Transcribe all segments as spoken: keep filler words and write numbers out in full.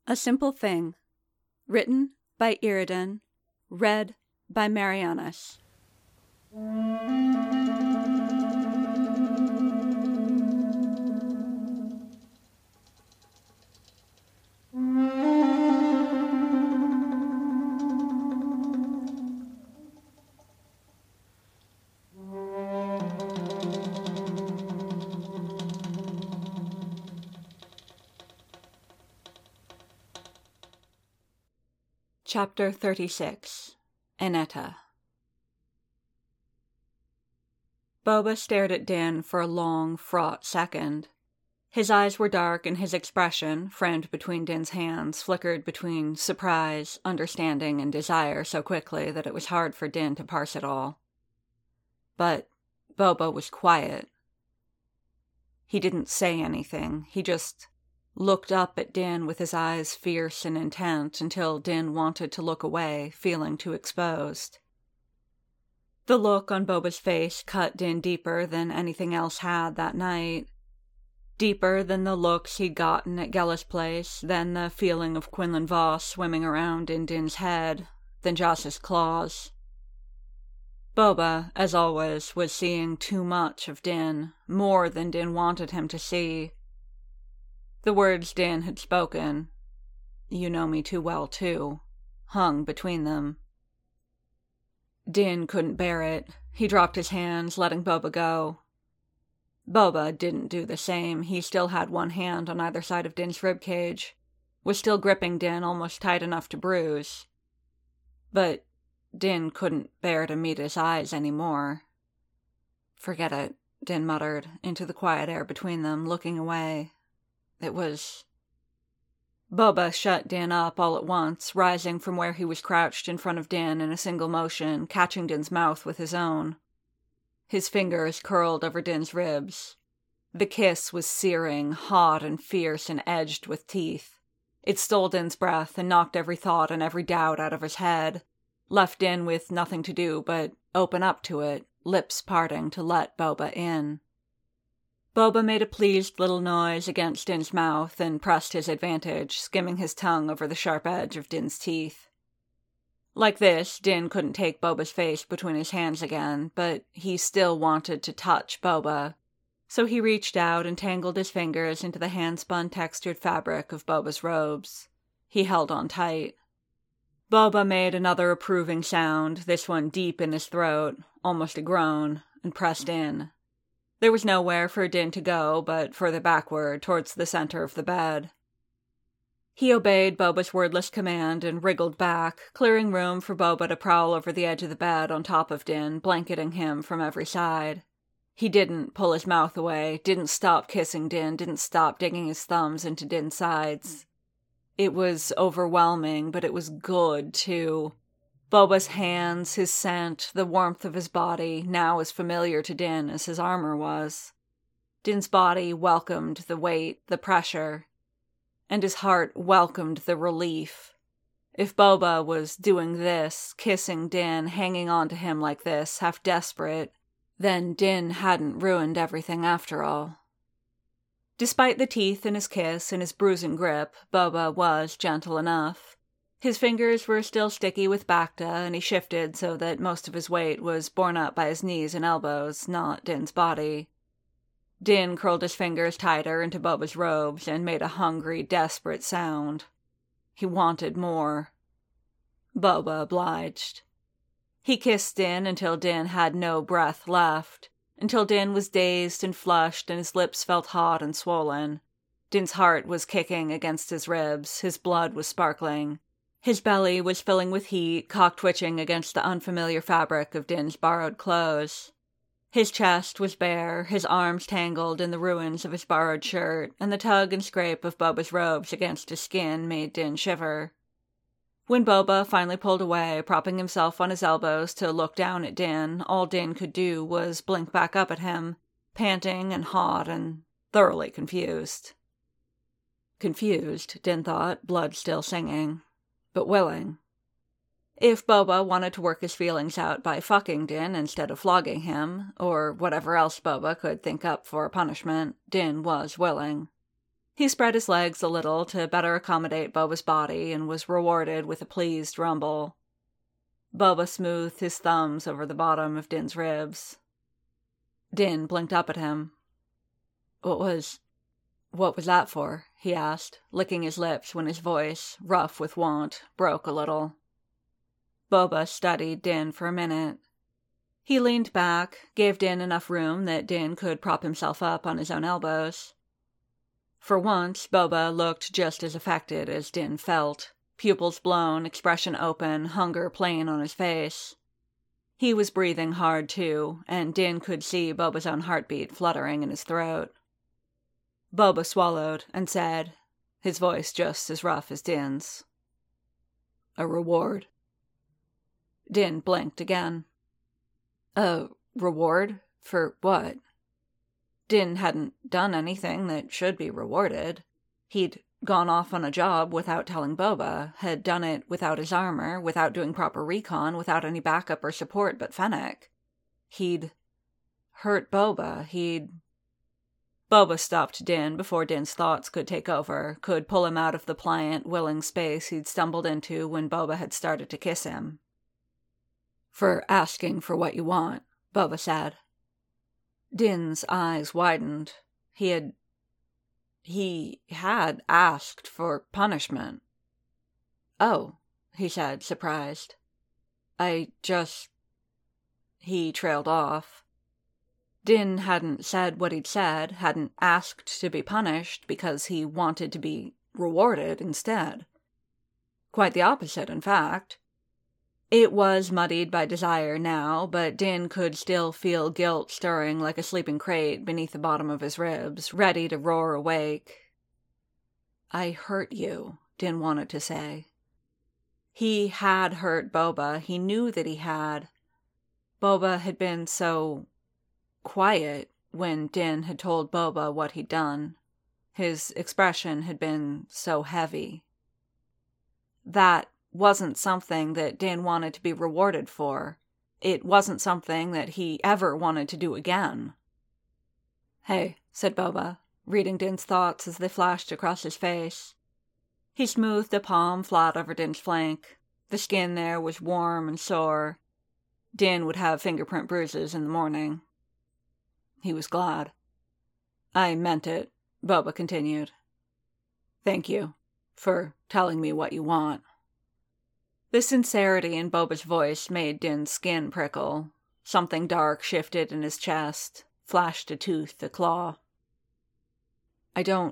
A Simple Thing. Written by Iridan. Read by Marianas. Chapter thirty-six. Annetta. Boba stared at Din for a long, fraught second. His eyes were dark, and his expression, framed between Din's hands, flickered between surprise, understanding, and desire so quickly that it was hard for Din to parse it all. But Boba was quiet. He didn't say anything. He just looked up at Din with his eyes fierce and intent until Din wanted to look away, feeling too exposed. The look on Boba's face cut Din deeper than anything else had that night. Deeper than the looks he'd gotten at Gella's place, than the feeling of Quinlan Voss swimming around in Din's head, than Joss's claws. Boba, as always, was seeing too much of Din, more than Din wanted him to see. The words Din had spoken, "You know me too well, too," hung between them. Din couldn't bear it. He dropped his hands, letting Boba go. Boba didn't do the same. He still had one hand on either side of Din's ribcage, was still gripping Din almost tight enough to bruise. But Din couldn't bear to meet his eyes anymore. "Forget it," Din muttered, into the quiet air between them, looking away. It was... Boba shut Din up all at once, rising from where he was crouched in front of Din in a single motion, catching Din's mouth with his own. His fingers curled over Din's ribs. The kiss was searing, hot and fierce and edged with teeth. It stole Din's breath and knocked every thought and every doubt out of his head, left Din with nothing to do but open up to it, lips parting to let Boba in. Boba made a pleased little noise against Din's mouth and pressed his advantage, skimming his tongue over the sharp edge of Din's teeth. Like this, Din couldn't take Boba's face between his hands again, but he still wanted to touch Boba, so he reached out and tangled his fingers into the hand-spun textured fabric of Boba's robes. He held on tight. Boba made another approving sound, this one deep in his throat, almost a groan, and pressed in. There was nowhere for Din to go but further backward, towards the center of the bed. He obeyed Boba's wordless command and wriggled back, clearing room for Boba to prowl over the edge of the bed on top of Din, blanketing him from every side. He didn't pull his mouth away, didn't stop kissing Din, didn't stop digging his thumbs into Din's sides. It was overwhelming, but it was good, too. Boba's hands, his scent, the warmth of his body, now as familiar to Din as his armor was. Din's body welcomed the weight, the pressure, and his heart welcomed the relief. If Boba was doing this, kissing Din, hanging on to him like this, half desperate, then Din hadn't ruined everything after all. Despite the teeth in his kiss and his bruising grip, Boba was gentle enough. His fingers were still sticky with Bacta, and he shifted so that most of his weight was borne up by his knees and elbows, not Din's body. Din curled his fingers tighter into Boba's robes and made a hungry, desperate sound. He wanted more. Boba obliged. He kissed Din until Din had no breath left, until Din was dazed and flushed and his lips felt hot and swollen. Din's heart was kicking against his ribs, his blood was sparkling. His belly was filling with heat, cock-twitching against the unfamiliar fabric of Din's borrowed clothes. His chest was bare, his arms tangled in the ruins of his borrowed shirt, and the tug and scrape of Boba's robes against his skin made Din shiver. When Boba finally pulled away, propping himself on his elbows to look down at Din, all Din could do was blink back up at him, panting and hot and thoroughly confused. Confused, Din thought, blood still singing. But willing. If Boba wanted to work his feelings out by fucking Din instead of flogging him, or whatever else Boba could think up for punishment, Din was willing. He spread his legs a little to better accommodate Boba's body and was rewarded with a pleased rumble. Boba smoothed his thumbs over the bottom of Din's ribs. Din blinked up at him. What was... what was that for? He asked, licking his lips when his voice, rough with want, broke a little. Boba studied Din for a minute. He leaned back, gave Din enough room that Din could prop himself up on his own elbows. For once, Boba looked just as affected as Din felt, pupils blown, expression open, hunger plain on his face. He was breathing hard, too, and Din could see Boba's own heartbeat fluttering in his throat. Boba swallowed and said, his voice just as rough as Din's, "A reward." Din blinked again. A reward? For what? Din hadn't done anything that should be rewarded. He'd gone off on a job without telling Boba, had done it without his armor, without doing proper recon, without any backup or support but Fennec. He'd hurt Boba, he'd... Boba stopped Din before Din's thoughts could take over, could pull him out of the pliant, willing space he'd stumbled into when Boba had started to kiss him. "For asking for what you want," Boba said. Din's eyes widened. He had... he had asked for punishment. "Oh," he said, surprised. "I just..." He trailed off. Din hadn't said what he'd said, hadn't asked to be punished because he wanted to be rewarded instead. Quite the opposite, in fact. It was muddied by desire now, but Din could still feel guilt stirring like a sleeping crate beneath the bottom of his ribs, ready to roar awake. "I hurt you," Din wanted to say. He had hurt Boba. He knew that he had. Boba had been so quiet when Din had told Boba what he'd done. His expression had been so heavy. That wasn't something that Din wanted to be rewarded for. It wasn't something that he ever wanted to do again. "Hey," said Boba, reading Din's thoughts as they flashed across his face. He smoothed a palm flat over Din's flank. The skin there was warm and sore. Din would have fingerprint bruises in the morning. He was glad. "I meant it," Boba continued. "Thank you for telling me what you want." The sincerity in Boba's voice made Din's skin prickle. Something dark shifted in his chest, flashed a tooth, a claw. "I don't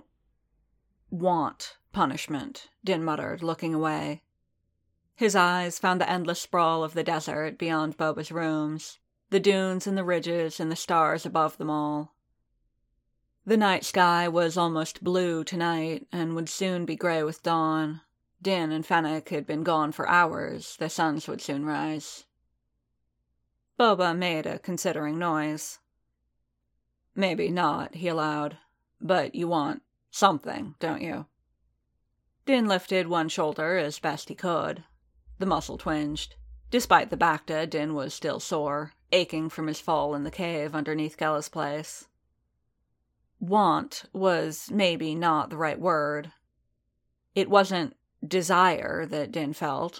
want punishment," Din muttered, looking away. His eyes found the endless sprawl of the desert beyond Boba's rooms, the dunes and the ridges and the stars above them all. The night sky was almost blue tonight, and would soon be gray with dawn. Din and Fennec had been gone for hours. The suns would soon rise. Boba made a considering noise. "Maybe not," he allowed. "But you want something, don't you?" Din lifted one shoulder as best he could. The muscle twinged. Despite the Bacta, Din was still sore, aching from his fall in the cave underneath Gella's place. Want was maybe not the right word. It wasn't desire that Din felt.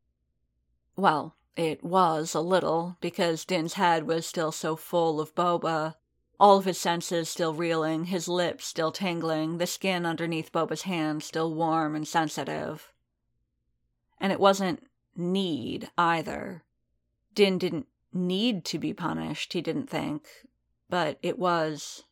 Well, it was a little, because Din's head was still so full of Boba, all of his senses still reeling, his lips still tingling, the skin underneath Boba's hand still warm and sensitive. And it wasn't need, either. Din didn't need to be punished, he didn't think, but it was...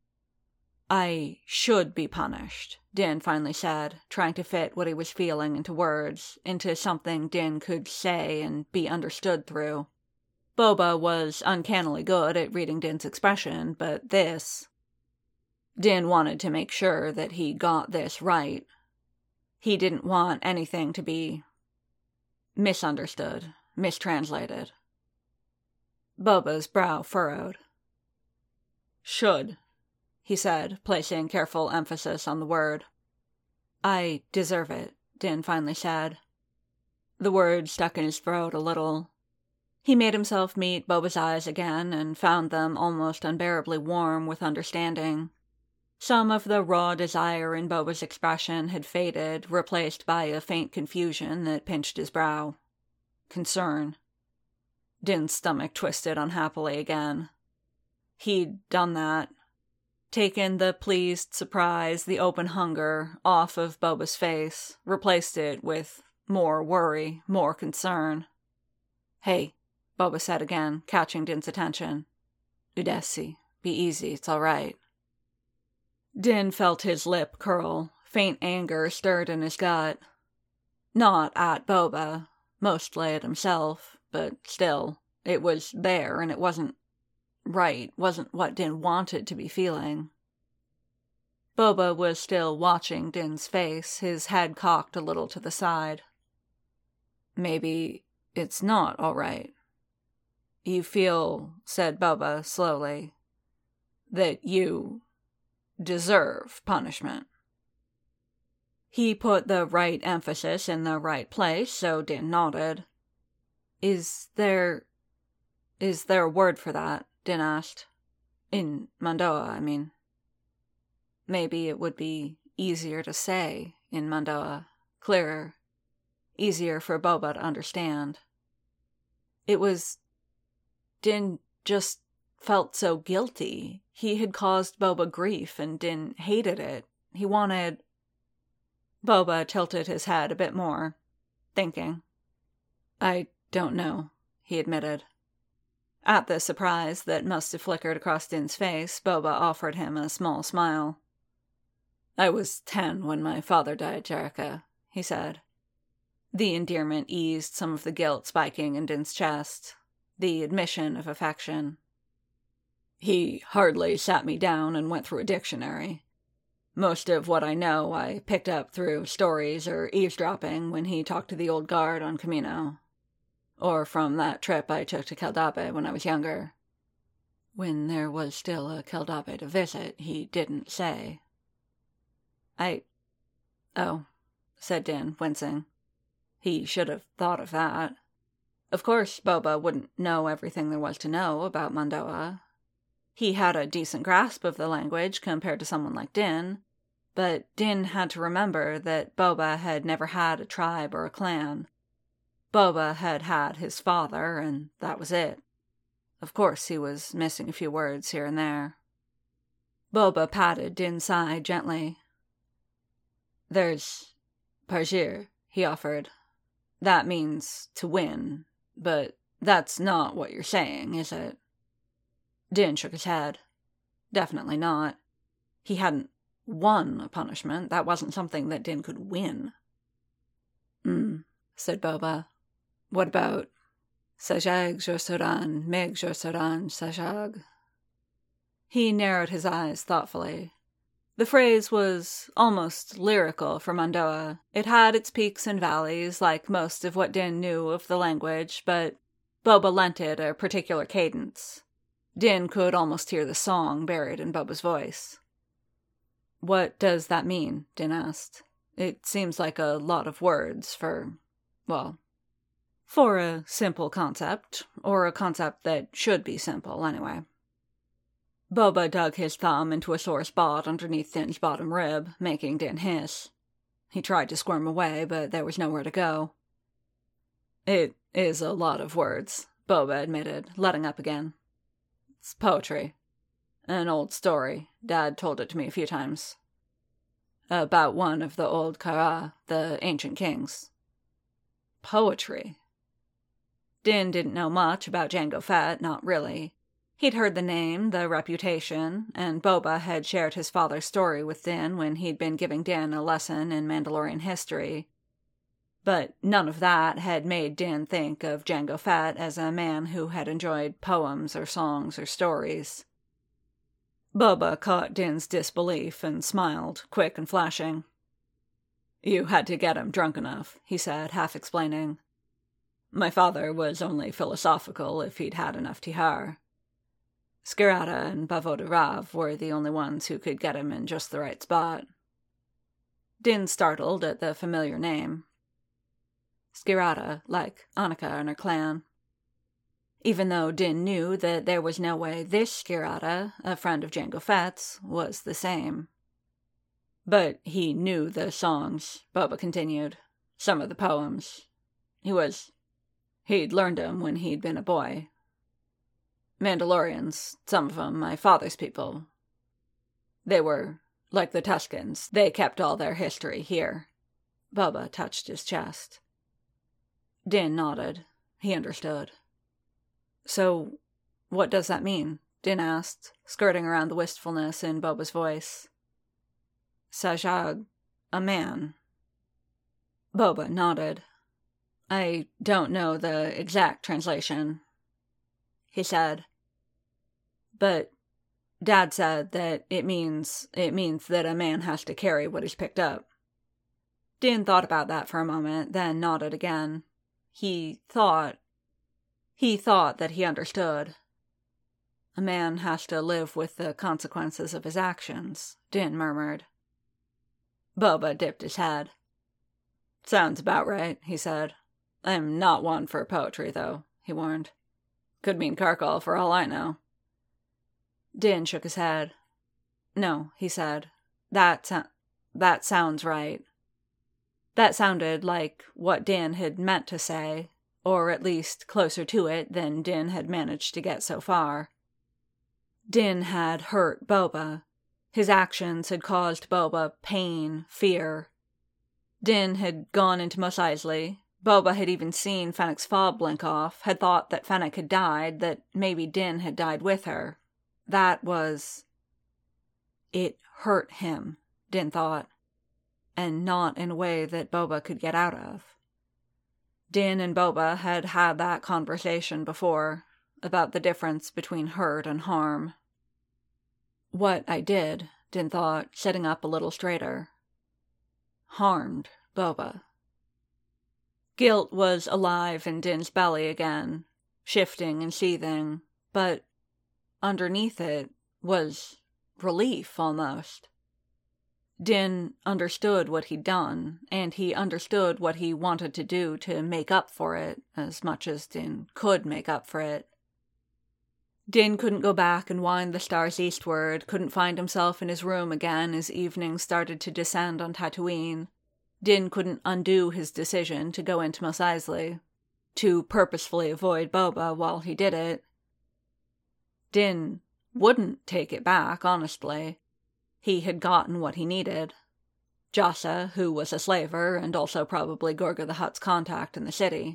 "I should be punished," Din finally said, trying to fit what he was feeling into words, into something Din could say and be understood through. Boba was uncannily good at reading Din's expression, but this... Din wanted to make sure that he got this right. He didn't want anything to be misunderstood, mistranslated. Boba's brow furrowed. "Should," he said, placing careful emphasis on the word. "I deserve it," Din finally said. The word stuck in his throat a little. He made himself meet Boba's eyes again and found them almost unbearably warm with understanding. Some of the raw desire in Boba's expression had faded, replaced by a faint confusion that pinched his brow. Concern. Din's stomach twisted unhappily again. He'd done that. Taken the pleased surprise, the open hunger, off of Boba's face, replaced it with more worry, more concern. "Hey," Boba said again, catching Din's attention. "Udesi, be easy, it's all right." Din felt his lip curl. Faint anger stirred in his gut. Not at Boba, mostly at himself, but still, it was there and it wasn't right, wasn't what Din wanted to be feeling. Boba was still watching Din's face, his head cocked a little to the side. "Maybe it's not all right. You feel," said Boba slowly, "that you deserve punishment." He put the right emphasis in the right place, so Din nodded. Is there... is there a word for that?" Din asked. "In Mando'a, I mean." Maybe it would be easier to say in Mando'a, clearer, easier for Boba to understand. It was... Din just felt so guilty. He had caused Boba grief, and Din hated it. He wanted... Boba tilted his head a bit more, thinking. "I don't know," he admitted. At the surprise that must have flickered across Din's face, Boba offered him a small smile. "I was ten when my father died, Jerrica," he said. The endearment eased some of the guilt spiking in Din's chest, the admission of affection. "He hardly sat me down and went through a dictionary. Most of what I know I picked up through stories or eavesdropping when he talked to the old guard on Camino. Or from that trip I took to Keldabe when I was younger. When there was still a Keldabe to visit, he didn't say." I... "Oh," said Din, wincing. He should have thought of that. Of course, Boba wouldn't know everything there was to know about Mando'a. He had a decent grasp of the language compared to someone like Din, but Din had to remember that Boba had never had a tribe or a clan. Boba had had his father, and that was it. Of course he was missing a few words here and there. Boba patted Din's side gently. "There's Parjir," he offered. "That means to win, but that's not what you're saying, is it?" Din shook his head. Definitely not. He hadn't won a punishment. That wasn't something that Din could win. "Hmm," said Boba. "What about Sajag Josuran, Meg Josuran Sajag?" He narrowed his eyes thoughtfully. The phrase was almost lyrical for Mando'a. It had its peaks and valleys, like most of what Din knew of the language, but Boba lent it a particular cadence. Din could almost hear the song buried in Boba's voice. "What does that mean?" Din asked. "It seems like a lot of words for, well, for a simple concept, or a concept that should be simple, anyway." Boba dug his thumb into a sore spot underneath Din's bottom rib, making Din hiss. He tried to squirm away, but there was nowhere to go. "It is a lot of words," Boba admitted, letting up again. "It's poetry. An old story. Dad told it to me a few times. About one of the old Kara, the ancient kings." Poetry. Din didn't know much about Jango Fett, not really. He'd heard the name, the reputation, and Boba had shared his father's story with Din when he'd been giving Din a lesson in Mandalorian history. But none of that had made Din think of Jango Fett as a man who had enjoyed poems or songs or stories. Boba caught Din's disbelief and smiled, quick and flashing. "You had to get him drunk enough," he said, half explaining. "My father was only philosophical if he'd had enough tihar. Skirata and Bavoda Rav were the only ones who could get him in just the right spot." Din startled at the familiar name. Skirata, like Annika and her clan. Even though Din knew that there was no way this Skirata, a friend of Jango Fett's, was the same. But he knew the songs, Boba continued. Some of the poems. He was... He'd learned them when he'd been a boy. Mandalorians, some of them, my father's people. They were like the Tuscans. They kept all their history here. Boba touched his chest. Din nodded. He understood. So, what does that mean? Din asked, skirting around the wistfulness in Boba's voice. Sajag, a man. Boba nodded. I don't know the exact translation, he said. But Dad said that it means, it means that a man has to carry what he's picked up. Din thought about that for a moment, then nodded again. He thought... He thought that he understood. A man has to live with the consequences of his actions, Din murmured. Boba dipped his head. Sounds about right, he said. I'm not one for poetry, though, he warned. Could mean Karkal for all I know. Din shook his head. No, he said. That, so- that sounds right. That sounded like what Din had meant to say, or at least closer to it than Din had managed to get so far. Din had hurt Boba. His actions had caused Boba pain, fear. Din had gone into Mos Eisley. Boba had even seen Fennec's fob blink off, had thought that Fennec had died, that maybe Din had died with her. That was... It hurt him, Din thought, and not in a way that Boba could get out of. Din and Boba had had that conversation before, about the difference between hurt and harm. What I did, Din thought, sitting up a little straighter, harmed Boba. Guilt was alive in Din's belly again, shifting and seething, but underneath it was relief, almost. Din understood what he'd done, and he understood what he wanted to do to make up for it, as much as Din could make up for it. Din couldn't go back and wind the stars eastward, couldn't find himself in his room again as evening started to descend on Tatooine. Din couldn't undo his decision to go into Mos Eisley, to purposefully avoid Boba while he did it. Din wouldn't take it back, honestly. He had gotten what he needed. Jassa, who was a slaver, and also probably Gorga the Hutt's contact in the city.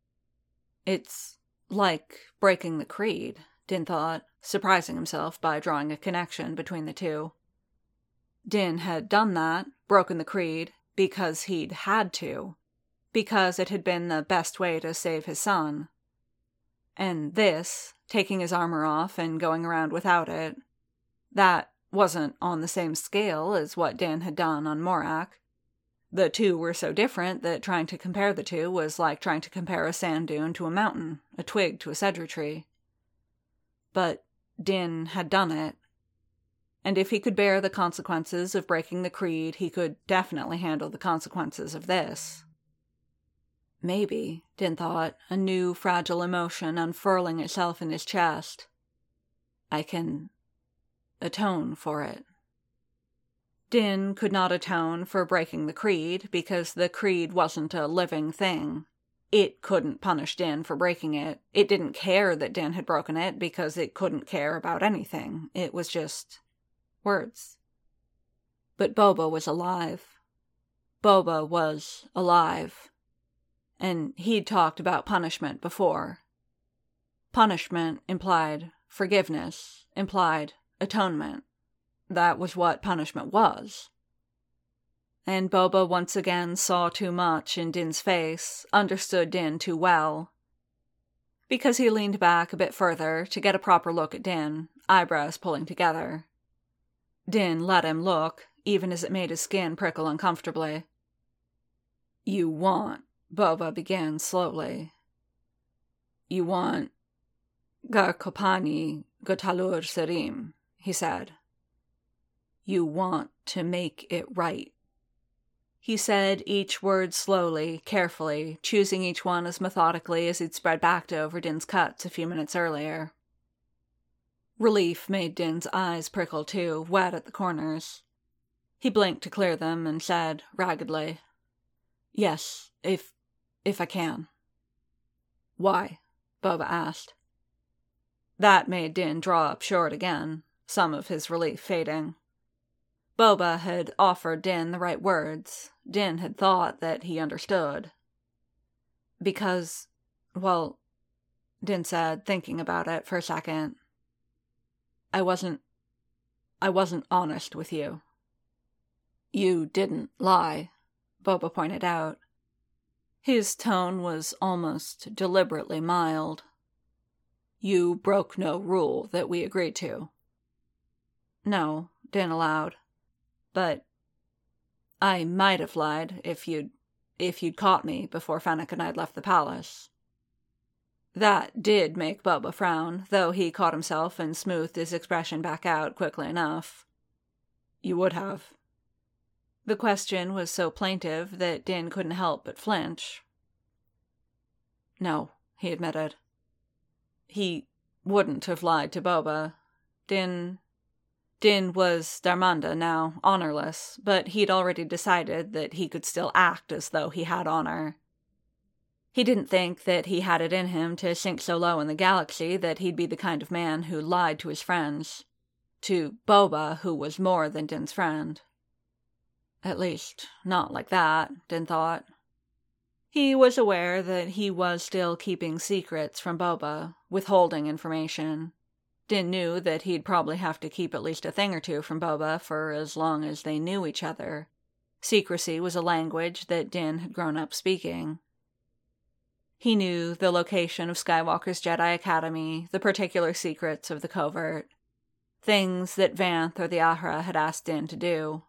It's like breaking the creed, Din thought, surprising himself by drawing a connection between the two. Din had done that, broken the creed, because he'd had to, because it had been the best way to save his son. And this, taking his armor off and going around without it, that wasn't on the same scale as what Din had done on Morak. The two were so different that trying to compare the two was like trying to compare a sand dune to a mountain, a twig to a cedar tree. But Din had done it. And if he could bear the consequences of breaking the creed, he could definitely handle the consequences of this. Maybe, Din thought, a new fragile emotion unfurling itself in his chest. I can atone for it. Din could not atone for breaking the creed, because the creed wasn't a living thing. It couldn't punish Din for breaking it. It didn't care that Din had broken it, because it couldn't care about anything. It was just words. But Boba was alive. Boba was alive. And he'd talked about punishment before. Punishment implied forgiveness, implied atonement. That was what punishment was. And Boba once again saw too much in Din's face, understood Din too well. Because he leaned back a bit further to get a proper look at Din, eyebrows pulling together. Din let him look, even as it made his skin prickle uncomfortably. You want, Boba began slowly. You want Gar Kopani Gotalur Serim, he said. You want to make it right. He said each word slowly, carefully, choosing each one as methodically as he'd spread back over Din's cuts a few minutes earlier. Relief made Din's eyes prickle too, wet at the corners. He blinked to clear them and said, raggedly, "Yes, if... if I can." "Why?" Boba asked. That made Din draw up short again, some of his relief fading. Boba had offered Din the right words. Din had thought that he understood. "Because, well," Din said, thinking about it for a second, I wasn't... I wasn't honest with you." "You didn't lie," Boba pointed out. His tone was almost deliberately mild. "You broke no rule that we agreed to." "No," Din allowed. "But I might have lied if you'd if you'd caught me before Fennec and I'd left the palace." That did make Boba frown, though he caught himself and smoothed his expression back out quickly enough. "You would have." The question was so plaintive that Din couldn't help but flinch. "No," he admitted. He wouldn't have lied to Boba. Din... Din was Darmanda now, honorless, but he'd already decided that he could still act as though he had honor. He didn't think that he had it in him to sink so low in the galaxy that he'd be the kind of man who lied to his friends. To Boba, who was more than Din's friend. At least, not like that, Din thought. He was aware that he was still keeping secrets from Boba, withholding information. Din knew that he'd probably have to keep at least a thing or two from Boba for as long as they knew each other. Secrecy was a language that Din had grown up speaking. He knew the location of Skywalker's Jedi Academy, the particular secrets of the covert, things that Vanth or the Ahra had asked Din to do.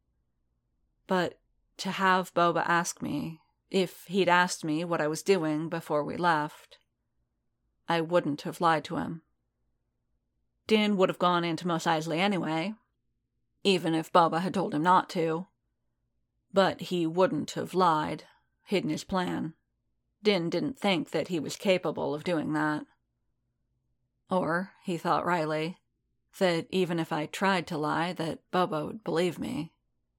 But to have Boba ask me, if he'd asked me what I was doing before we left, I wouldn't have lied to him. Din would have gone into Mos Eisley anyway, even if Boba had told him not to. But he wouldn't have lied, hidden his plan. Din didn't think that he was capable of doing that. Or, he thought wryly, that even if I tried to lie, that Boba would believe me.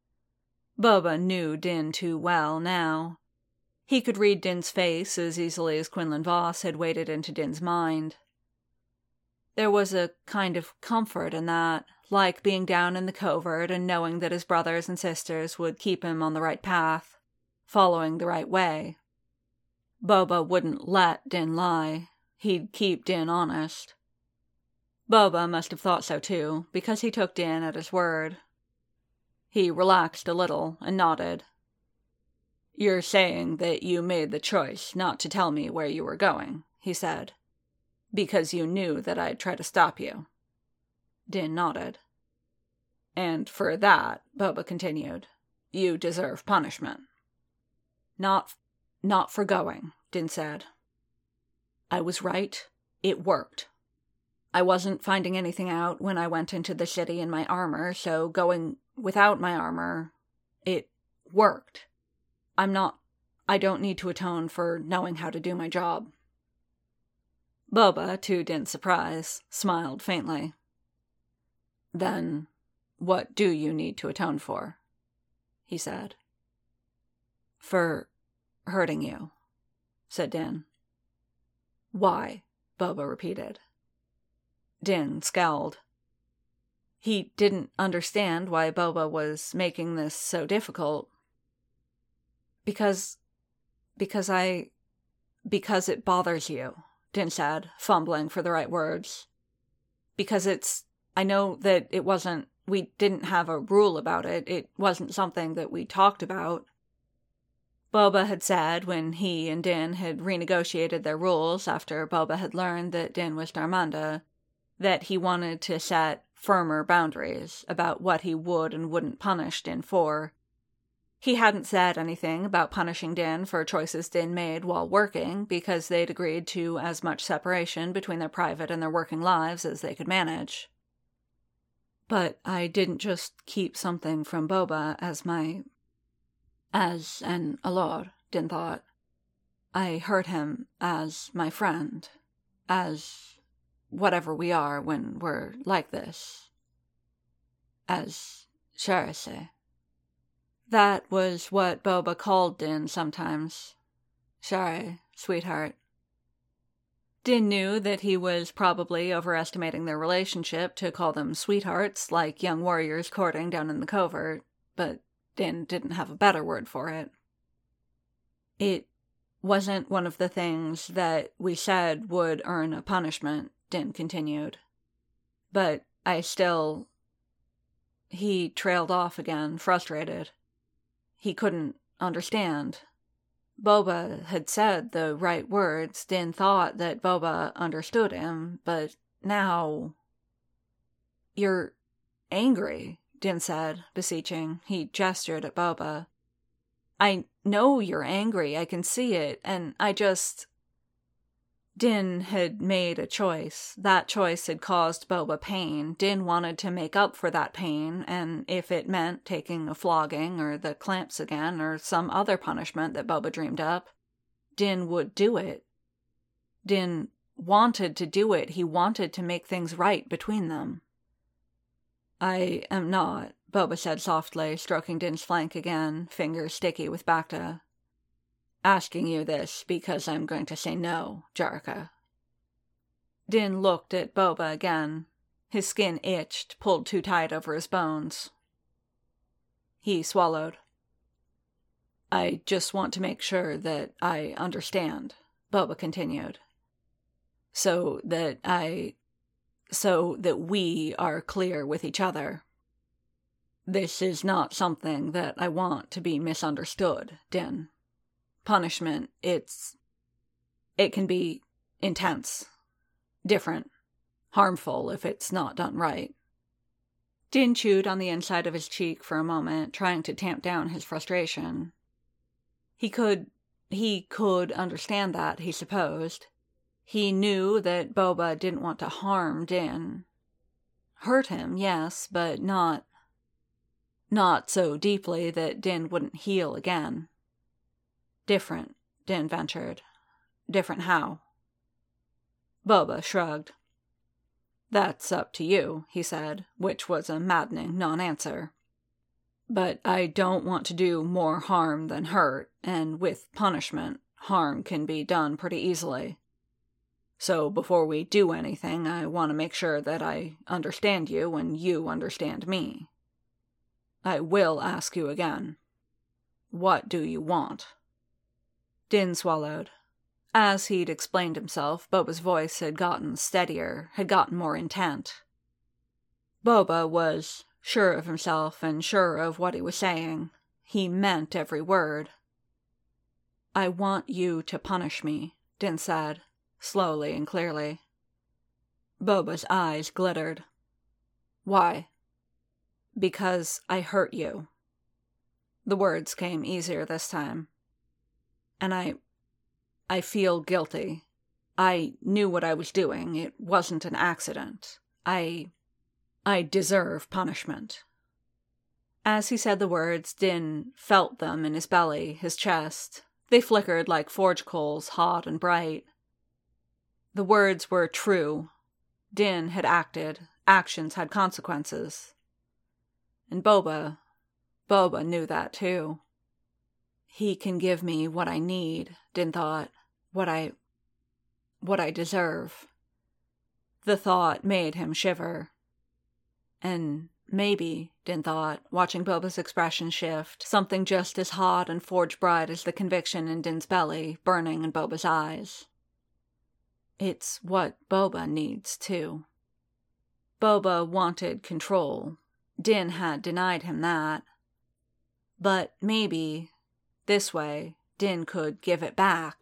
Boba knew Din too well now. He could read Din's face as easily as Quinlan Vos had waded into Din's mind. There was a kind of comfort in that, like being down in the covert and knowing that his brothers and sisters would keep him on the right path, following the right way. Boba wouldn't let Din lie. He'd keep Din honest. Boba must have thought so too, because he took Din at his word. He relaxed a little and nodded. "You're saying that you made the choice not to tell me where you were going," he said, "because you knew that I'd try to stop you." Din nodded. "And for that," Boba continued, "you deserve punishment." Not, not for going," Din said. "I was right. It worked. I wasn't finding anything out when I went into the city in my armor, so going without my armor, it worked. I'm not... I don't need to atone for knowing how to do my job." Boba, to Din's surprise, smiled faintly. "Then, what do you need to atone for?" he said. "For hurting you," said Din. "Why?" Boba repeated. Din scowled. He didn't understand why Boba was making this so difficult. Because... because I... because it bothers you," Din said, fumbling for the right words. "Because it's... I know that it wasn't... we didn't have a rule about it. It wasn't something that we talked about." Boba had said when he and Din had renegotiated their rules after Boba had learned that Din was Darmanda, that he wanted to set firmer boundaries about what he would and wouldn't punish Din for. He hadn't said anything about punishing Din for choices Din made while working, because they'd agreed to as much separation between their private and their working lives as they could manage. But I didn't just keep something from Boba as my... as an Alor, Din thought. I hurt him as my friend, as whatever we are when we're like this. As Sharase. That was what Boba called Din sometimes. Sorry, sweetheart. Din knew that he was probably overestimating their relationship to call them sweethearts, like young warriors courting down in the covert, but Din didn't have a better word for it. It wasn't one of the things that we said would earn a punishment, Din continued. But I still... He trailed off again, frustrated. He couldn't understand. Boba had said the right words. Din thought that Boba understood him, but now... You're angry, Din said, beseeching. He gestured at Boba. I know you're angry, I can see it, and I just... Din had made a choice. That choice had caused Boba pain. Din wanted to make up for that pain, and if it meant taking a flogging or the clamps again or some other punishment that Boba dreamed up, Din would do it. Din wanted to do it. He wanted to make things right between them. I am not, Boba said softly, stroking Din's flank again, fingers sticky with Bacta. Asking you this because I'm going to say no, Jarka. Din looked at Boba again. His skin itched, pulled too tight over his bones. He swallowed. I just want to make sure that I understand, Boba continued. So that I... so that we are clear with each other. This is not something that I want to be misunderstood, Din. Punishment, it's... it can be intense, different, harmful if it's not done right. Din chewed on the inside of his cheek for a moment, trying to tamp down his frustration. He could... he could understand that, he supposed. He knew that Boba didn't want to harm Din. Hurt him, yes, but not... not so deeply that Din wouldn't heal again. Different, Din ventured. Different how? Boba shrugged. That's up to you, he said, which was a maddening non-answer. But I don't want to do more harm than hurt, and with punishment, harm can be done pretty easily. So before we do anything, I want to make sure that I understand you and you understand me. I will ask you again. What do you want? Din swallowed. As he'd explained himself, Boba's voice had gotten steadier, had gotten more intent. Boba was sure of himself and sure of what he was saying. He meant every word. I want you to punish me, Din said, slowly and clearly. Boba's eyes glittered. Why? Because I hurt you. The words came easier this time. And I... I feel guilty. I knew what I was doing. It wasn't an accident. I... I deserve punishment. As he said the words, Din felt them in his belly, his chest. They flickered like forge coals, hot and bright. The words were true. Din had acted. Actions had consequences. And Boba... Boba knew that too. He can give me what I need, Din thought. What I... what I deserve. The thought made him shiver. And maybe, Din thought, watching Boba's expression shift, something just as hot and forge bright as the conviction in Din's belly, burning in Boba's eyes. It's what Boba needs, too. Boba wanted control. Din had denied him that. But maybe... this way, Din could give it back.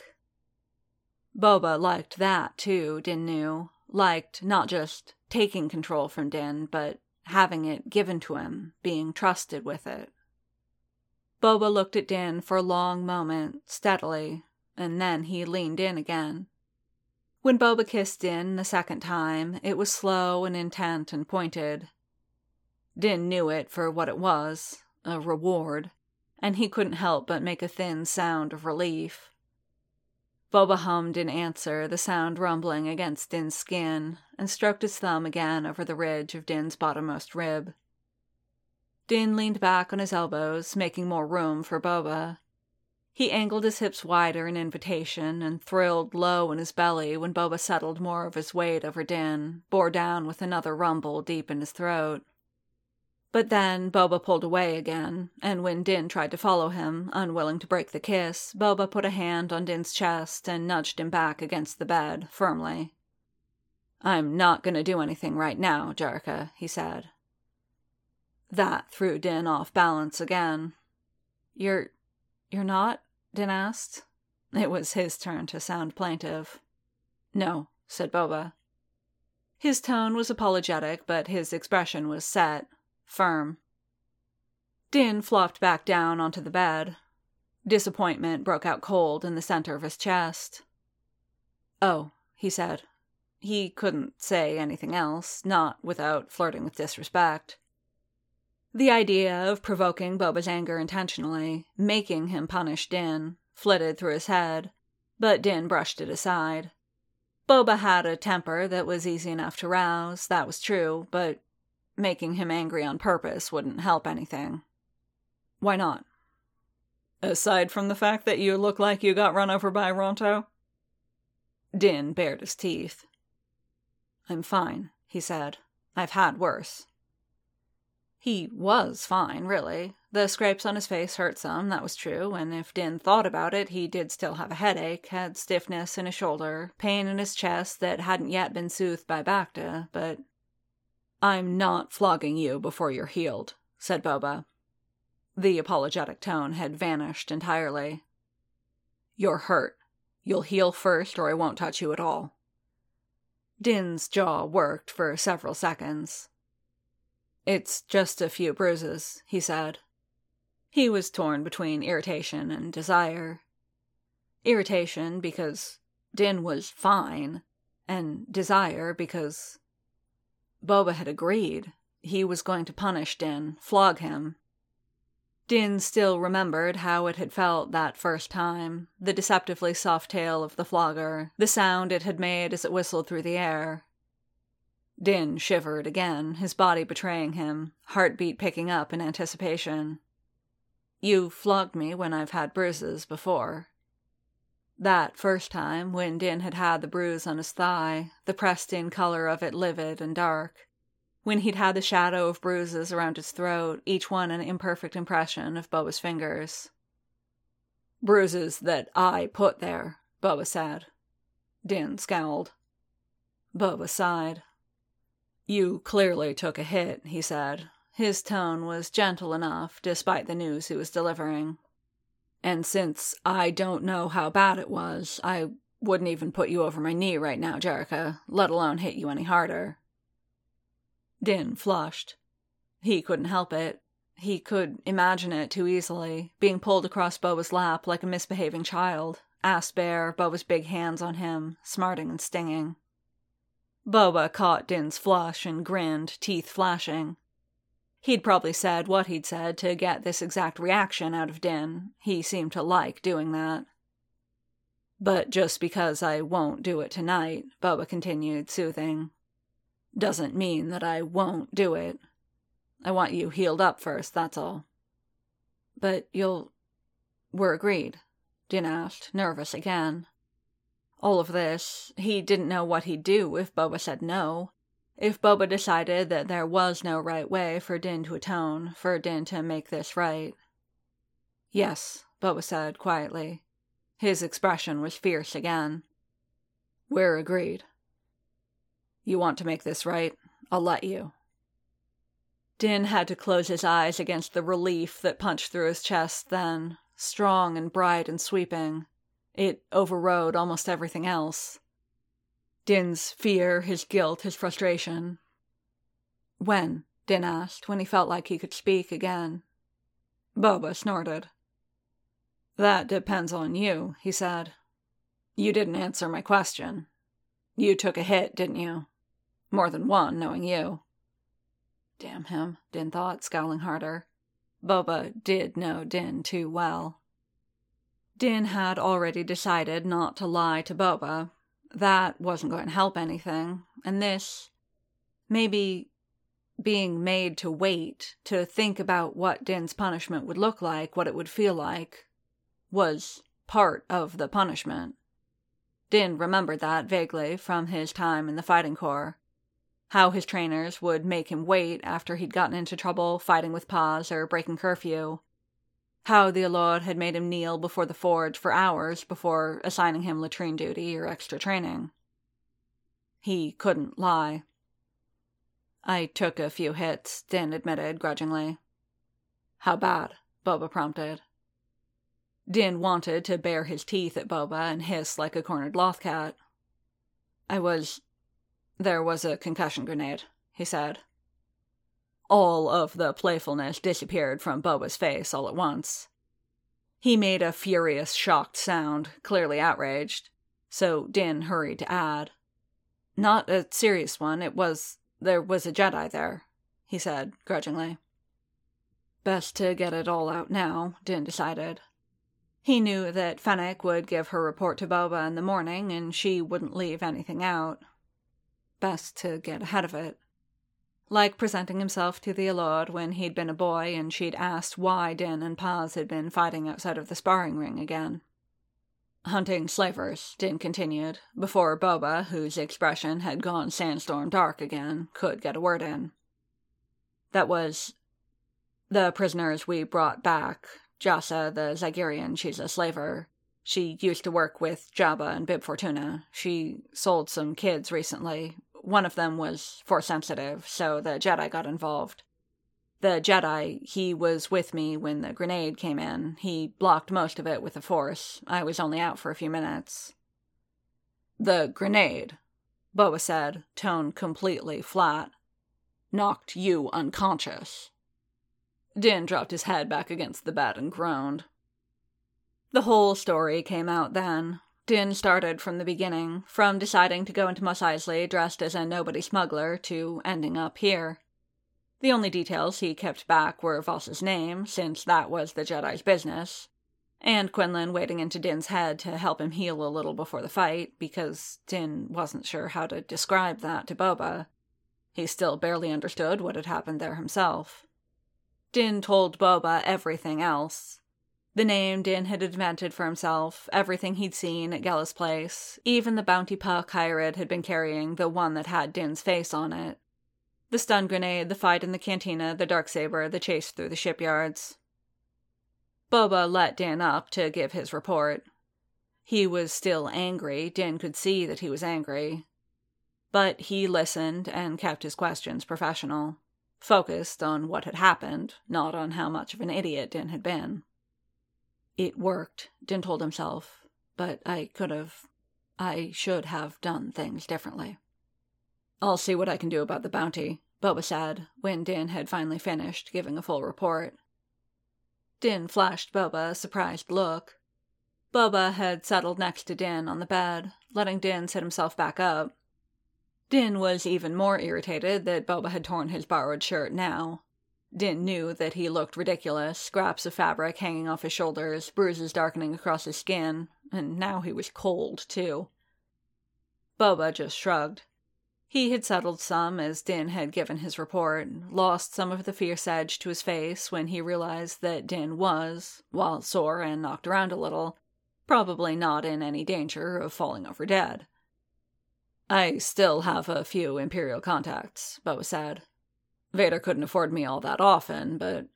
Boba liked that, too, Din knew. Liked not just taking control from Din, but having it given to him, being trusted with it. Boba looked at Din for a long moment, steadily, and then he leaned in again. When Boba kissed Din the second time, it was slow and intent and pointed. Din knew it for what it was, a reward, and he couldn't help but make a thin sound of relief. Boba hummed in answer, the sound rumbling against Din's skin, and stroked his thumb again over the ridge of Din's bottommost rib. Din leaned back on his elbows, making more room for Boba. He angled his hips wider in invitation and thrilled low in his belly when Boba settled more of his weight over Din, bore down with another rumble deep in his throat. But then Boba pulled away again, and when Din tried to follow him, unwilling to break the kiss, Boba put a hand on Din's chest and nudged him back against the bed, firmly. "I'm not going to do anything right now, Jarka," he said. That threw Din off balance again. You're... you're not? Din asked. It was his turn to sound plaintive. "No," said Boba. His tone was apologetic, but his expression was set, firm. Din flopped back down onto the bed. Disappointment broke out cold in the center of his chest. "Oh," he said. He couldn't say anything else, not without flirting with disrespect. The idea of provoking Boba's anger intentionally, making him punish Din, flitted through his head, but Din brushed it aside. Boba had a temper that was easy enough to rouse, that was true, but making him angry on purpose wouldn't help anything. "Why not?" "Aside from the fact that you look like you got run over by Ronto?" Din bared his teeth. "I'm fine," he said. "I've had worse." He was fine, really. The scrapes on his face hurt some, that was true, and if Din thought about it, he did still have a headache, had stiffness in his shoulder, pain in his chest that hadn't yet been soothed by Bacta, but... "I'm not flogging you before you're healed," said Boba. The apologetic tone had vanished entirely. "You're hurt. You'll heal first, or I won't touch you at all." Din's jaw worked for several seconds. "It's just a few bruises," he said. He was torn between irritation and desire. Irritation because Din was fine, and desire because Boba had agreed. He was going to punish Din, flog him. Din still remembered how it had felt that first time, the deceptively soft tail of the flogger, the sound it had made as it whistled through the air. Din shivered again, his body betraying him, heartbeat picking up in anticipation. "You flogged me when I've had bruises before." That first time, when Din had had the bruise on his thigh, the pressed-in color of it livid and dark. When he'd had the shadow of bruises around his throat, each one an imperfect impression of Boba's fingers. "Bruises that I put there," Boba said. Din scowled. Boba sighed. "You clearly took a hit," he said. His tone was gentle enough, despite the news he was delivering. "And since I don't know how bad it was, I wouldn't even put you over my knee right now, Jarka, let alone hit you any harder." Din flushed. He couldn't help it. He could imagine it too easily, being pulled across Boba's lap like a misbehaving child, ass bare, Boba's big hands on him, smarting and stinging. Boba caught Din's flush and grinned, teeth flashing. He'd probably said what he'd said to get this exact reaction out of Din. He seemed to like doing that. "But just because I won't do it tonight," Boba continued, soothing, "doesn't mean that I won't do it. I want you healed up first, that's all." "But you'll... we're agreed?" Din asked, nervous again. All of this, he didn't know what he'd do if Boba said no. If Boba decided that there was no right way for Din to atone, for Din to make this right. "Yes," Boba said quietly. His expression was fierce again. "We're agreed. You want to make this right? I'll let you." Din had to close his eyes against the relief that punched through his chest then, strong and bright and sweeping. It overrode almost everything else. Din's fear, his guilt, his frustration. "When?" Din asked, when he felt like he could speak again. Boba snorted. "That depends on you," he said. "You didn't answer my question. You took a hit, didn't you? More than one, knowing you." Damn him, Din thought, scowling harder. Boba did know Din too well. Din had already decided not to lie to Boba. That wasn't going to help anything, and this... maybe... being made to wait, to think about what Din's punishment would look like, what it would feel like, was part of the punishment. Din remembered that vaguely from his time in the fighting corps. How his trainers would make him wait after he'd gotten into trouble fighting with Paz or breaking curfew. How the Alord had made him kneel before the forge for hours before assigning him latrine duty or extra training. He couldn't lie. I took a few hits, Din admitted grudgingly. How bad? Boba prompted. Din wanted to bare his teeth at Boba and hiss like a cornered lothcat. I was... There was a concussion grenade, he said. All of the playfulness disappeared from Boba's face all at once. He made a furious, shocked sound, clearly outraged, so Din hurried to add. Not a serious one, it was... There was a Jedi there, he said, grudgingly. Best to get it all out now, Din decided. He knew that Fennec would give her report to Boba in the morning, and she wouldn't leave anything out. Best to get ahead of it. Like presenting himself to the Alord when he'd been a boy and she'd asked why Din and Paz had been fighting outside of the sparring ring again. Hunting slavers, Din continued, before Boba, whose expression had gone sandstorm dark again, could get a word in. That was... the prisoners we brought back. Jassa, the Zygerian, she's a slaver. She used to work with Jabba and Bib Fortuna. She sold some kids recently. One of them was Force-sensitive, so the Jedi got involved. The Jedi, he was with me when the grenade came in. He blocked most of it with the Force. I was only out for a few minutes. The grenade, Boba said, tone completely flat, knocked you unconscious. Din dropped his head back against the bed and groaned. The whole story came out then. Din started from the beginning, from deciding to go into Mos Eisley dressed as a nobody smuggler to ending up here. The only details he kept back were Voss's name, since that was the Jedi's business, and Quinlan wading into Din's head to help him heal a little before the fight, because Din wasn't sure how to describe that to Boba. He still barely understood what had happened there himself. Din told Boba everything else. The name Din had invented for himself, everything he'd seen at Gella's place, even the bounty puck Hyrud had been carrying, the one that had Din's face on it. The stun grenade, the fight in the cantina, the darksaber, the chase through the shipyards. Boba let Din up to give his report. He was still angry, Din could see that he was angry. But he listened and kept his questions professional, focused on what had happened, not on how much of an idiot Din had been. It worked, Din told himself, but I could have... I should have done things differently. I'll see what I can do about the bounty, Boba said, when Din had finally finished giving a full report. Din flashed Boba a surprised look. Boba had settled next to Din on the bed, letting Din sit himself back up. Din was even more irritated that Boba had torn his borrowed shirt now. Din knew that he looked ridiculous, scraps of fabric hanging off his shoulders, bruises darkening across his skin, and now he was cold, too. Boba just shrugged. He had settled some as Din had given his report, lost some of the fierce edge to his face when he realized that Din was, while sore and knocked around a little, probably not in any danger of falling over dead. I still have a few Imperial contacts, Boba said. Vader couldn't afford me all that often, but...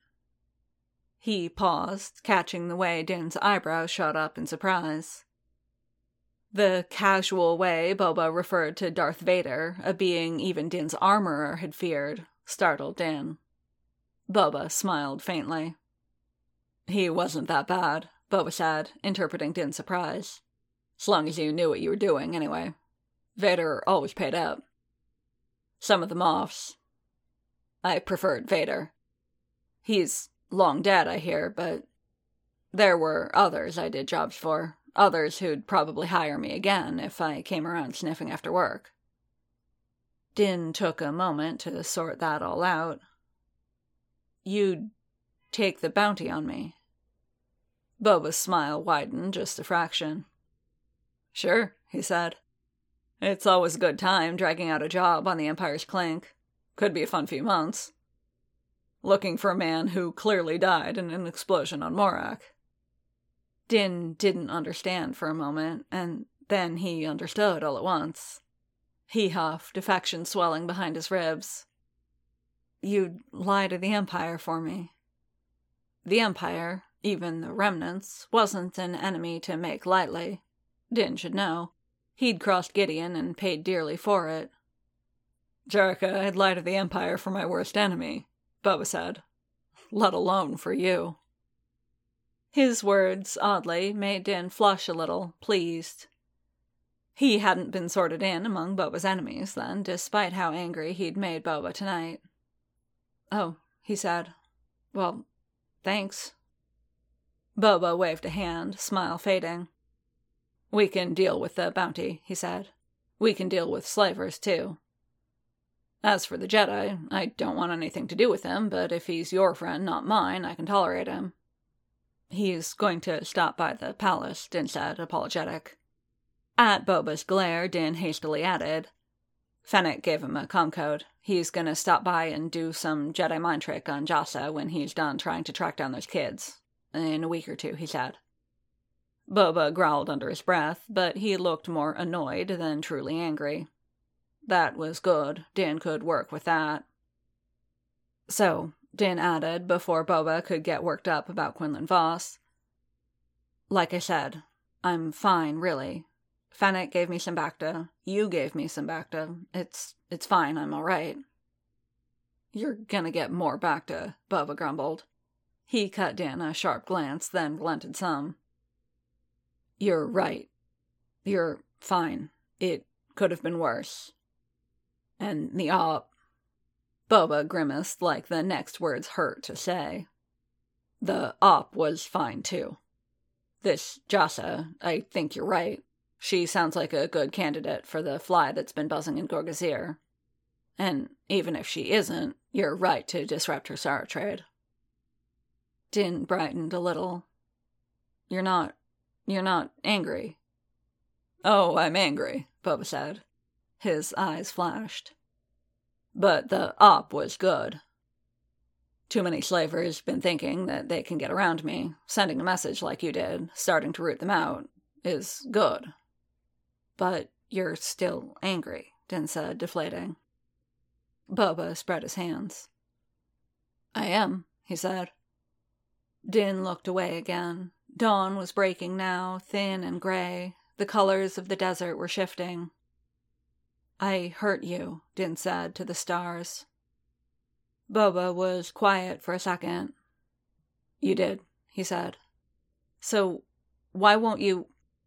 He paused, catching the way Din's eyebrows shot up in surprise. The casual way Boba referred to Darth Vader, a being even Din's armorer had feared, startled Din. Boba smiled faintly. He wasn't that bad, Boba said, interpreting Din's surprise. As long as you knew what you were doing, anyway. Vader always paid up. Some of the Moffs. I preferred Vader. He's long dead, I hear, but there were others I did jobs for. Others who'd probably hire me again if I came around sniffing after work. Din took a moment to sort that all out. You'd take the bounty on me? Boba's smile widened just a fraction. Sure, he said. It's always a good time dragging out a job on the Empire's clink. Could be a fun few months. Looking for a man who clearly died in an explosion on Morak. Din didn't understand for a moment, and then he understood all at once. He huffed, affection swelling behind his ribs. You'd lie to the Empire for me. The Empire, even the remnants, wasn't an enemy to make lightly. Din should know. He'd crossed Gideon and paid dearly for it. Jerrica, I'd lie to the Empire for my worst enemy, Boba said. Let alone for you. His words, oddly, made Din flush a little, pleased. He hadn't been sorted in among Boba's enemies, then, despite how angry he'd made Boba tonight. Oh, he said. Well, thanks. Boba waved a hand, smile fading. We can deal with the bounty, he said. We can deal with slavers, too. As for the Jedi, I don't want anything to do with him, but if he's your friend, not mine, I can tolerate him. He's going to stop by the palace, Din said, apologetic. At Boba's glare, Din hastily added, Fennec gave him a comcode. He's gonna stop by and do some Jedi mind trick on Jassa when he's done trying to track down those kids. In a week or two, he said. Boba growled under his breath, but he looked more annoyed than truly angry. That was good. Din could work with that. So, Din added, before Boba could get worked up about Quinlan Vos, like I said, I'm fine, really. Fennec gave me some Bacta. You gave me some Bacta. It's it's fine, I'm alright. You're gonna get more Bacta, Boba grumbled. He cut Din a sharp glance, then relented some. You're right. You're fine. It could have been worse. And the op... Boba grimaced like the next words hurt to say. The op was fine, too. This Jassa, I think you're right. She sounds like a good candidate for the fly that's been buzzing in Gorgazir. And even if she isn't, you're right to disrupt her Sara trade. Din brightened a little. You're not... you're not angry. Oh, I'm angry, Boba said. His eyes flashed. But the op was good. Too many slavers been thinking that they can get around me. Sending a message like you did, starting to root them out, is good. But you're still angry, Din said, deflating. Boba spread his hands. I am, he said. Din looked away again. Dawn was breaking now, thin and gray. The colors of the desert were shifting. I hurt you, Din said to the stars. Boba was quiet for a second. You did, he said. So, why won't you...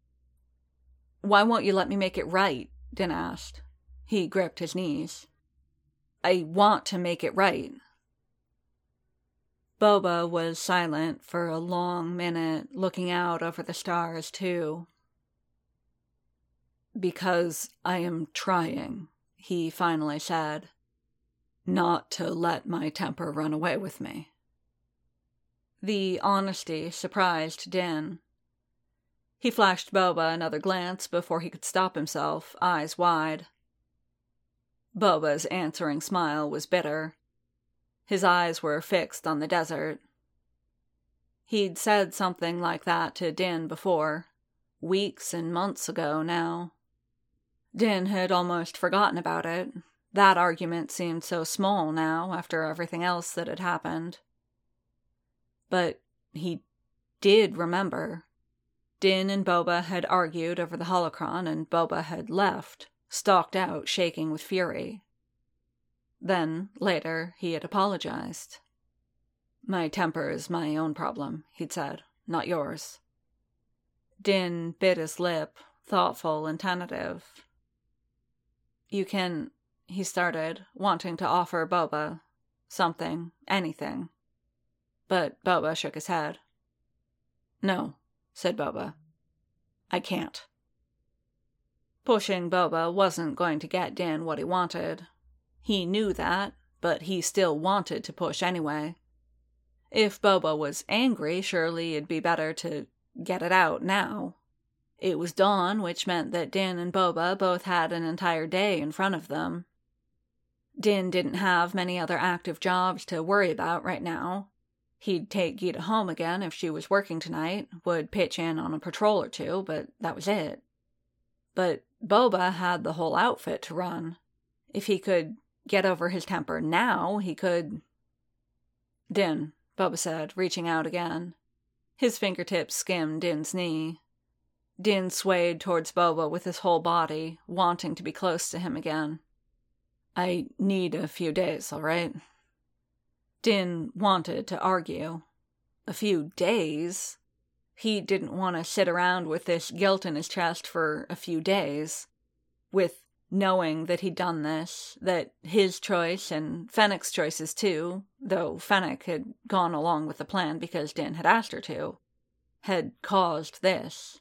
Why won't you let me make it right? Din asked. He gripped his knees. I want to make it right. Boba was silent for a long minute, looking out over the stars, too. Because I am trying, he finally said, not to let my temper run away with me. The honesty surprised Din. He flashed Boba another glance before he could stop himself, eyes wide. Boba's answering smile was bitter. His eyes were fixed on the desert. He'd said something like that to Din before, weeks and months ago now. Din had almost forgotten about it. That argument seemed so small now, after everything else that had happened. But he did remember. Din and Boba had argued over the holocron, and Boba had left, stalked out, shaking with fury. Then, later, he had apologized. My temper is my own problem, he'd said, not yours. Din bit his lip, thoughtful and tentative. You can, he started, wanting to offer Boba something, anything. But Boba shook his head. No, said Boba. I can't. Pushing Boba wasn't going to get Din what he wanted. He knew that, but he still wanted to push anyway. If Boba was angry, surely it'd be better to get it out now. It was dawn, which meant that Din and Boba both had an entire day in front of them. Din didn't have many other active jobs to worry about right now. He'd take Gita home again if she was working tonight, would pitch in on a patrol or two, but that was it. But Boba had the whole outfit to run. If he could get over his temper now, he could... Din, Boba said, reaching out again. His fingertips skimmed Din's knee. Din swayed towards Boba with his whole body, wanting to be close to him again. I need a few days, all right? Din wanted to argue. A few days? He didn't want to sit around with this guilt in his chest for a few days. With knowing that he'd done this, that his choice and Fennec's choices too, though Fennec had gone along with the plan because Din had asked her to, had caused this.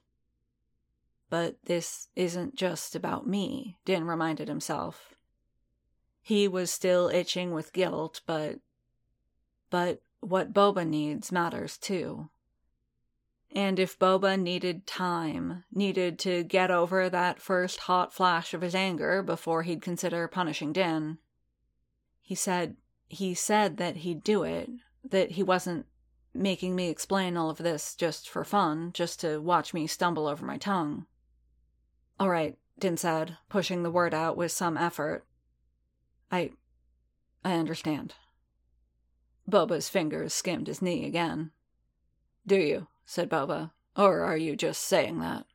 But this isn't just about me, Din reminded himself. He was still itching with guilt, but... But what Boba needs matters too. And if Boba needed time, needed to get over that first hot flash of his anger before he'd consider punishing Din, he said, he said that he'd do it, that he wasn't making me explain all of this just for fun, just to watch me stumble over my tongue. All right, Din said, pushing the word out with some effort. I... I understand. Boba's fingers skimmed his knee again. Do you? Said Boba. Or are you just saying that?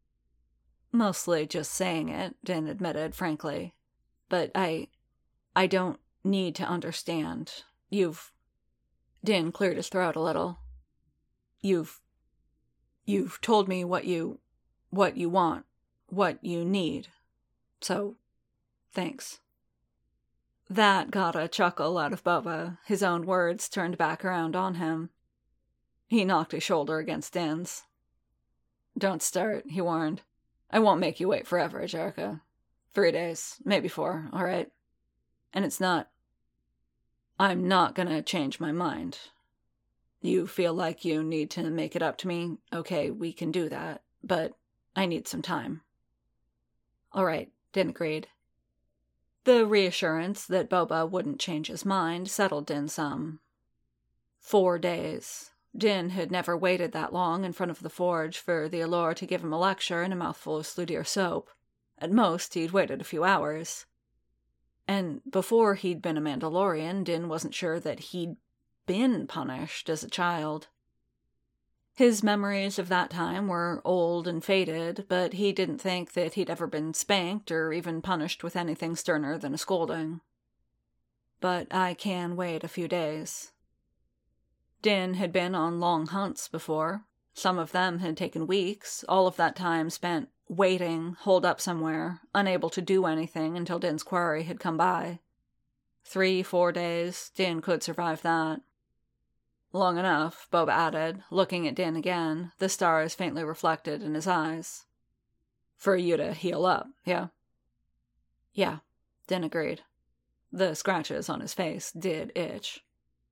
Mostly just saying it, Din admitted frankly. But I... I don't need to understand. You've... Din cleared his throat a little. You've... You've told me what you... what you want. What you need. So, thanks. That got a chuckle out of Boba, his own words turned back around on him. He knocked his shoulder against Din's. Don't start, he warned. I won't make you wait forever, Jerka. Three days, maybe four, all right? And it's not... I'm not gonna change my mind. You feel like you need to make it up to me? Okay, we can do that, but I need some time. All right, Din agreed. The reassurance that Boba wouldn't change his mind settled Din some. Four days. Din had never waited that long in front of the forge for the Allure to give him a lecture and a mouthful of Sludir soap. At most, he'd waited a few hours. And before he'd been a Mandalorian, Din wasn't sure that he'd been punished as a child. His memories of that time were old and faded, but he didn't think that he'd ever been spanked or even punished with anything sterner than a scolding. But I can wait a few days. Din had been on long hunts before. Some of them had taken weeks, all of that time spent waiting, holed up somewhere, unable to do anything until Din's quarry had come by. Three, four days, Din could survive that. Long enough, Boba added, looking at Din again, the stars faintly reflected in his eyes. For you to heal up, yeah? Yeah, Din agreed. The scratches on his face did itch.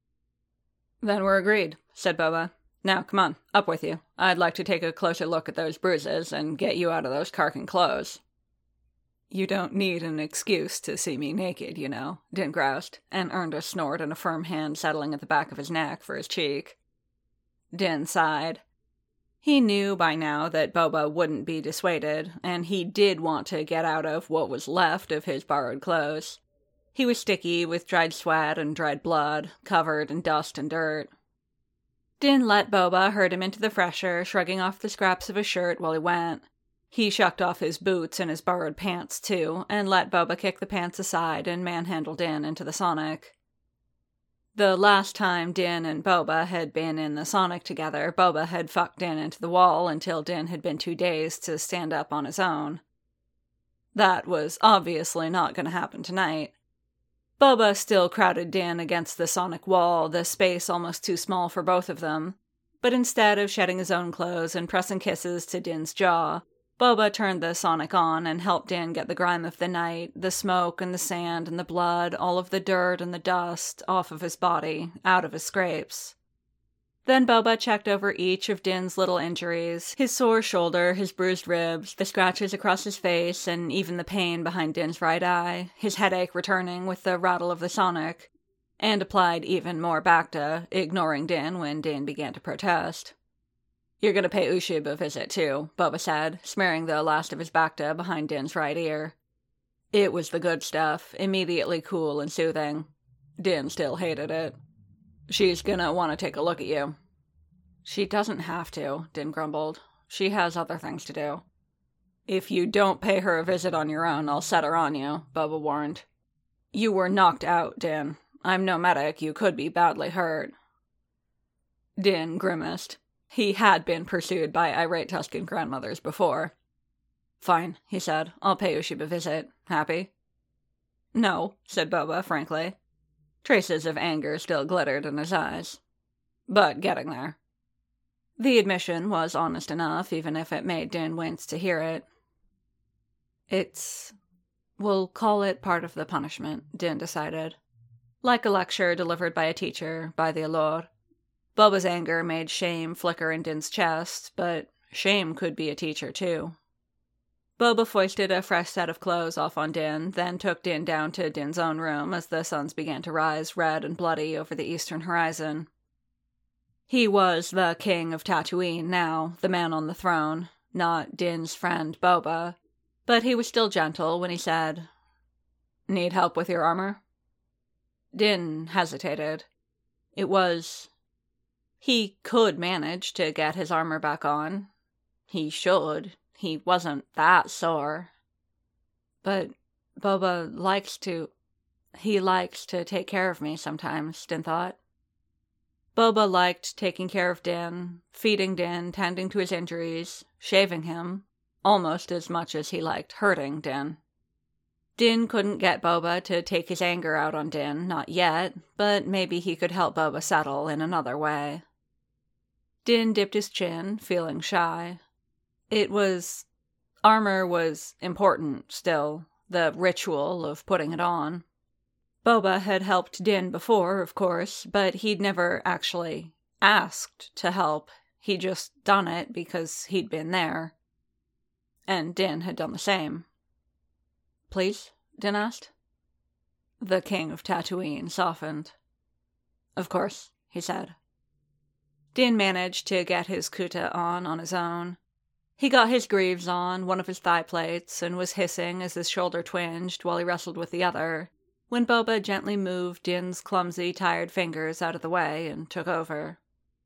Then we're agreed, said Boba. Now, come on, up with you. I'd like to take a closer look at those bruises and get you out of those carking clothes. You don't need an excuse to see me naked, you know, Din groused, and earned a snort and a firm hand settling at the back of his neck for his cheek. Din sighed. He knew by now that Boba wouldn't be dissuaded, and he did want to get out of what was left of his borrowed clothes. He was sticky with dried sweat and dried blood, covered in dust and dirt. Din let Boba herd him into the fresher, shrugging off the scraps of his shirt while he went. He shucked off his boots and his borrowed pants, too, and let Boba kick the pants aside and manhandle Din into the Sonic. The last time Din and Boba had been in the Sonic together, Boba had fucked Din into the wall until Din had been too dazed to stand up on his own. That was obviously not going to happen tonight. Boba still crowded Din against the Sonic wall, the space almost too small for both of them, but instead of shedding his own clothes and pressing kisses to Din's jaw, Boba turned the Sonic on and helped Din get the grime of the night, the smoke and the sand and the blood, all of the dirt and the dust, off of his body, out of his scrapes. Then Boba checked over each of Din's little injuries, his sore shoulder, his bruised ribs, the scratches across his face, and even the pain behind Din's right eye, his headache returning with the rattle of the sonic, and applied even more Bacta, ignoring Din when Din began to protest. "You're gonna pay Ushib a visit, too," Boba said, smearing the last of his Bacta behind Din's right ear. It was the good stuff, immediately cool and soothing. Din still hated it. "She's gonna want to take a look at you." "She doesn't have to," Din grumbled. "She has other things to do." "If you don't pay her a visit on your own, I'll set her on you," Boba warned. "You were knocked out, Din. I'm no medic, you could be badly hurt." Din grimaced. He had been pursued by irate Tusken grandmothers before. "Fine," he said. "I'll pay Ushib a visit. Happy?" "No," said Boba, frankly. Traces of anger still glittered in his eyes. But getting there. The admission was honest enough, even if it made Din wince to hear it. "It's... we'll call it part of the punishment," Din decided. Like a lecture delivered by a teacher, by the Alor. Boba's anger made shame flicker in Din's chest, but shame could be a teacher, too. Boba foisted a fresh set of clothes off on Din, then took Din down to Din's own room as the suns began to rise red and bloody over the eastern horizon. He was the king of Tatooine now, the man on the throne, not Din's friend Boba, but he was still gentle when he said, "Need help with your armor?" Din hesitated. It was... He could manage to get his armor back on. He should. He wasn't that sore. But Boba likes to... He likes to take care of me sometimes, Din thought. Boba liked taking care of Din, feeding Din, tending to his injuries, shaving him, almost as much as he liked hurting Din. Din couldn't get Boba to take his anger out on Din, not yet, but maybe he could help Boba settle in another way. Din dipped his chin, feeling shy. It was... Armor was important, still, the ritual of putting it on. Boba had helped Din before, of course, but he'd never actually asked to help. He'd just done it because he'd been there. And Din had done the same. "Please?" Din asked. The king of Tatooine softened. "Of course," he said. Din managed to get his kuta on on his own. He got his greaves on, one of his thigh plates, and was hissing as his shoulder twinged while he wrestled with the other, when Boba gently moved Din's clumsy, tired fingers out of the way and took over.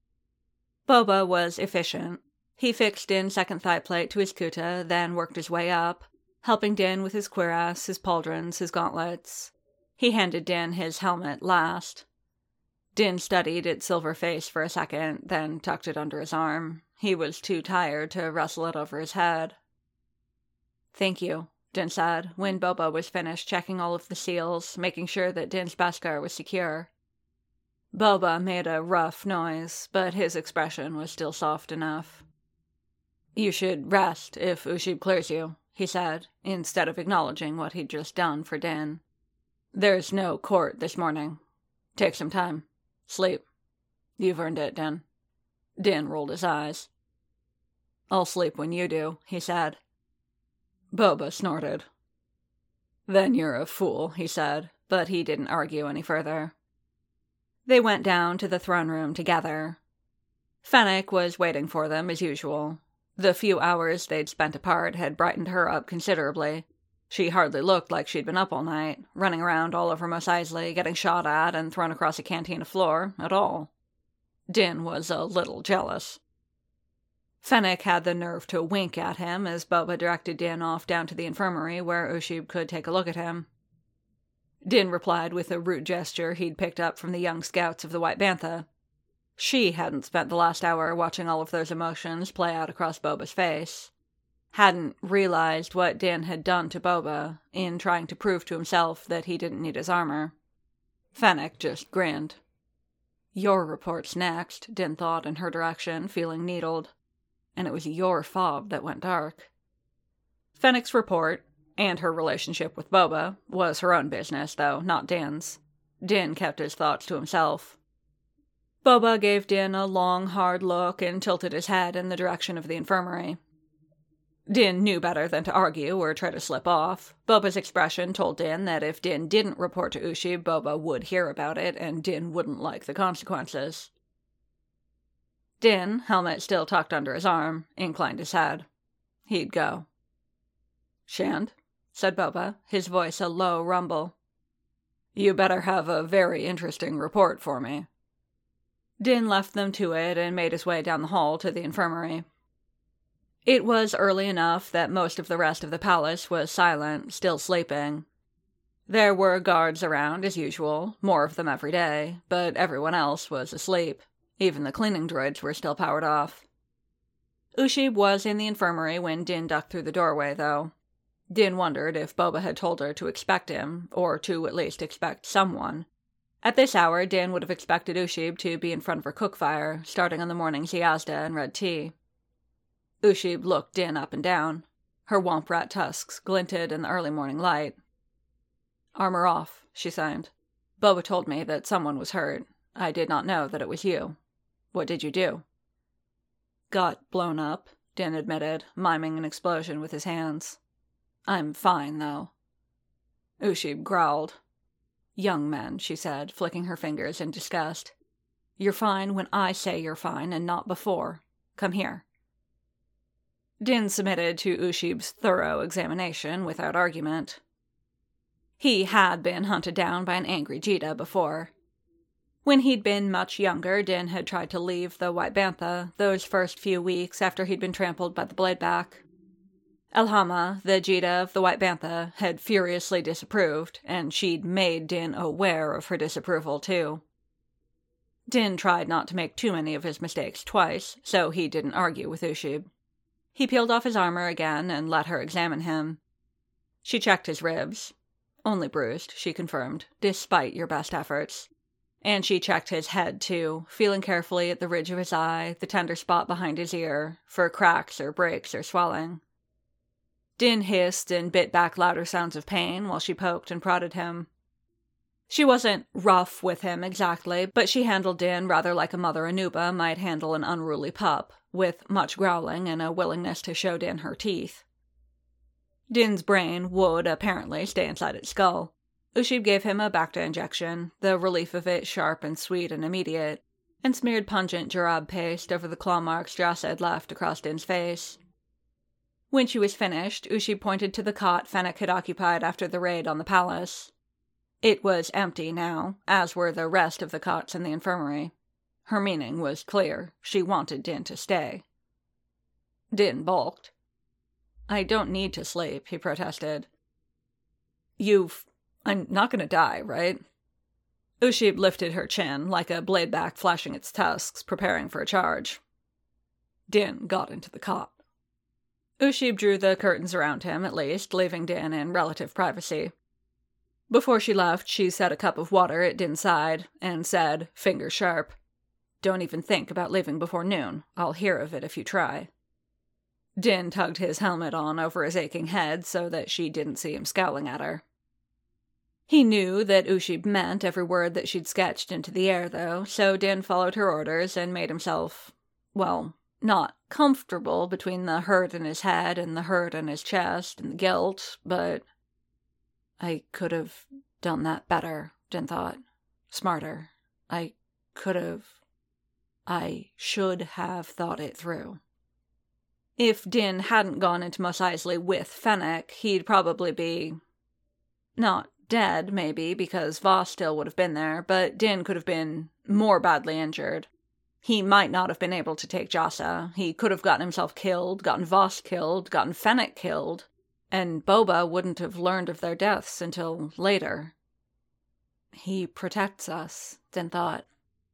Boba was efficient. He fixed Din's second thigh plate to his kuta, then worked his way up, helping Din with his cuirass, his pauldrons, his gauntlets. He handed Din his helmet last. Din studied its silver face for a second, then tucked it under his arm. He was too tired to wrestle it over his head. "Thank you," Din said, when Boba was finished checking all of the seals, making sure that Din's beskar was secure. Boba made a rough noise, but his expression was still soft enough. "You should rest if Ushib clears you," he said, instead of acknowledging what he'd just done for Din. "There's no court this morning. Take some time. Sleep. You've earned it, Din." Din rolled his eyes. "I'll sleep when you do," he said. Boba snorted. "Then you're a fool," he said, but he didn't argue any further. They went down to the throne room together. Fennec was waiting for them as usual. The few hours they'd spent apart had brightened her up considerably. She hardly looked like she'd been up all night, running around all over Mos Eisley, getting shot at and thrown across a cantina floor, at all. Din was a little jealous. Fennec had the nerve to wink at him as Boba directed Din off down to the infirmary where Ushib could take a look at him. Din replied with a rude gesture he'd picked up from the young scouts of the White Bantha. She hadn't spent the last hour watching all of those emotions play out across Boba's face. Hadn't realized what Din had done to Boba in trying to prove to himself that he didn't need his armor. Fennec just grinned. "Your report's next," Din thought in her direction, feeling needled. And it was your fob that went dark. Fennec's report, and her relationship with Boba, was her own business, though, not Din's. Din kept his thoughts to himself. Boba gave Din a long, hard look and tilted his head in the direction of the infirmary. Din knew better than to argue or try to slip off. Boba's expression told Din that if Din didn't report to Ushib, Boba would hear about it, and Din wouldn't like the consequences. Din, helmet still tucked under his arm, inclined his head. He'd go. "Shand," said Boba, his voice a low rumble. "You better have a very interesting report for me." Din left them to it and made his way down the hall to the infirmary. It was early enough that most of the rest of the palace was silent, still sleeping. There were guards around, as usual, more of them every day, but everyone else was asleep. Even the cleaning droids were still powered off. Ushib was in the infirmary when Din ducked through the doorway, though. Din wondered if Boba had told her to expect him, or to at least expect someone. At this hour, Din would have expected Ushib to be in front of her cook fire, starting on the morning's Yazda and red tea. Ushib looked Din up and down. Her womp rat tusks glinted in the early morning light. "Armor off," she signed. "Boba told me that someone was hurt. I did not know that it was you. What did you do?" "Got blown up," Din admitted, miming an explosion with his hands. "I'm fine, though." Ushib growled. "Young men," she said, flicking her fingers in disgust. "You're fine when I say you're fine, and not before. Come here." Din submitted to Ushib's thorough examination without argument. He had been hunted down by an angry Jita before. When he'd been much younger, Din had tried to leave the White Bantha those first few weeks after he'd been trampled by the Bladeback. Elhama, the Jita of the White Bantha, had furiously disapproved, and she'd made Din aware of her disapproval, too. Din tried not to make too many of his mistakes twice, so he didn't argue with Ushib. He peeled off his armor again and let her examine him. She checked his ribs. Only bruised, she confirmed, despite your best efforts. And she checked his head, too, feeling carefully at the ridge of his eye, the tender spot behind his ear, for cracks or breaks or swelling. Din hissed and bit back louder sounds of pain while she poked and prodded him. She wasn't rough with him exactly, but she handled Din rather like a mother Anuba might handle an unruly pup, with much growling and a willingness to show Din her teeth. Din's brain would, apparently, stay inside its skull. Ushib gave him a Bacta injection, the relief of it sharp and sweet and immediate, and smeared pungent Jarab paste over the claw marks Jassa had left across Din's face. When she was finished, Ushib pointed to the cot Fennec had occupied after the raid on the palace. It was empty now, as were the rest of the cots in the infirmary. Her meaning was clear. She wanted Din to stay. Din balked. "I don't need to sleep," he protested. You've... I'm not gonna die, right?" Ushib lifted her chin, like a bladeback flashing its tusks, preparing for a charge. Din got into the cot. Ushib drew the curtains around him, at least, leaving Din in relative privacy. Before she left, she set a cup of water at Din's side, and said, fingers sharp, "Don't even think about leaving before noon. I'll hear of it if you try." Din tugged his helmet on over his aching head so that she didn't see him scowling at her. He knew that Ushib meant every word that she'd sketched into the air, though, so Din followed her orders and made himself, well, not comfortable between the hurt in his head and the hurt in his chest and the guilt, but... I could have done that better, Din thought. Smarter. I could have... I should have thought it through. If Din hadn't gone into Mos Eisley with Fennec, he'd probably be... not dead, maybe, because Voss still would have been there, but Din could have been more badly injured. He might not have been able to take Jassa. He could have gotten himself killed, gotten Voss killed, gotten Fennec killed, and Boba wouldn't have learned of their deaths until later. He protects us, Din thought.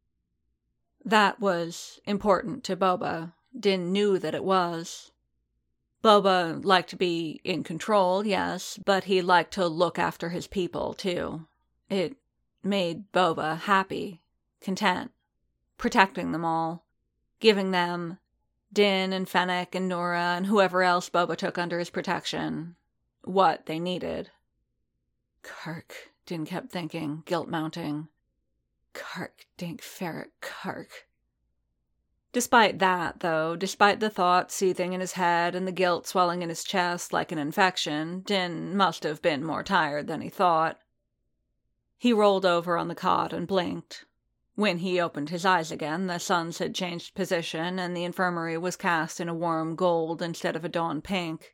That was important to Boba. Din knew that it was. Boba liked to be in control, yes, but he liked to look after his people, too. It made Boba happy, content, protecting them all, giving them, Din and Fennec and Nora and whoever else Boba took under his protection, what they needed. Kirk, Din kept thinking, guilt mounting. Kark, dink, ferret, kark. Despite that, though, despite the thought seething in his head and the guilt swelling in his chest like an infection, Din must have been more tired than he thought. He rolled over on the cot and blinked. When he opened his eyes again, the suns had changed position and the infirmary was cast in a warm gold instead of a dawn pink.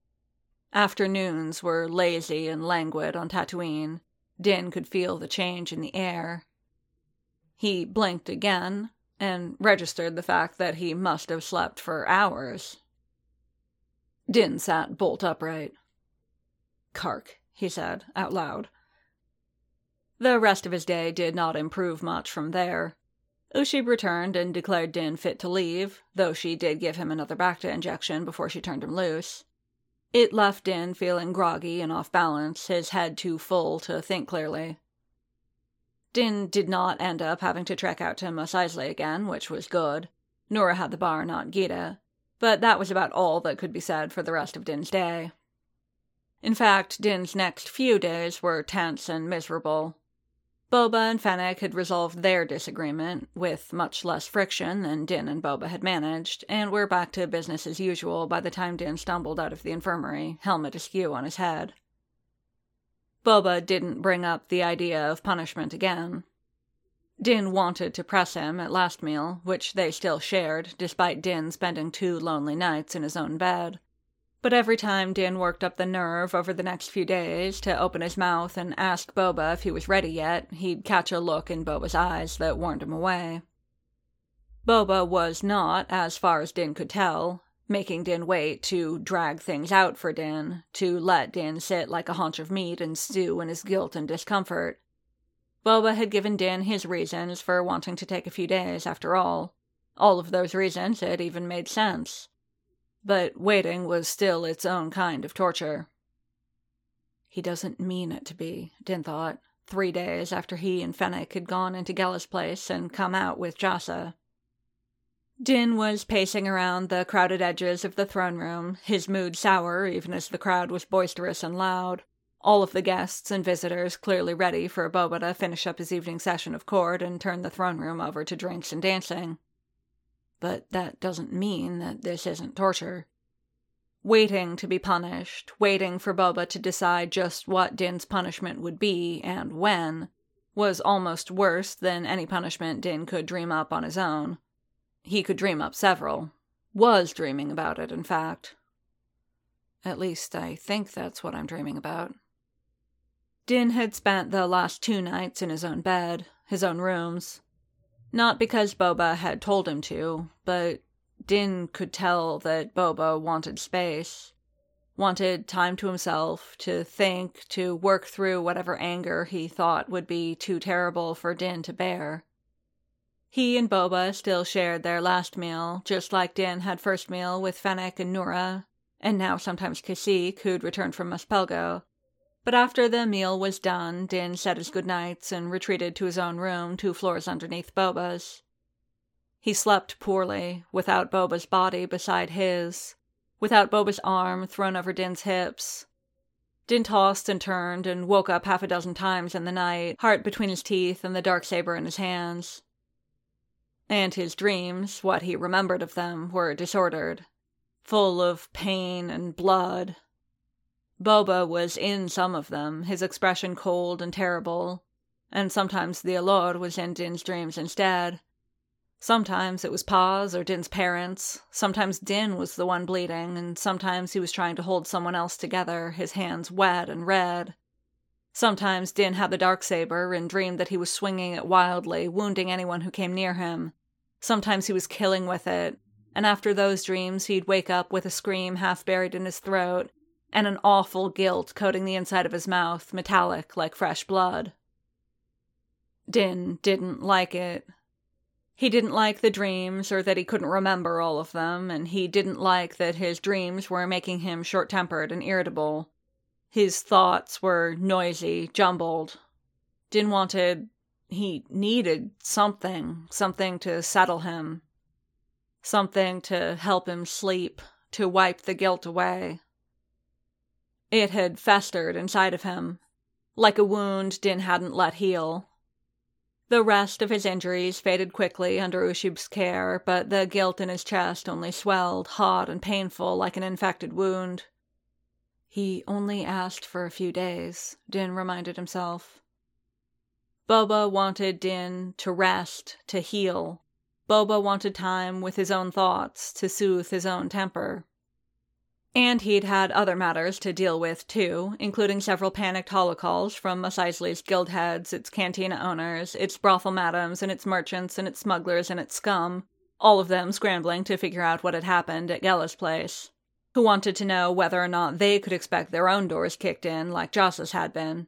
Afternoons were lazy and languid on Tatooine. Din could feel the change in the air. He blinked again and registered the fact that he must have slept for hours. Din sat bolt upright. "Kark," he said, out loud. The rest of his day did not improve much from there. Ushib returned and declared Din fit to leave, though she did give him another Bacta injection before she turned him loose. It left Din feeling groggy and off balance, his head too full to think clearly. Din did not end up having to trek out to Mos Eisley again, which was good. Nora had the bar, not Gita. But that was about all that could be said for the rest of Din's day. In fact, Din's next few days were tense and miserable. Boba and Fennec had resolved their disagreement, with much less friction than Din and Boba had managed, and were back to business as usual by the time Din stumbled out of the infirmary, helmet askew on his head. Boba didn't bring up the idea of punishment again. Din wanted to press him at last meal, which they still shared, despite Din spending two lonely nights in his own bed. But every time Din worked up the nerve over the next few days to open his mouth and ask Boba if he was ready yet, he'd catch a look in Boba's eyes that warned him away. Boba was not, as far as Din could tell, making Din wait to drag things out for Din, to let Din sit like a haunch of meat and stew in his guilt and discomfort. Boba had given Din his reasons for wanting to take a few days, after all. All of those reasons had even made sense. But waiting was still its own kind of torture. He doesn't mean it to be, Din thought, three days after he and Fennec had gone into Gella's place and come out with Jassa. Din was pacing around the crowded edges of the throne room, his mood sour even as the crowd was boisterous and loud, all of the guests and visitors clearly ready for Boba to finish up his evening session of court and turn the throne room over to drinks and dancing. But that doesn't mean that this isn't torture. Waiting to be punished, waiting for Boba to decide just what Din's punishment would be and when, was almost worse than any punishment Din could dream up on his own. He could dream up several. Was dreaming about it, in fact. At least I think that's what I'm dreaming about. Din had spent the last two nights in his own bed, his own rooms. Not because Boba had told him to, but Din could tell that Boba wanted space. Wanted time to himself, to think, to work through whatever anger he thought would be too terrible for Din to bear. He and Boba still shared their last meal, just like Din had first meal with Fennec and Nura, and now sometimes Kashyyyk, who'd returned from Muspelgo. But after the meal was done, Din said his goodnights and retreated to his own room two floors underneath Boba's. He slept poorly, without Boba's body beside his, without Boba's arm thrown over Din's hips. Din tossed and turned and woke up half a dozen times in the night, heart between his teeth and the darksaber in his hands. And his dreams, what he remembered of them, were disordered, full of pain and blood. Boba was in some of them, his expression cold and terrible, and sometimes the Allure was in Din's dreams instead. Sometimes it was Paz or Din's parents, sometimes Din was the one bleeding, and sometimes he was trying to hold someone else together, his hands wet and red. Sometimes Din had the darksaber and dreamed that he was swinging it wildly, wounding anyone who came near him. Sometimes he was killing with it, and after those dreams he'd wake up with a scream half buried in his throat, and an awful guilt coating the inside of his mouth, metallic like fresh blood. Din didn't like it. He didn't like the dreams, or that he couldn't remember all of them, and he didn't like that his dreams were making him short-tempered and irritable. His thoughts were noisy, jumbled. Din wanted... he needed something, something to settle him. Something to help him sleep, to wipe the guilt away. It had festered inside of him, like a wound Din hadn't let heal. The rest of his injuries faded quickly under Ushib's care, but the guilt in his chest only swelled, hot and painful like an infected wound. He only asked for a few days, Din reminded himself. Boba wanted Din to rest, to heal. Boba wanted time with his own thoughts, to soothe his own temper. And he'd had other matters to deal with, too, including several panicked holocalls from Mos Eisley's guild heads, its cantina owners, its brothel madams, and its merchants, and its smugglers, and its scum, all of them scrambling to figure out what had happened at Gella's place, who wanted to know whether or not they could expect their own doors kicked in like Joss's had been.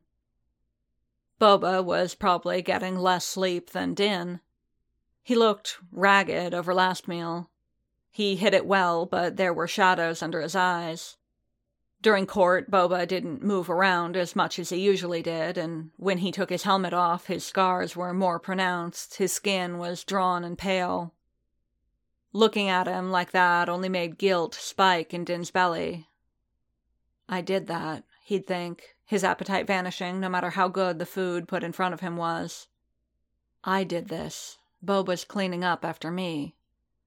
Boba was probably getting less sleep than Din. He looked ragged over last meal. He hid it well, but there were shadows under his eyes. During court, Boba didn't move around as much as he usually did, and when he took his helmet off, his scars were more pronounced, his skin was drawn and pale. Looking at him like that only made guilt spike in Din's belly. I did that, he'd think, his appetite vanishing no matter how good the food put in front of him was. I did this. Boba's cleaning up after me.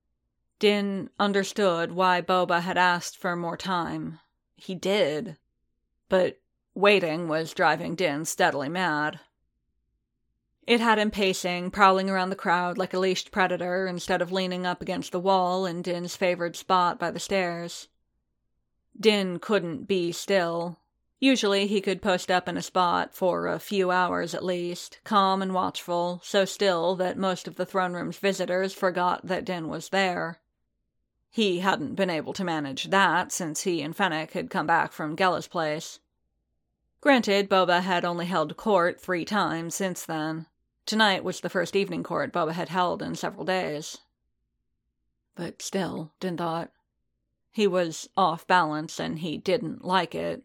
Din understood why Boba had asked for more time. He did. But waiting was driving Din steadily mad. It had him pacing, prowling around the crowd like a leashed predator instead of leaning up against the wall in Din's favored spot by the stairs. Din couldn't be still. Usually he could post up in a spot for a few hours at least, calm and watchful, so still that most of the throne room's visitors forgot that Din was there. He hadn't been able to manage that since he and Fennec had come back from Gella's place. Granted, Boba had only held court three times since then. Tonight was the first evening court Boba had held in several days. But still, Din thought. He was off balance and he didn't like it.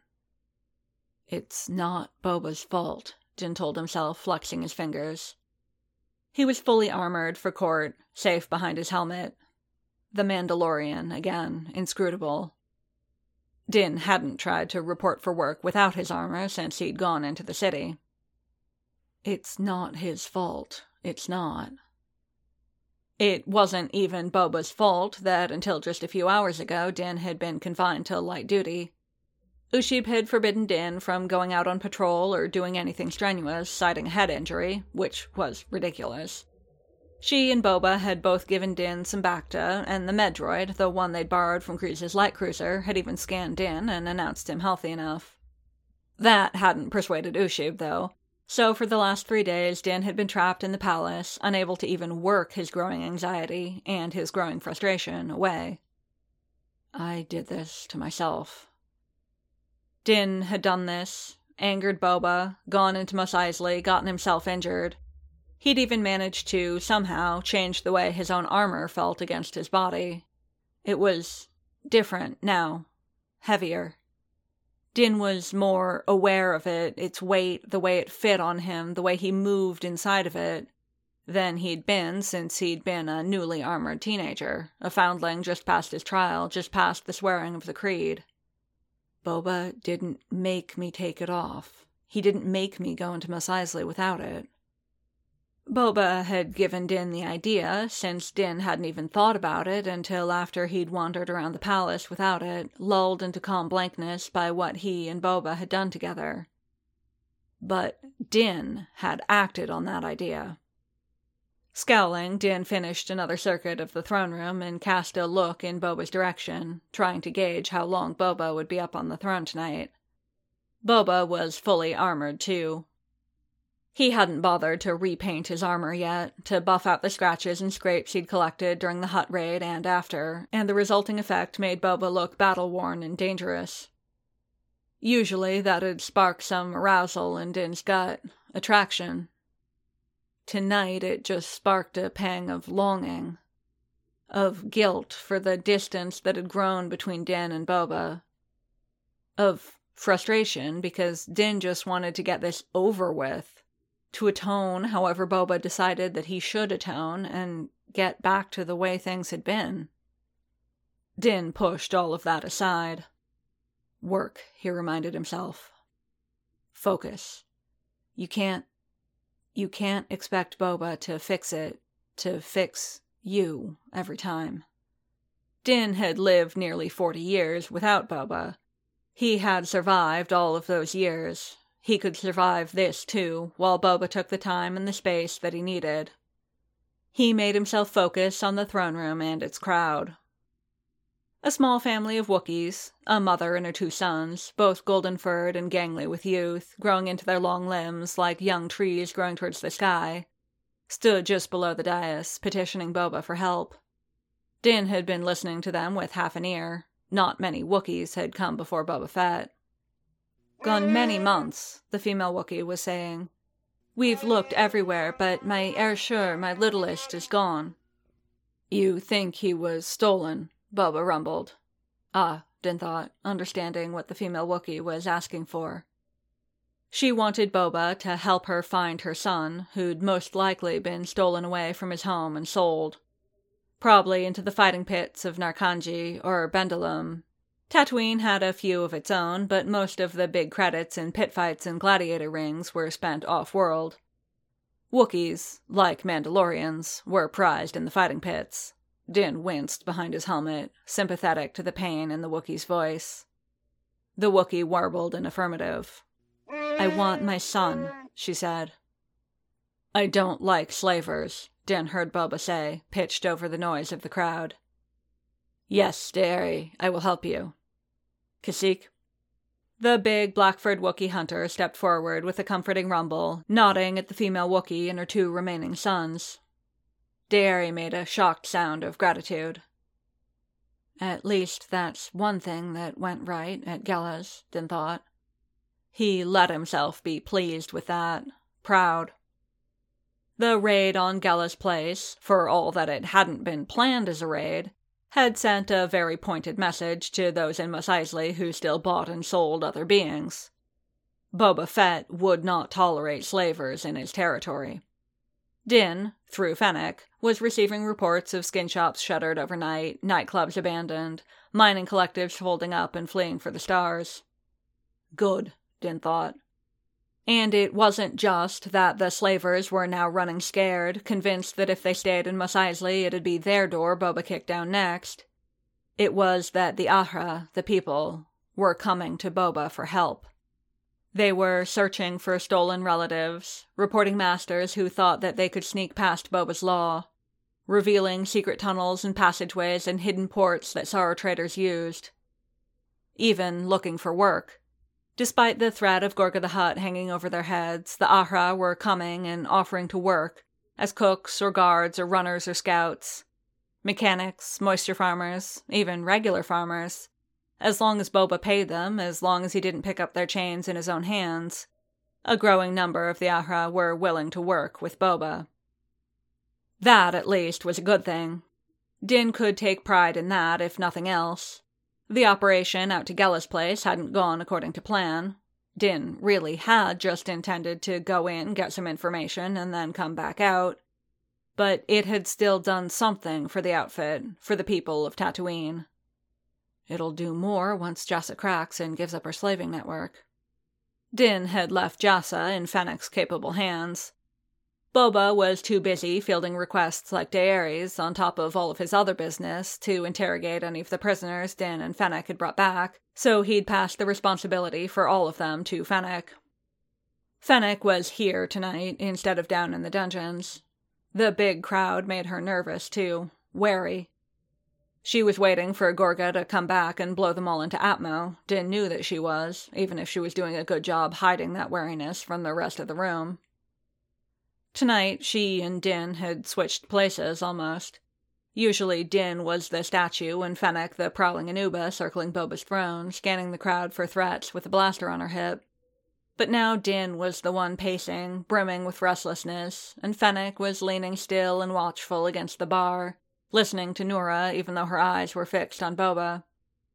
It's not Boba's fault, Din told himself, flexing his fingers. He was fully armored for court, safe behind his helmet. The Mandalorian, again, inscrutable. Din hadn't tried to report for work without his armor since he'd gone into the city. It's not his fault. It's not. It wasn't even Boba's fault that until just a few hours ago Din had been confined to light duty. Ushib had forbidden Din from going out on patrol or doing anything strenuous, citing a head injury, which was ridiculous. She and Boba had both given Din some Bacta, and the Medroid, the one they'd borrowed from Kryze's light cruiser, had even scanned Din and announced him healthy enough. That hadn't persuaded Ushib, though, so for the last three days Din had been trapped in the palace, unable to even work his growing anxiety and his growing frustration away. I did this to myself. Din had done this, angered Boba, gone into Mos Eisley, gotten himself injured. He'd even managed to, somehow, change the way his own armor felt against his body. It was different now, heavier. Din was more aware of it, its weight, the way it fit on him, the way he moved inside of it, than he'd been since he'd been a newly armored teenager, a foundling just past his trial, just past the swearing of the creed. Boba didn't make me take it off. He didn't make me go into Mos Eisley without it. Boba had given Din the idea, since Din hadn't even thought about it until after he'd wandered around the palace without it, lulled into calm blankness by what he and Boba had done together. But Din had acted on that idea. Scowling, Din finished another circuit of the throne room and cast a look in Boba's direction, trying to gauge how long Boba would be up on the throne tonight. Boba was fully armored, too. He hadn't bothered to repaint his armor yet, to buff out the scratches and scrapes he'd collected during the Hutt raid and after, and the resulting effect made Boba look battle-worn and dangerous. Usually that'd spark some arousal in Din's gut, attraction. Tonight it just sparked a pang of longing, of guilt for the distance that had grown between Din and Boba, of frustration because Din just wanted to get this over with, to atone however Boba decided that he should atone, and get back to the way things had been. Din pushed all of that aside. Work, he reminded himself. Focus. You can't You can't expect Boba to fix it, to fix you every time. Din had lived nearly forty years without Boba. He had survived all of those years. He could survive this, too, while Boba took the time and the space that he needed. He made himself focus on the throne room and its crowd. A small family of Wookiees, a mother and her two sons, both golden-furred and gangly with youth, growing into their long limbs like young trees growing towards the sky, stood just below the dais, petitioning Boba for help. Din had been listening to them with half an ear. Not many Wookiees had come before Boba Fett. "Gone many months," the female Wookiee was saying. "We've looked everywhere, but my Ershur, my littlest, is gone." "You think he was stolen?" Boba rumbled. Ah, Din thought, understanding what the female Wookiee was asking for. She wanted Boba to help her find her son, who'd most likely been stolen away from his home and sold. Probably into the fighting pits of Narkanji or Bendalum. Tatooine had a few of its own, but most of the big credits in pit fights and gladiator rings were spent off-world. Wookiees, like Mandalorians, were prized in the fighting pits. Din winced behind his helmet, sympathetic to the pain in the Wookiee's voice. The Wookiee warbled in affirmative. "I want my son," she said. "I don't like slavers," Din heard Boba say, pitched over the noise of the crowd. "Yes, Deari, I will help you." "Kashyyyk?" The big, black-furred Wookiee hunter stepped forward with a comforting rumble, nodding at the female Wookiee and her two remaining sons. Deari made a shocked sound of gratitude. At least that's one thing that went right at Gelaz, Din thought. He let himself be pleased with that, proud. The raid on Gelaz Place, for all that it hadn't been planned as a raid, had sent a very pointed message to those in Mos Eisley who still bought and sold other beings. Boba Fett would not tolerate slavers in his territory. Din, through Fennec, was receiving reports of skin shops shuttered overnight, nightclubs abandoned, mining collectives folding up and fleeing for the stars. Good, Din thought. And it wasn't just that the slavers were now running scared, convinced that if they stayed in Mos Eisley it'd be their door Boba kicked down next. It was that the Ahra, the people, were coming to Boba for help. They were searching for stolen relatives, reporting masters who thought that they could sneak past Boba's law, revealing secret tunnels and passageways and hidden ports that Saro traders used. Even looking for work. Despite the threat of Gorga the Hutt hanging over their heads, the Ahra were coming and offering to work, as cooks or guards or runners or scouts. Mechanics, moisture farmers, even regular farmers. As long as Boba paid them, as long as he didn't pick up their chains in his own hands, a growing number of the Ahra were willing to work with Boba. That, at least, was a good thing. Din could take pride in that, if nothing else. The operation out to Gelaz Place hadn't gone according to plan. Din really had just intended to go in, get some information, and then come back out. But it had still done something for the outfit, for the people of Tatooine. It'll do more once Jassa cracks and gives up her slaving network. Din had left Jassa in Fennec's capable hands. Boba was too busy fielding requests like Deari's, on top of all of his other business, to interrogate any of the prisoners Din and Fennec had brought back, so he'd passed the responsibility for all of them to Fennec. Fennec was here tonight, instead of down in the dungeons. The big crowd made her nervous, too, wary. She was waiting for Gorga to come back and blow them all into Atmo. Din knew that she was, even if she was doing a good job hiding that wariness from the rest of the room. Tonight, she and Din had switched places, almost. Usually Din was the statue and Fennec the prowling Anuba circling Boba's throne, scanning the crowd for threats with a blaster on her hip. But now Din was the one pacing, brimming with restlessness, and Fennec was leaning still and watchful against the bar, listening to Nura even though her eyes were fixed on Boba.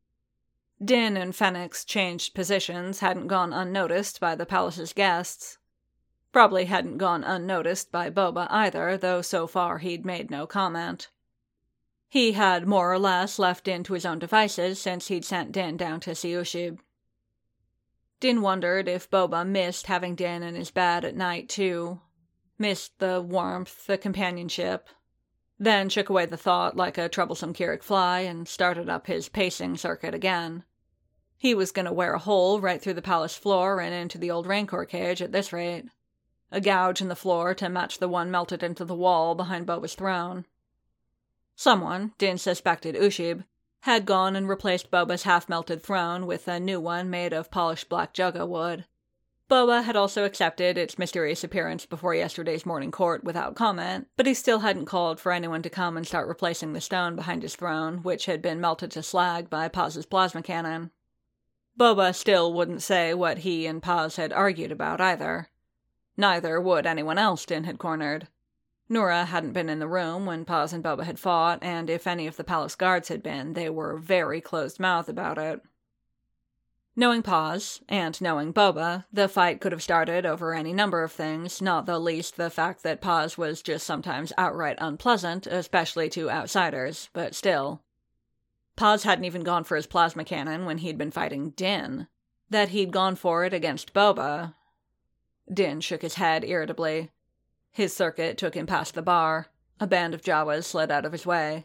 Din and Fennec's changed positions hadn't gone unnoticed by the palace's guests. Probably hadn't gone unnoticed by Boba either, though so far he'd made no comment. He had more or less left Din to his own devices since he'd sent Din down to Siushib. Din wondered if Boba missed having Din in his bed at night, too. missed the warmth, the companionship, then shook away the thought like a troublesome Keurig fly and started up his pacing circuit again. He was going to wear a hole right through the palace floor and into the old Rancor cage at this rate. A gouge in the floor to match the one melted into the wall behind Boba's throne. Someone, Din suspected Ushib, had gone and replaced Boba's half-melted throne with a new one made of polished black Jugga wood. Boba had also accepted its mysterious appearance before yesterday's morning court without comment, but he still hadn't called for anyone to come and start replacing the stone behind his throne, which had been melted to slag by Paz's plasma cannon. Boba still wouldn't say what he and Paz had argued about either. Neither would anyone else Din had cornered. Nura hadn't been in the room when Paz and Boba had fought, and if any of the palace guards had been, they were very closed-mouthed about it. Knowing Paz, and knowing Boba, the fight could have started over any number of things, not the least the fact that Paz was just sometimes outright unpleasant, especially to outsiders, but still. Paz hadn't even gone for his plasma cannon when he'd been fighting Din. That he'd gone for it against Boba. Din shook his head irritably. His circuit took him past the bar. A band of Jawas slid out of his way.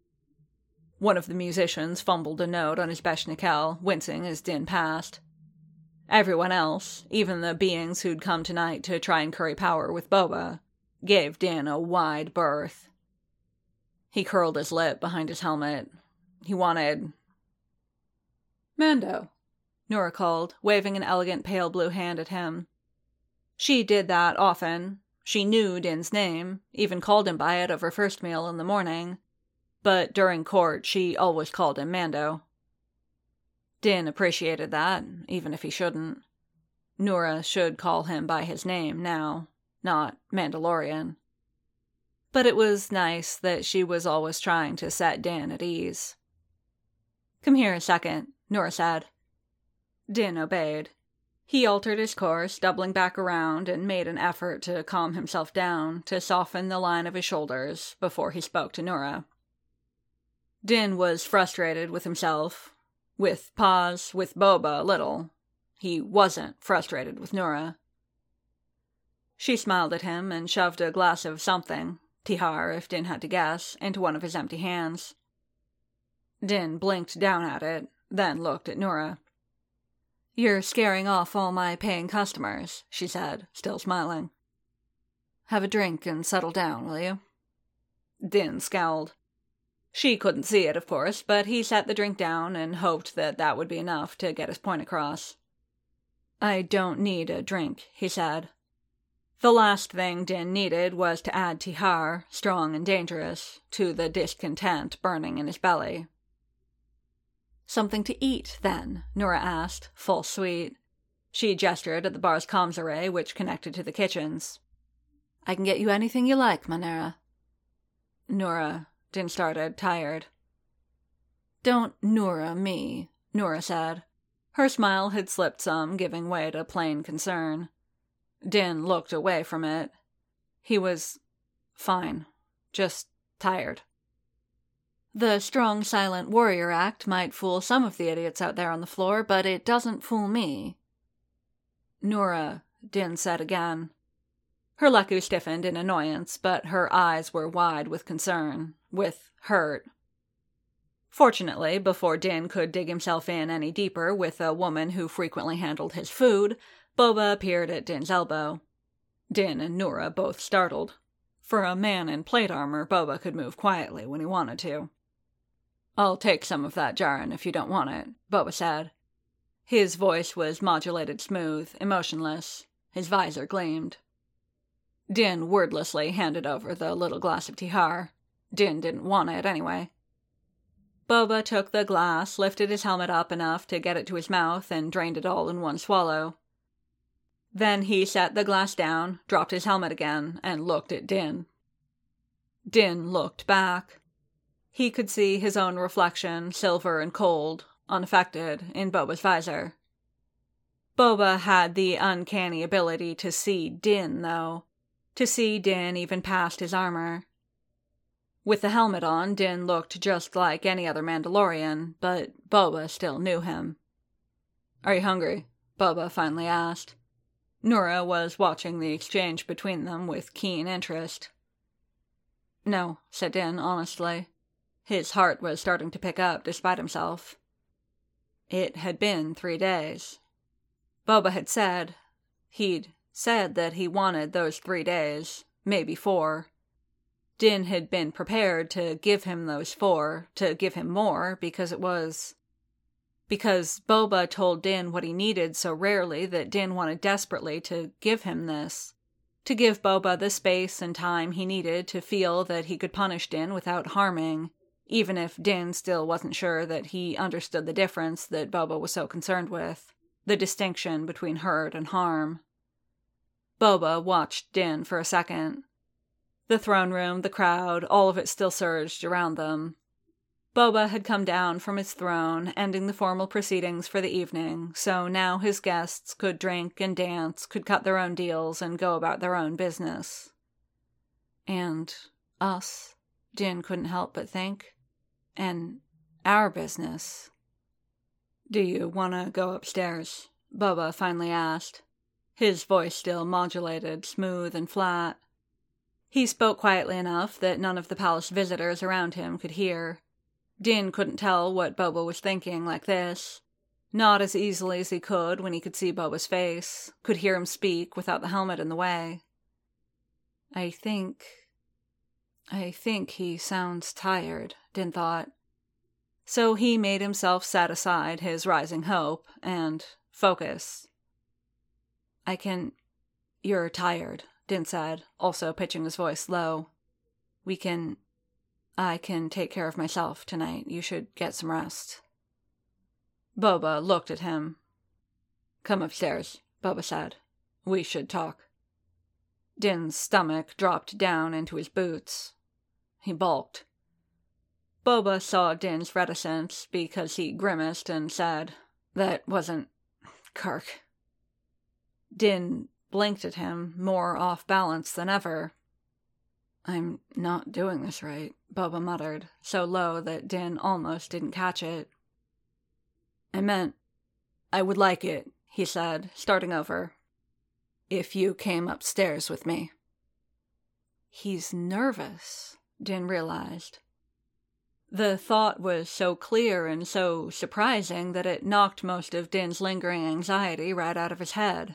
One of the musicians fumbled a note on his beshnikel, wincing as Din passed. Everyone else, even the beings who'd come tonight to try and curry power with Boba, gave Din a wide berth. He curled his lip behind his helmet. He wanted... "Mando," Nura called, waving an elegant pale blue hand at him. She did that often. She knew Din's name, even called him by it over first meal in the morning. But during court, she always called him Mando. Din appreciated that, even if he shouldn't. Nura should call him by his name now, not Mandalorian. But it was nice that she was always trying to set Din at ease. "Come here a second," Nura said. Din obeyed. He altered his course, doubling back around, and made an effort to calm himself down, to soften the line of his shoulders, before he spoke to Nura. Din was frustrated with himself, with Paz, with Boba a little. He wasn't frustrated with Nura. She smiled at him and shoved a glass of something, tihar if Din had to guess, into one of his empty hands. Din blinked down at it, then looked at Nura. "You're scaring off all my paying customers," she said, still smiling. "Have a drink and settle down, will you?" Din scowled. She couldn't see it, of course, but he set the drink down and hoped that that would be enough to get his point across. "I don't need a drink," he said. The last thing Din needed was to add tihar, strong and dangerous, to the discontent burning in his belly. "Something to eat, then?" Nura asked, full sweet. She gestured at the bar's comms array, which connected to the kitchens. "I can get you anything you like, Manera." Nura, Din started, tired. "Don't Nura me," Nura said. Her smile had slipped some, giving way to plain concern. Din looked away from it. He was fine. Just tired. "The strong, silent warrior act might fool some of the idiots out there on the floor, but it doesn't fool me." "Nura," Din said again. Her leku stiffened in annoyance, but her eyes were wide with concern, with hurt. Fortunately, before Din could dig himself in any deeper with a woman who frequently handled his food, Boba appeared at Din's elbow. Din and Nura both startled. For a man in plate armor, Boba could move quietly when he wanted to. "I'll take some of that, Jaren, if you don't want it," Boba said. His voice was modulated smooth, emotionless. His visor gleamed. Din wordlessly handed over the little glass of tihar. Din didn't want it anyway. Boba took the glass, lifted his helmet up enough to get it to his mouth, and drained it all in one swallow. Then he set the glass down, dropped his helmet again, and looked at Din. Din looked back. He could see his own reflection, silver and cold, unaffected, in Boba's visor. Boba had the uncanny ability to see Din, though. To see Din even past his armor. With the helmet on, Din looked just like any other Mandalorian, but Boba still knew him. "Are you hungry?" Boba finally asked. Nora was watching the exchange between them with keen interest. "No," said Din honestly. His heart was starting to pick up despite himself. It had been three days. Boba had said, he'd said that he wanted those three days, maybe four. Din had been prepared to give him those four, to give him more, because it was... Because Boba told Din what he needed so rarely that Din wanted desperately to give him this. To give Boba the space and time he needed to feel that he could punish Din without harming, even if Din still wasn't sure that he understood the difference that Boba was so concerned with, the distinction between hurt and harm. Boba watched Din for a second. The throne room, the crowd, all of it still surged around them. Boba had come down from his throne, ending the formal proceedings for the evening, so now his guests could drink and dance, could cut their own deals, and go about their own business. And us, Din couldn't help but think. And our business. "Do you want to go upstairs?" Boba finally asked. His voice still modulated, smooth and flat. He spoke quietly enough that none of the palace visitors around him could hear. Din couldn't tell what Boba was thinking like this. Not as easily as he could when he could see Boba's face, could hear him speak without the helmet in the way. I think... I think he sounds tired, Din thought. So he made himself set aside his rising hope and focus. I can... You're tired, Din said, also pitching his voice low. We can... I can take care of myself tonight. You should get some rest. Boba looked at him. Come upstairs, Boba said. We should talk. Din's stomach dropped down into his boots. He balked. Boba saw Din's reticence because he grimaced and said, That wasn't... Kirk. Din blinked at him, more off balance than ever. I'm not doing this right, Boba muttered, so low that Din almost didn't catch it. I meant, I would like it, he said, starting over. If you came upstairs with me. He's nervous, Din realized. The thought was so clear and so surprising that it knocked most of Din's lingering anxiety right out of his head.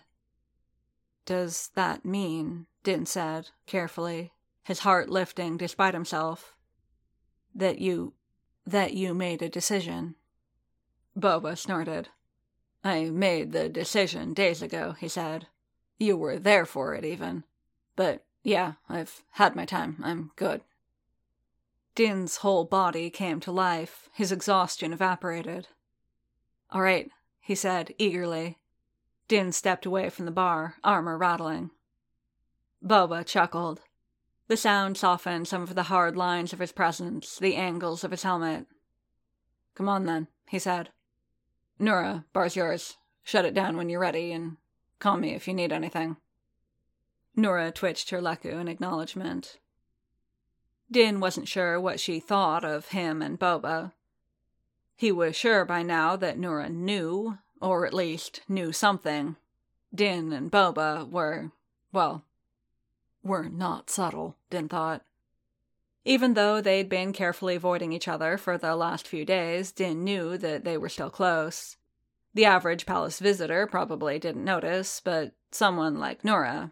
Does that mean, Din said, carefully, his heart lifting despite himself, that you... that you made a decision? Boba snorted. I made the decision days ago, he said. You were there for it, even. But, yeah, I've had my time. I'm good. Din's whole body came to life. His exhaustion evaporated. All right, he said, eagerly. Din stepped away from the bar, armor rattling. Boba chuckled. The sound softened some of the hard lines of his presence, the angles of his helmet. Come on, then, he said. Nura, bar's yours. Shut it down when you're ready, and call me if you need anything. Nura twitched her leku in acknowledgement. Din wasn't sure what she thought of him and Boba. He was sure by now that Nura knew, or at least knew something. Din and Boba were, well... were not subtle, Din thought. Even though they'd been carefully avoiding each other for the last few days, Din knew that they were still close. The average palace visitor probably didn't notice, but someone like Nura...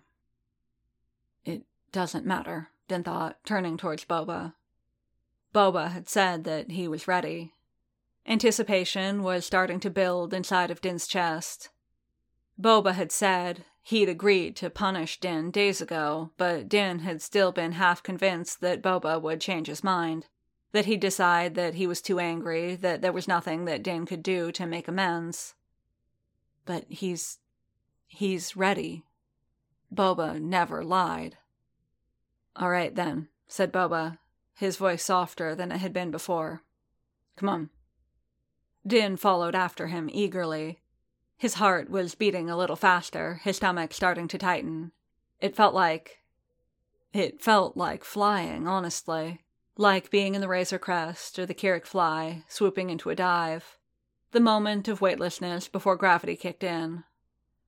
It doesn't matter, Din thought, turning towards Boba. Boba had said that he was ready. Anticipation was starting to build inside of Din's chest. Boba had said he'd agreed to punish Din days ago, but Din had still been half convinced that Boba would change his mind, that he'd decide that he was too angry, that there was nothing that Din could do to make amends. But he's... he's ready. Boba never lied. All right, then, said Boba, his voice softer than it had been before. Come on. Din followed after him eagerly. His heart was beating a little faster, his stomach starting to tighten. It felt like... It felt like flying, honestly. Like being in the Razor Crest or the Kirik Fly, swooping into a dive. The moment of weightlessness before gravity kicked in.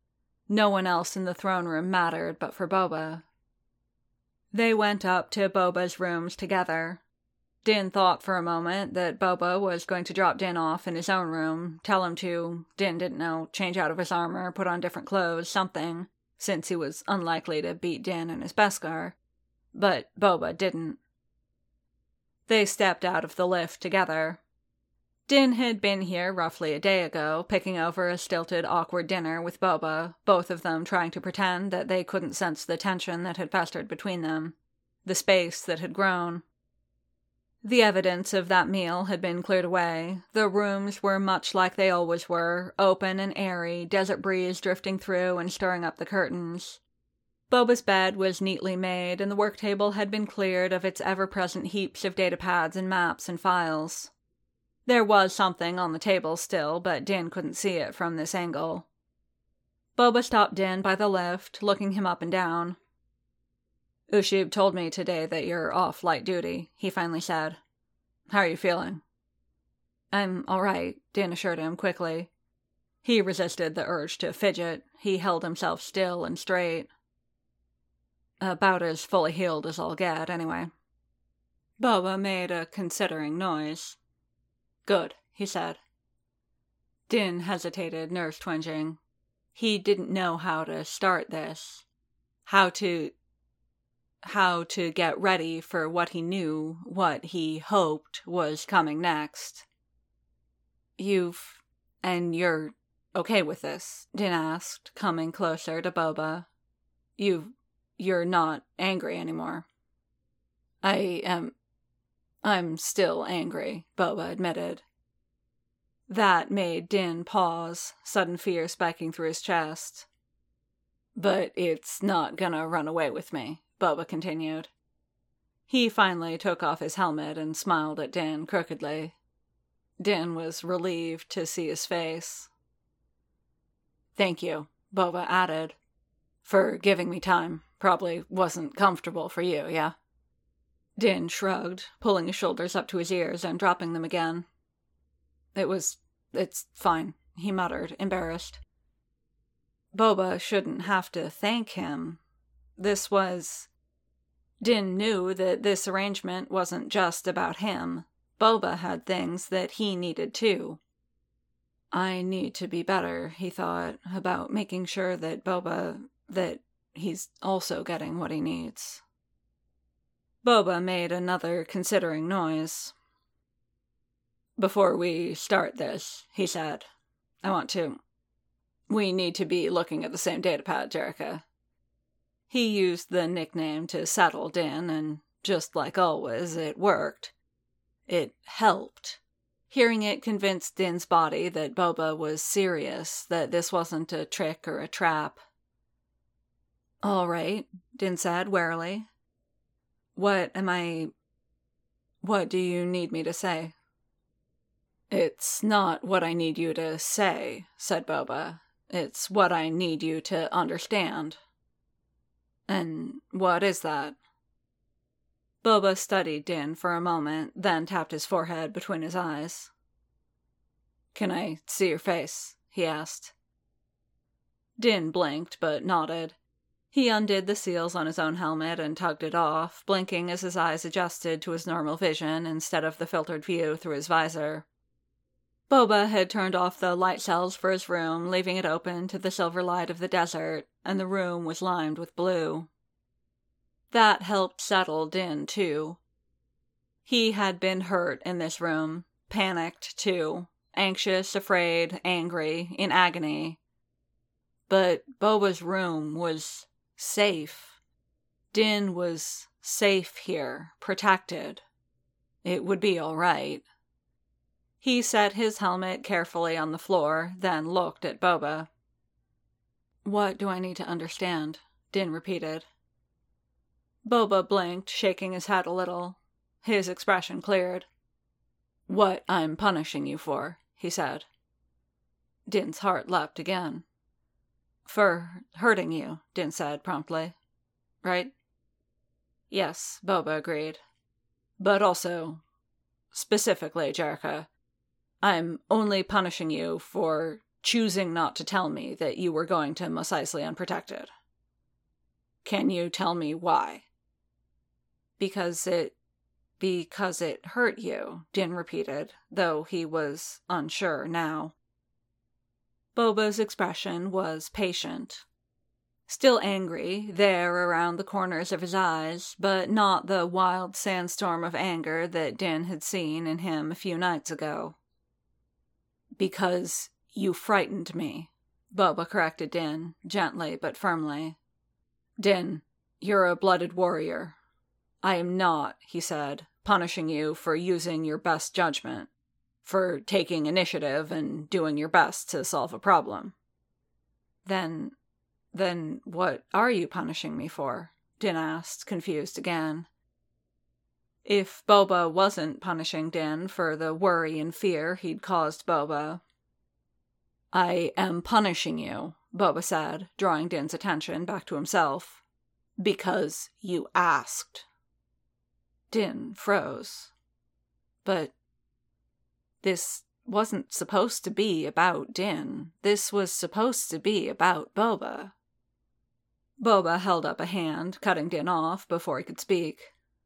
No one else in the throne room mattered but for Boba. They went up to Boba's rooms together. Din thought for a moment that Boba was going to drop Din off in his own room, tell him to, Din didn't know, change out of his armor, put on different clothes, something, since he was unlikely to beat Din in his Beskar. But Boba didn't. They stepped out of the lift together. Din had been here roughly a day ago, picking over a stilted, awkward dinner with Boba, both of them trying to pretend that they couldn't sense the tension that had festered between them, the space that had grown. The evidence of that meal had been cleared away. The rooms were much like they always were, open and airy, desert breeze drifting through and stirring up the curtains. Boba's bed was neatly made, and the work table had been cleared of its ever-present heaps of datapads and maps and files. There was something on the table still, but Din couldn't see it from this angle. Boba stopped Din by the lift, looking him up and down. "Ushib told me today that you're off light duty," he finally said. "How are you feeling?" "I'm all right," Din assured him quickly. He resisted the urge to fidget. He held himself still and straight. "About as fully healed as I'll get, anyway." Boba made a considering noise. "Good," he said. Din hesitated, nerves twinging. He didn't know how to start this. How to... How to get ready for what he knew, what he hoped was coming next. "You've... and you're okay with this?" Din asked, coming closer to Boba. You... you're not angry anymore." "I am... I'm still angry," Boba admitted. That made Din pause, sudden fear spiking through his chest. "But it's not gonna run away with me," Boba continued. He finally took off his helmet and smiled at Din crookedly. Din was relieved to see his face. "Thank you," Boba added, "for giving me time. Probably wasn't comfortable for you, yeah?" Din shrugged, pulling his shoulders up to his ears and dropping them again. It was... it's fine, he muttered, embarrassed. Boba shouldn't have to thank him. This was... Din knew that this arrangement wasn't just about him. Boba had things that he needed too. I need to be better, he thought, about making sure that Boba... that he's also getting what he needs. Boba made another considering noise. "Before we start this," he said, "I want to... we need to be looking at the same datapad, Jerica." He used the nickname to settle Din, and just like always, it worked. It helped. Hearing it convinced Din's body that Boba was serious, that this wasn't a trick or a trap. "All right," Din said warily. "What am I... what do you need me to say?" "It's not what I need you to say," said Boba. "It's what I need you to understand." "And what is that?" Boba studied Din for a moment, then tapped his forehead between his eyes. "Can I see your face?" he asked. Din blinked, but nodded. He undid the seals on his own helmet and tugged it off, blinking as his eyes adjusted to his normal vision instead of the filtered view through his visor. Boba had turned off the light cells for his room, leaving it open to the silver light of the desert, and the room was lined with blue. That helped settle Din, too. He had been hurt in this room, panicked, too, anxious, afraid, angry, in agony. But Boba's room was safe. Din was safe here, protected. It would be all right. He set his helmet carefully on the floor, then looked at Boba. "What do I need to understand?" Din repeated. Boba blinked, shaking his head a little. His expression cleared. "What I'm punishing you for," he said. Din's heart leapt again. "For hurting you," Din said promptly. "Right?" "Yes," Boba agreed. "But also, specifically, Jerica, I'm only punishing you for choosing not to tell me that you were going to Mos Eisley unprotected. Can you tell me why? Because it... because it hurt you, Din repeated, though he was unsure now. Boba's expression was patient. Still angry, there around the corners of his eyes, but not the wild sandstorm of anger that Din had seen in him a few nights ago. Because you frightened me, Boba corrected Din, gently but firmly. Din, you're a blooded warrior. I am not, he said, punishing you for using your best judgment, for taking initiative and doing your best to solve a problem. Then, then what are you punishing me for? Din asked, confused again. If Boba wasn't punishing Din for the worry and fear he'd caused Boba... I am punishing you, Boba said, drawing Din's attention back to himself, because you asked. Din froze. But this wasn't supposed to be about Din. This was supposed to be about Boba. Boba held up a hand, cutting Din off before he could speak.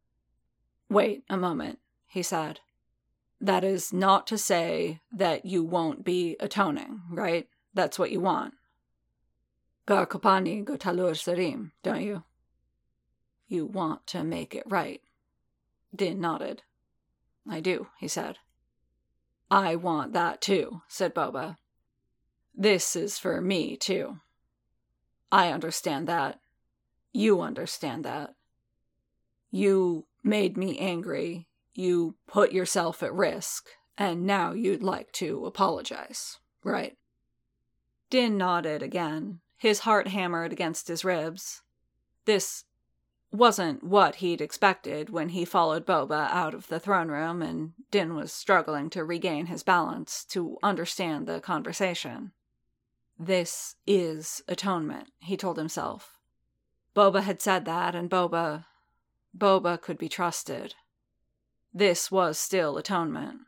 Wait a moment, he said. That is not to say that you won't be atoning, right? That's what you want. Gar Kopani go Talur Sarim, don't you? You want to make it right. Din nodded. I do, he said. I want that too, said Boba. This is for me too. I understand that. You understand that. You made me angry. You put yourself at risk, and now you'd like to apologize, right? Din nodded again, his heart hammered against his ribs. This wasn't what he'd expected when he followed Boba out of the throne room, and Din was struggling to regain his balance, to understand the conversation. This is atonement, he told himself. Boba had said that, and Boba... Boba could be trusted. This was still atonement.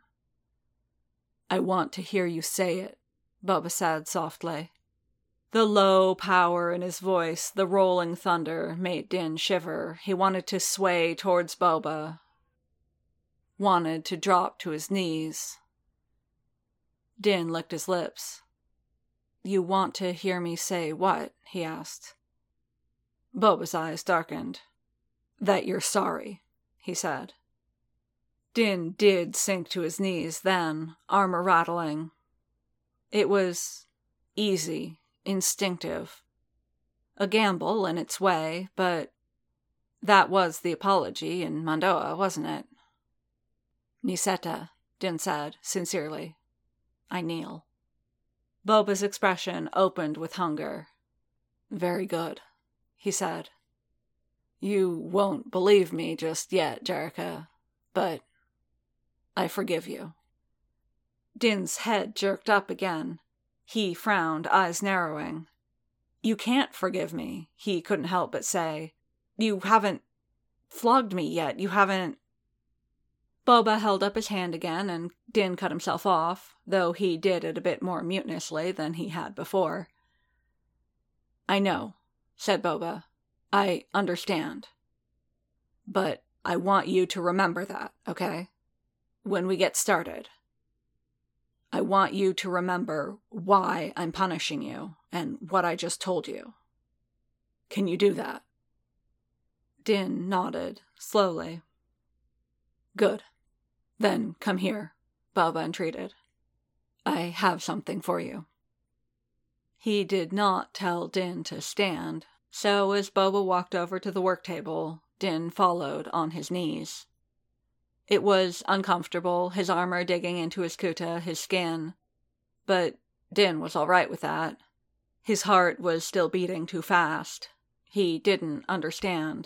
I want to hear you say it, Boba said softly. The low power in his voice, the rolling thunder, made Din shiver. He wanted to sway towards Boba. Wanted to drop to his knees. Din licked his lips. You want to hear me say what? He asked. Boba's eyes darkened. That you're sorry, he said. Din did sink to his knees then, armor rattling. It was easy, instinctive. A gamble in its way, but that was the apology in Mando'a, wasn't it? Niseta, Din said, sincerely. I kneel. Boba's expression opened with hunger. Very good, he said. You won't believe me just yet, Jerrica, but I forgive you. Din's head jerked up again. He frowned, eyes narrowing. You can't forgive me, he couldn't help but say. You haven't flogged me yet. You haven't... Boba held up his hand again, and Din cut himself off, though he did it a bit more mutinously than he had before. I know, said Boba. I understand. But I want you to remember that, okay? When we get started. I want you to remember why I'm punishing you and what I just told you. Can you do that? Din nodded, slowly. Good. Then come here, Boba entreated. I have something for you. He did not tell Din to stand, so as Boba walked over to the work table, Din followed on his knees. It was uncomfortable, his armor digging into his kuta, his skin. But Din was all right with that. His heart was still beating too fast. He didn't understand.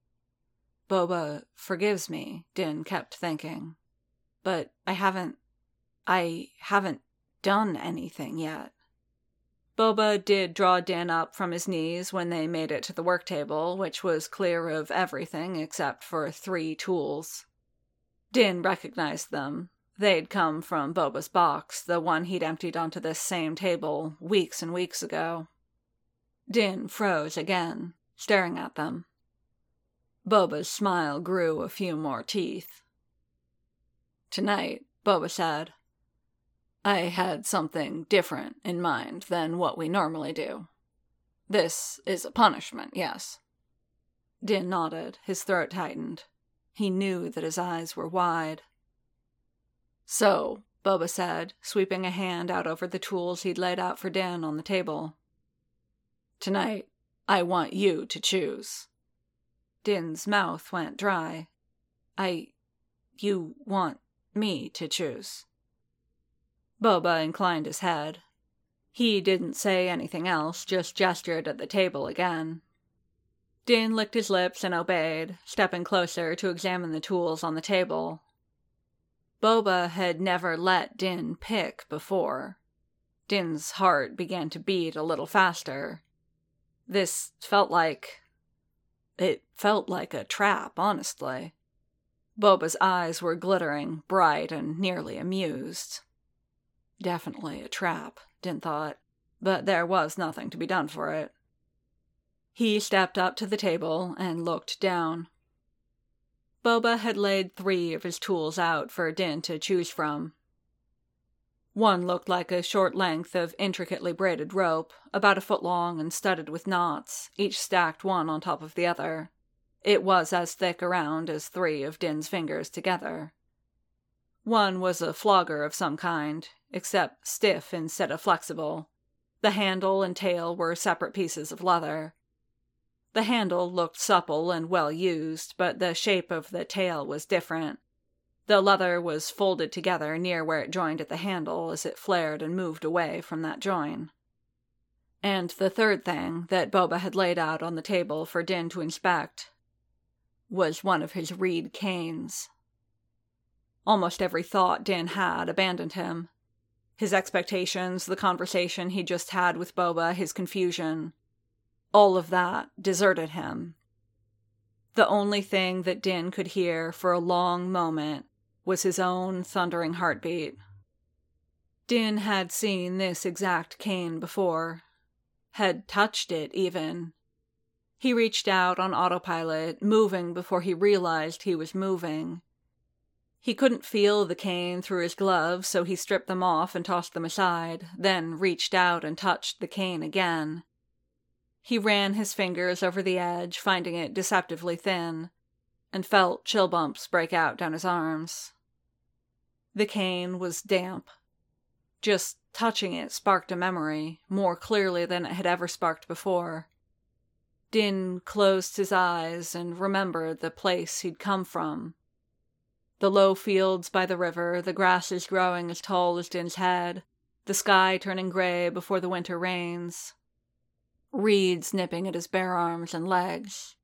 Boba forgives me, Din kept thinking. But I haven't... I haven't done anything yet. Boba did draw Din up from his knees when they made it to the work table, which was clear of everything except for three tools. Din recognized them, They'd come from Boba's box, the one he'd emptied onto this same table weeks and weeks ago. Din froze again, staring at them. Boba's smile grew a few more teeth. "Tonight," Boba said, "I had something different in mind than what we normally do. This is a punishment, yes?" Din nodded, his throat tightened. He knew that his eyes were wide. "So," Boba said, sweeping a hand out over the tools he'd laid out for Din on the table. "Tonight, I want you to choose." Din's mouth went dry. I... You want me to choose?" Boba inclined his head. He didn't say anything else, just gestured at the table again. Din licked his lips and obeyed, stepping closer to examine the tools on the table. Boba had never let Din pick before. Din's heart began to beat a little faster. This felt like... It felt like a trap, honestly. Boba's eyes were glittering, bright, and nearly amused. Definitely a trap, Din thought, but there was nothing to be done for it. He stepped up to the table and looked down. Boba had laid three of his tools out for Din to choose from. One looked like a short length of intricately braided rope, about a foot long and studded with knots, each stacked one on top of the other. It was as thick around as three of Din's fingers together. One was a flogger of some kind, except stiff instead of flexible. The handle and tail were separate pieces of leather. The handle looked supple and well used, but the shape of the tail was different. The leather was folded together near where it joined at the handle as it flared and moved away from that join. And the third thing that Boba had laid out on the table for Din to inspect was one of his reed canes. Almost every thought Din had abandoned him. His expectations, the conversation he'd just had with Boba, his confusion, all of that deserted him. The only thing that Din could hear for a long moment was his own thundering heartbeat. Din had seen this exact cane before, had touched it even. He reached out on autopilot, moving before he realized he was moving. He couldn't feel the cane through his gloves, so he stripped them off and tossed them aside, then reached out and touched the cane again. He ran his fingers over the edge, finding it deceptively thin, and felt chill bumps break out down his arms. The cane was damp. Just touching it sparked a memory, more clearly than it had ever sparked before. Din closed his eyes and remembered the place he'd come from. The low fields by the river, the grasses growing as tall as Din's head, the sky turning gray before the winter rains. Reeds nipping at his bare arms and legs.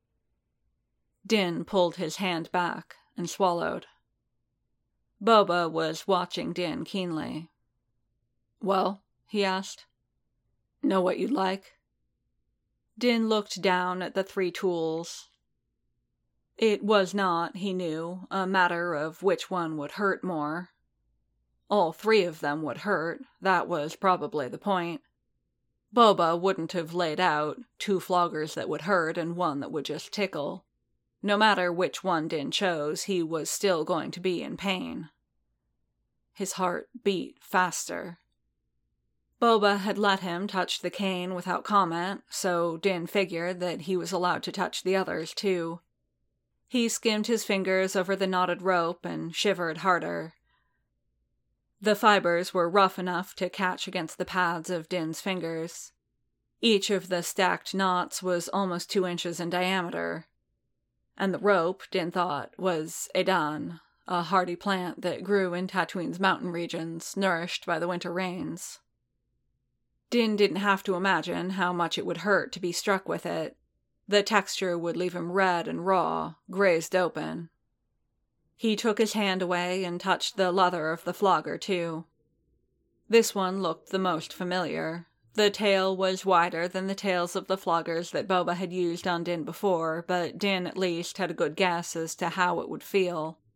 Din pulled his hand back and swallowed. Boba was watching Din keenly. "Well?" he asked. "Know what you'd like?" Din looked down at the three tools. It was not, he knew, a matter of which one would hurt more. All three of them would hurt, that was probably the point. Boba wouldn't have laid out two floggers that would hurt and one that would just tickle. No matter which one Din chose, he was still going to be in pain. His heart beat faster. Boba had let him touch the cane without comment, so Din figured that he was allowed to touch the others too. He skimmed his fingers over the knotted rope and shivered harder. The fibers were rough enough to catch against the pads of Din's fingers. Each of the stacked knots was almost two inches in diameter. And the rope, Din thought, was edan, a hardy plant that grew in Tatooine's mountain regions, nourished by the winter rains. Din didn't have to imagine how much it would hurt to be struck with it. The texture would leave him red and raw, grazed open. He took his hand away and touched the leather of the flogger, too. This one looked the most familiar. The tail was wider than the tails of the floggers that Boba had used on Din before, but Din at least had a good guess as to how it would feel.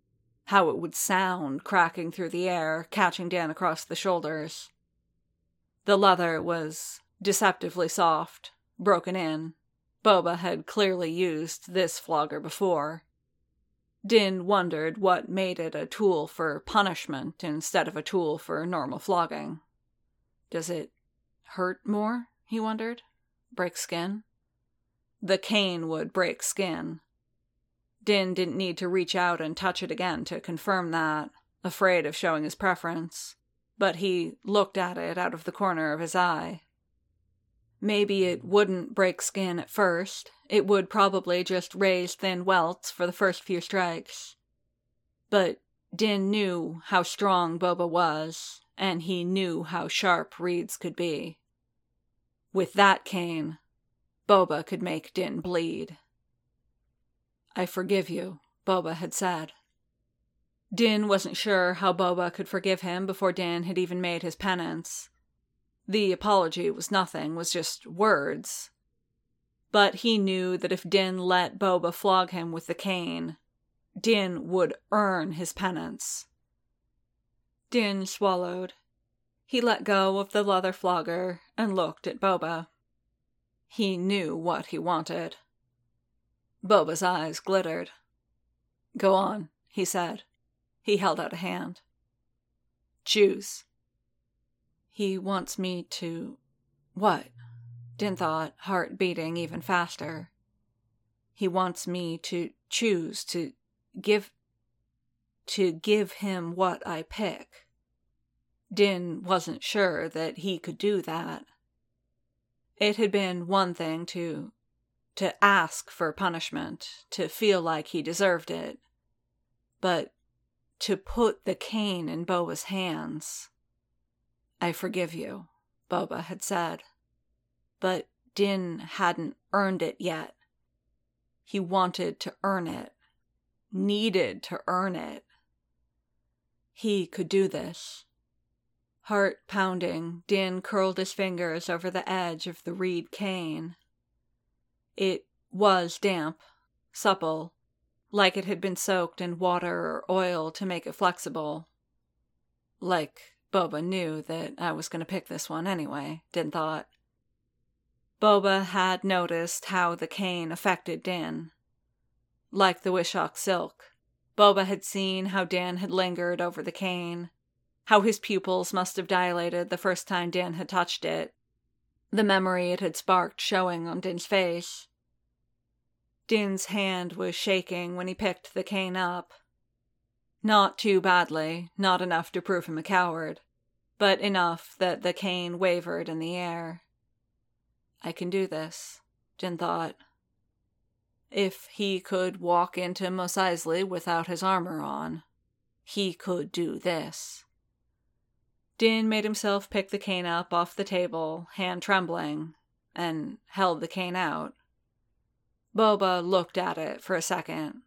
how it would sound cracking through the air, catching Dan across the shoulders. The leather was deceptively soft, broken in. Boba had clearly used this flogger before. Din wondered what made it a tool for punishment instead of a tool for normal flogging. Does it hurt more, he wondered? Break skin? The cane would break skin. Din didn't need to reach out and touch it again to confirm that, afraid of showing his preference, but he looked at it out of the corner of his eye. Maybe it wouldn't break skin at first. It would probably just raise thin welts for the first few strikes. But Din knew how strong Boba was, and he knew how sharp reeds could be. With that cane, Boba could make Din bleed. "I forgive you," Boba had said. Din wasn't sure how Boba could forgive him before Din had even made his penance. The apology was nothing, was just words. But he knew that if Din let Boba flog him with the cane, Din would earn his penance. Din swallowed. He let go of the leather flogger and looked at Boba. He knew what he wanted. Boba's eyes glittered. "Go on," he said. He held out a hand. "Choose." He wants me to... What? Din thought, heart beating even faster. He wants me to choose, to give... to give him what I pick. Din wasn't sure that he could do that. It had been one thing to... to ask for punishment, to feel like he deserved it. But to put the cane in Boba's hands... "I forgive you," Boba had said. But Din hadn't earned it yet. He wanted to earn it. Needed to earn it. He could do this. Heart pounding, Din curled his fingers over the edge of the reed cane. It was damp, supple, like it had been soaked in water or oil to make it flexible. Like Boba knew that I was going to pick this one anyway, Din thought. Boba had noticed how the cane affected Din. Like the Wishok silk, Boba had seen how Din had lingered over the cane, how his pupils must have dilated the first time Din had touched it, the memory it had sparked showing on Din's face. Din's hand was shaking when he picked the cane up. Not too badly, not enough to prove him a coward, but enough that the cane wavered in the air. I can do this, Din thought. If he could walk into Mos Eisley without his armor on, he could do this. Din made himself pick the cane up off the table, hand trembling, and held the cane out. Boba looked at it for a second.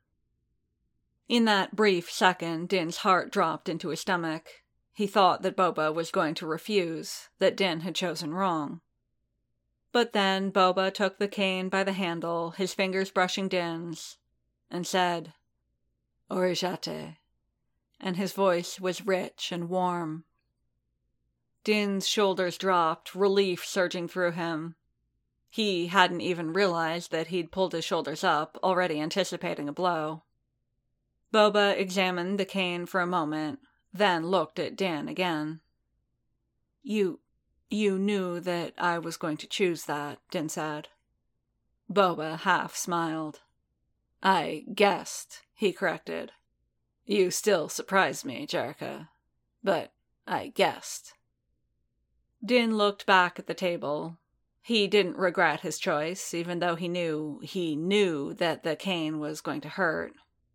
In that brief second, Din's heart dropped into his stomach. He thought that Boba was going to refuse, that Din had chosen wrong. But then Boba took the cane by the handle, his fingers brushing Din's, and said, "Orijate," and his voice was rich and warm. Din's shoulders dropped, relief surging through him. He hadn't even realized that he'd pulled his shoulders up, already anticipating a blow. Boba examined the cane for a moment, then looked at Din again. You... you knew that I was going to choose that, Din said. Boba half smiled. I guessed, he corrected. You still surprise me, Jerrica, but I guessed. Din looked back at the table. He didn't regret his choice, even though he knew, he knew that the cane was going to hurt.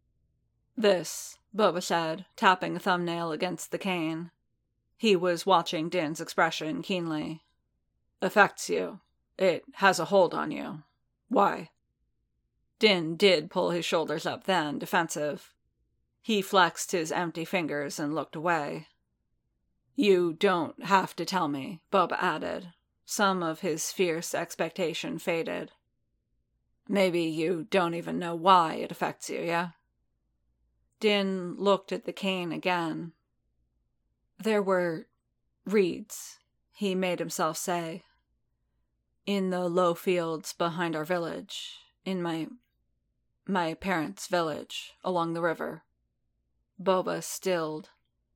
This, Boba said, tapping a thumbnail against the cane. He was watching Din's expression keenly. Affects you. It has a hold on you. Why? Din did pull his shoulders up then, defensive. He flexed his empty fingers and looked away. You don't have to tell me, Boba added. Some of his fierce expectation faded. Maybe you don't even know why it affects you, yeah? Din looked at the cane again. There were reeds, he made himself say, in the low fields behind our village, in my my parents' village, along the river. Boba stilled.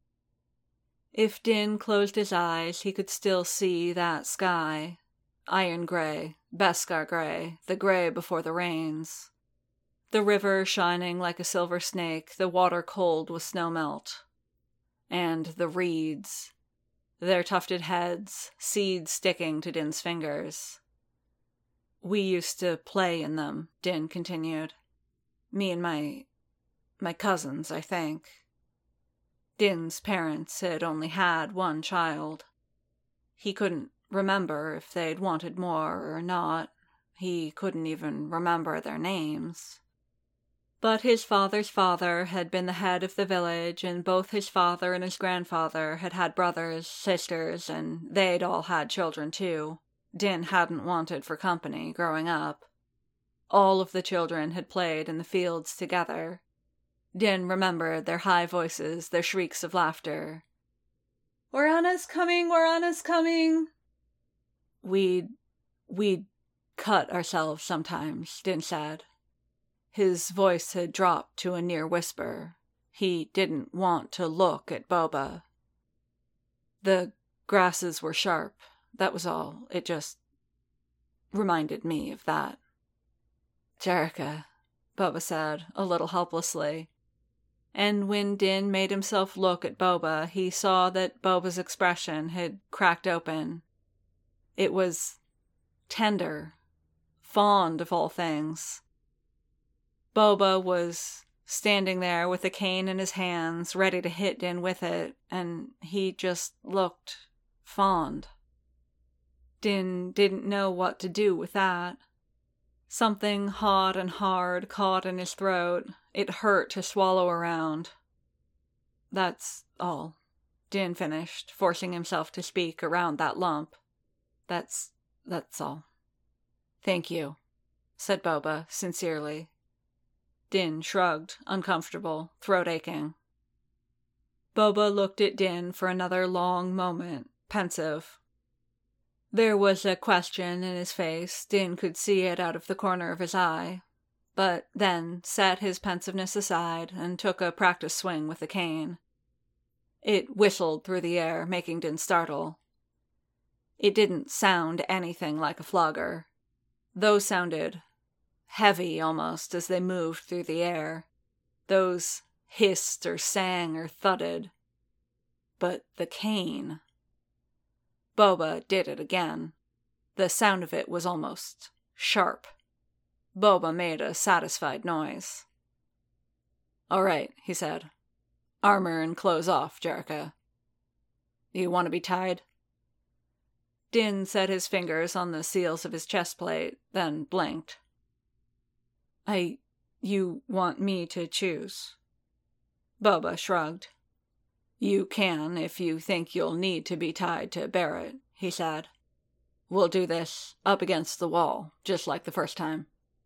If Din closed his eyes, he could still see that sky, iron gray, Beskar gray, the gray before the rains. The river shining like a silver snake, the water cold with snowmelt. And the reeds, their tufted heads, seeds sticking to Din's fingers. We used to play in them, Din continued. Me and my... my cousins, I think. Din's parents had only had one child. He couldn't remember if they'd wanted more or not. He couldn't even remember their names. But his father's father had been the head of the village, and both his father and his grandfather had had brothers, sisters, and they'd all had children too. Din hadn't wanted for company growing up. All of the children had played in the fields together. Din remembered their high voices, their shrieks of laughter. "Warana's coming, Warana's coming!" We'd... we'd cut ourselves sometimes, Din said. His voice had dropped to a near whisper. He didn't want to look at Boba. The grasses were sharp, that was all. It just reminded me of that. "Jerrica," Boba said, a little helplessly. And when Din made himself look at Boba, he saw that Boba's expression had cracked open. It was tender, fond of all things. Boba was standing there with a cane in his hands, ready to hit Din with it, and he just looked fond. Din didn't know what to do with that. Something hot and hard caught in his throat. It hurt to swallow around. "That's all," Din finished, forcing himself to speak around that lump. That's... that's all." "Thank you," said Boba, sincerely. Din shrugged, uncomfortable, throat aching. Boba looked at Din for another long moment, pensive. There was a question in his face. Din could see it out of the corner of his eye, but then set his pensiveness aside and took a practice swing with the cane. It whistled through the air, making Din startle. It didn't sound anything like a flogger. Those sounded heavy almost as they moved through the air. Those hissed or sang or thudded. But the cane... Boba did it again. The sound of it was almost sharp. Boba made a satisfied noise. "All right," he said. "Armor and clothes off, Jerrica. You want to be tied?" Din set his fingers on the seals of his chest plate, then blinked. I... you want me to choose?" Boba shrugged. "You can if you think you'll need to be tied to bear it," he said. "We'll do this up against the wall, just like the first time."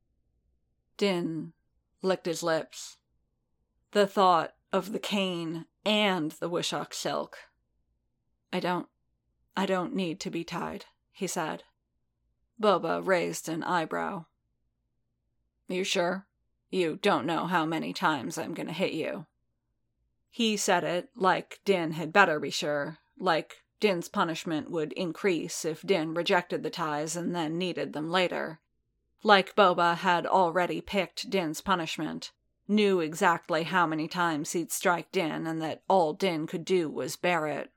Din licked his lips. The thought of the cane and the Wishok silk. I don't... I don't need to be tied," he said. Boba raised an eyebrow. "You sure? You don't know how many times I'm gonna hit you." He said it like Din had better be sure, like Din's punishment would increase if Din rejected the ties and then needed them later. Like Boba had already picked Din's punishment, knew exactly how many times he'd strike Din and that all Din could do was bear it.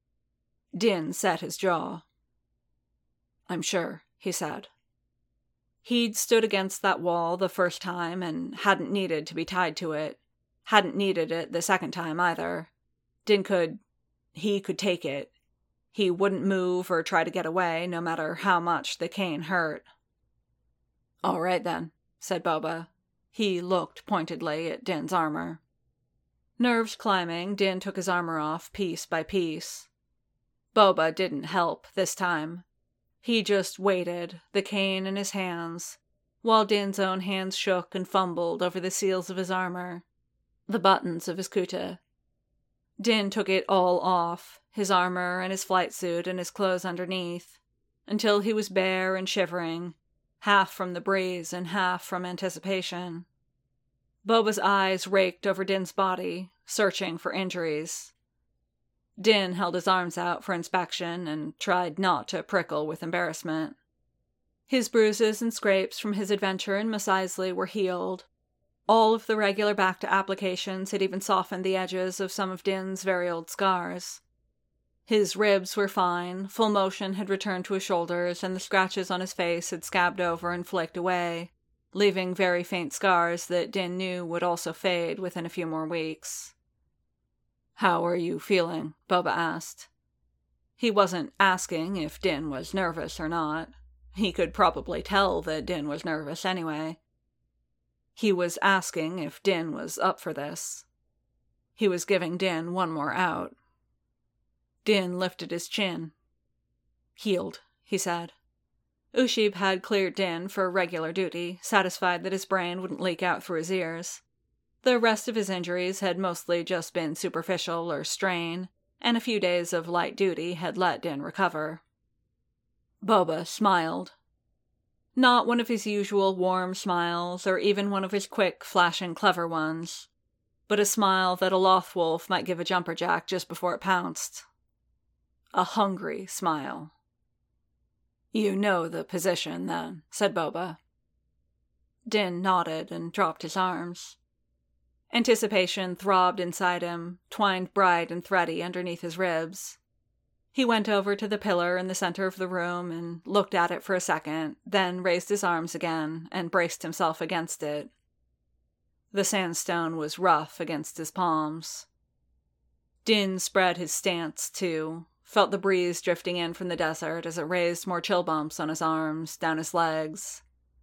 Din set his jaw. "I'm sure," he said. He'd stood against that wall the first time and hadn't needed to be tied to it. Hadn't needed it the second time either. Din could... he could take it. He wouldn't move or try to get away, no matter how much the cane hurt. "All right then," said Boba. He looked pointedly at Din's armor. Nerves climbing, Din took his armor off piece by piece. Boba didn't help this time. He just waited, the cane in his hands, while Din's own hands shook and fumbled over the seals of his armor. the buttons of his kuta. Din took it all off, his armor and his flight suit and his clothes underneath, until he was bare and shivering, half from the breeze and half from anticipation. Boba's eyes raked over Din's body, searching for injuries. Din held his arms out for inspection and tried not to prickle with embarrassment. His bruises and scrapes from his adventure in Mos Eisley were healed. All of the regular Bacta applications had even softened the edges of some of Din's very old scars. His ribs were fine, full motion had returned to his shoulders, and the scratches on his face had scabbed over and flaked away, leaving very faint scars that Din knew would also fade within a few more weeks. "How are you feeling?" Boba asked. He wasn't asking if Din was nervous or not. He could probably tell that Din was nervous anyway. He was asking if Din was up for this. He was giving Din one more out. Din lifted his chin. "Healed," he said. Ushib had cleared Din for regular duty, satisfied that his brain wouldn't leak out through his ears. The rest of his injuries had mostly just been superficial or strain, and a few days of light duty had let Din recover. Boba smiled. Not one of his usual warm smiles, or even one of his quick, flashing, clever ones, but a smile that a Lothwolf might give a jumperjack just before it pounced. A hungry smile. "You know the position, then," said Boba. Din nodded and dropped his arms. Anticipation throbbed inside him, twined bright and thready underneath his ribs. He went over to the pillar in the center of the room and looked at it for a second, then raised his arms again and braced himself against it. The sandstone was rough against his palms. Din spread his stance, too, felt the breeze drifting in from the desert as it raised more chill bumps on his arms, down his legs.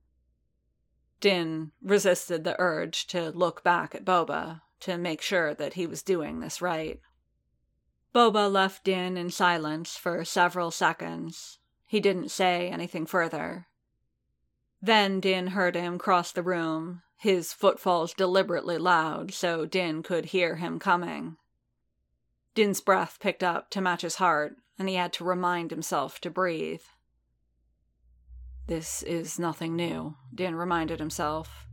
Din resisted the urge to look back at Boba, to make sure that he was doing this right. Boba left Din in silence for several seconds. He didn't say anything further. Then Din heard him cross the room, his footfalls deliberately loud so Din could hear him coming. Din's breath picked up to match his heart, and he had to remind himself to breathe. "This is nothing new," Din reminded himself.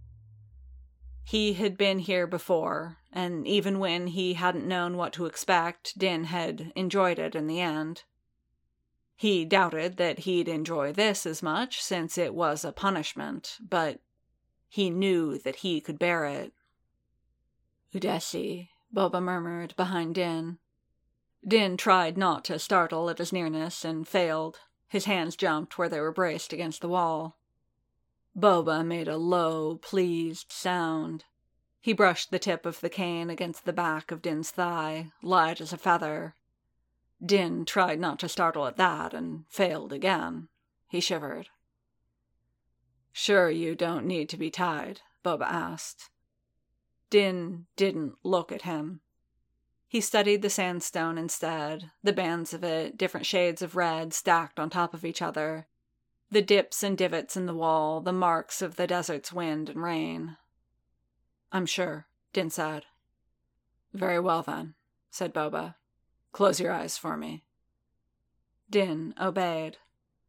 He had been here before, and even when he hadn't known what to expect, Din had enjoyed it in the end. He doubted that he'd enjoy this as much, since it was a punishment, but he knew that he could bear it. "Udesi," Boba murmured behind Din. Din tried not to startle at his nearness, and failed. His hands jumped where they were braced against the wall. Boba made a low, pleased sound. He brushed the tip of the cane against the back of Din's thigh, light as a feather. Din tried not to startle at that, and failed again. He shivered. "Sure you don't need to be tied?" Boba asked. Din didn't look at him. He studied the sandstone instead, the bands of it, different shades of red stacked on top of each other, the dips and divots in the wall, the marks of the desert's wind and rain. "I'm sure," Din said. "Very well, then," said Boba. "Close your eyes for me." Din obeyed.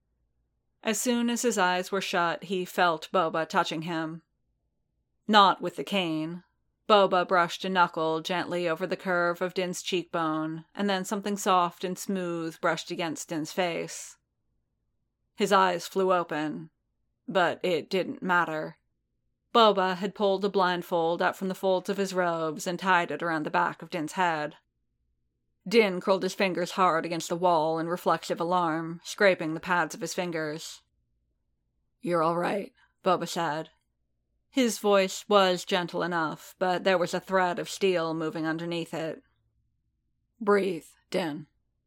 As soon as his eyes were shut, he felt Boba touching him. Not with the cane. Boba brushed a knuckle gently over the curve of Din's cheekbone, and then something soft and smooth brushed against Din's face. His eyes flew open, but it didn't matter. Boba had pulled a blindfold out from the folds of his robes and tied it around the back of Din's head. Din curled his fingers hard against the wall in reflexive alarm, scraping the pads of his fingers. "You're all right," Boba said. His voice was gentle enough, but there was a thread of steel moving underneath it. "Breathe, Din."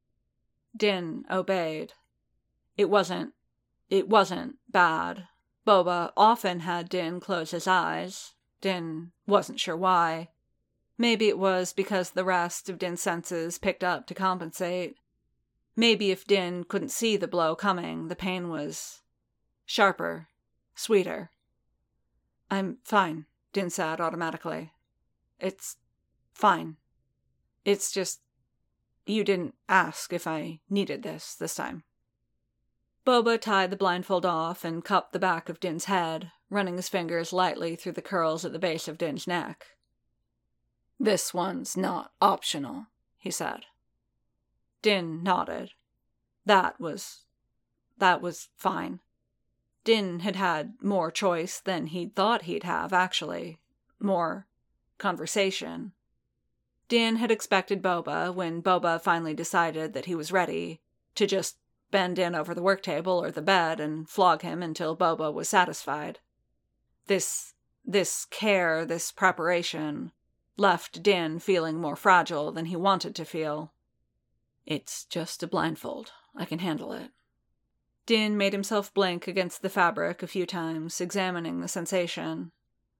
Din obeyed. It wasn't... it wasn't bad. Boba often had Din close his eyes. Din wasn't sure why. Maybe it was because the rest of Din's senses picked up to compensate. Maybe if Din couldn't see the blow coming, the pain was sharper, sweeter. "I'm fine," Din said automatically. It's fine. It's just, you didn't ask if I needed this this time. Boba tied the blindfold off and cupped the back of Din's head, running his fingers lightly through the curls at the base of Din's neck. This one's not optional, he said. Din nodded. That was... that was fine. Din had had more choice than he'd thought he'd have, actually. More conversation. Din had expected Boba, when Boba finally decided that he was ready, to just bend in over the work table or the bed and flog him until Boba was satisfied. This, this care, this preparation, left Din feeling more fragile than he wanted to feel. It's just a blindfold. I can handle it. Din made himself blink against the fabric a few times, examining the sensation.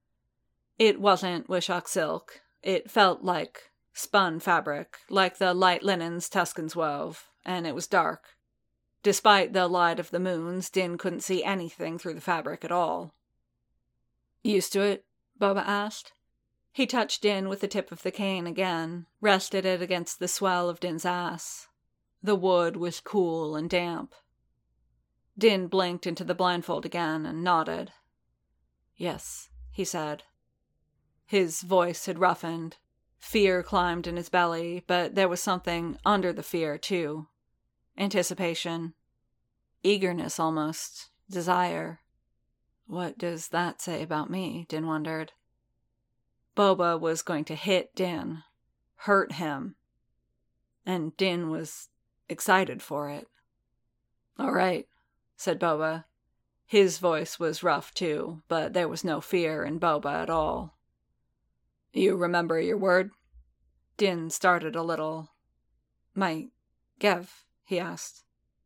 It wasn't Wishock silk. It felt like spun fabric, like the light linens Tuskens wove, and it was dark. Despite the light of the moons, Din couldn't see anything through the fabric at all. Used to it? Boba asked. He touched Din with the tip of the cane again, rested it against the swell of Din's ass. The wood was cool and damp. Din blinked into the blindfold again and nodded. Yes, he said. His voice had roughened. Fear climbed in his belly, but there was something under the fear, too. Anticipation. Eagerness, almost. Desire. What does that say about me? Din wondered. Boba was going to hit Din. Hurt him. And Din was excited for it. All right, said Boba. His voice was rough, too, but there was no fear in Boba at all. You remember your word? Din started a little. My Gev, he asked.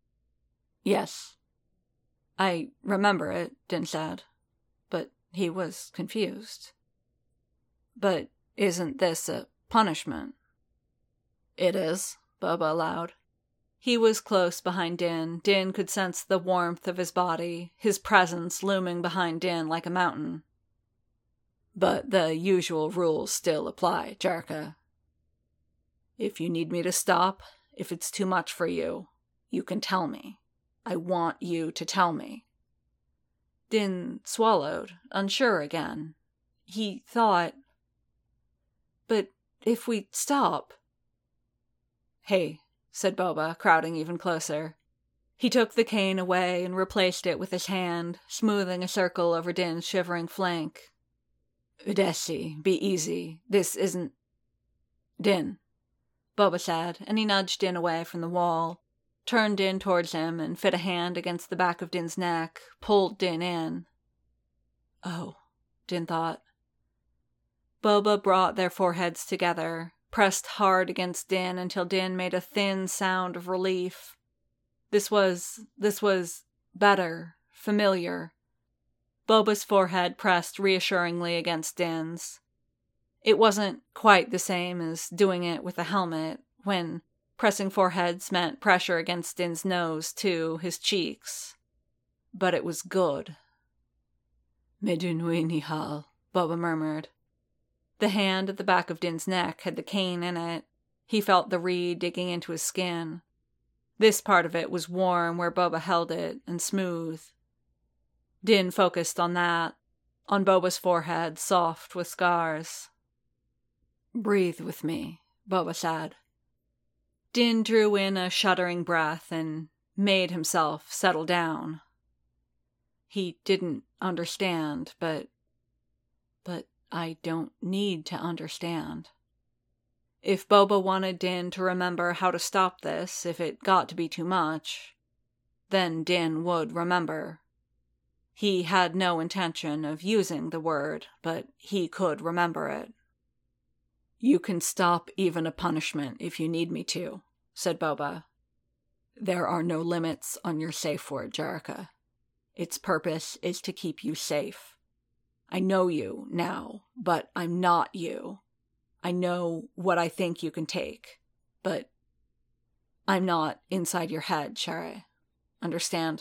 Yes. I remember it, Din said, but he was confused. But isn't this a punishment? It is, Boba allowed. He was close behind Din. Din could sense the warmth of his body, his presence looming behind Din like a mountain. But the usual rules still apply, Jarka. If you need me to stop, if it's too much for you, you can tell me. I want you to tell me. Din swallowed, unsure again. He thought... But if we stop... Hey, said Boba, crowding even closer. He took the cane away and replaced it with his hand, smoothing a circle over Din's shivering flank. Udesi, be easy. This isn't... Din, Boba said, and he nudged Din away from the wall, turned Din towards him and fit a hand against the back of Din's neck, pulled Din in. Oh, Din thought. Boba brought their foreheads together, pressed hard against Din until Din made a thin sound of relief. This was... this was... better, familiar. Boba's forehead pressed reassuringly against Din's. It wasn't quite the same as doing it with a helmet, when pressing foreheads meant pressure against Din's nose, too, his cheeks. But it was good. Medunui Nihal, Boba murmured. The hand at the back of Din's neck had the cane in it. He felt the reed digging into his skin. This part of it was warm where Boba held it, and smooth. Din focused on that, on Boba's forehead, soft with scars. Breathe with me, Boba said. Din drew in a shuddering breath and made himself settle down. He didn't understand, but... But I don't need to understand. If Boba wanted Din to remember how to stop this, if it got to be too much, then Din would remember. He had no intention of using the word, but he could remember it. You can stop even a punishment if you need me to, said Boba. There are no limits on your safe word, Jarka. Its purpose is to keep you safe. I know you now, but I'm not you. I know what I think you can take, but I'm not inside your head, Share. Understand?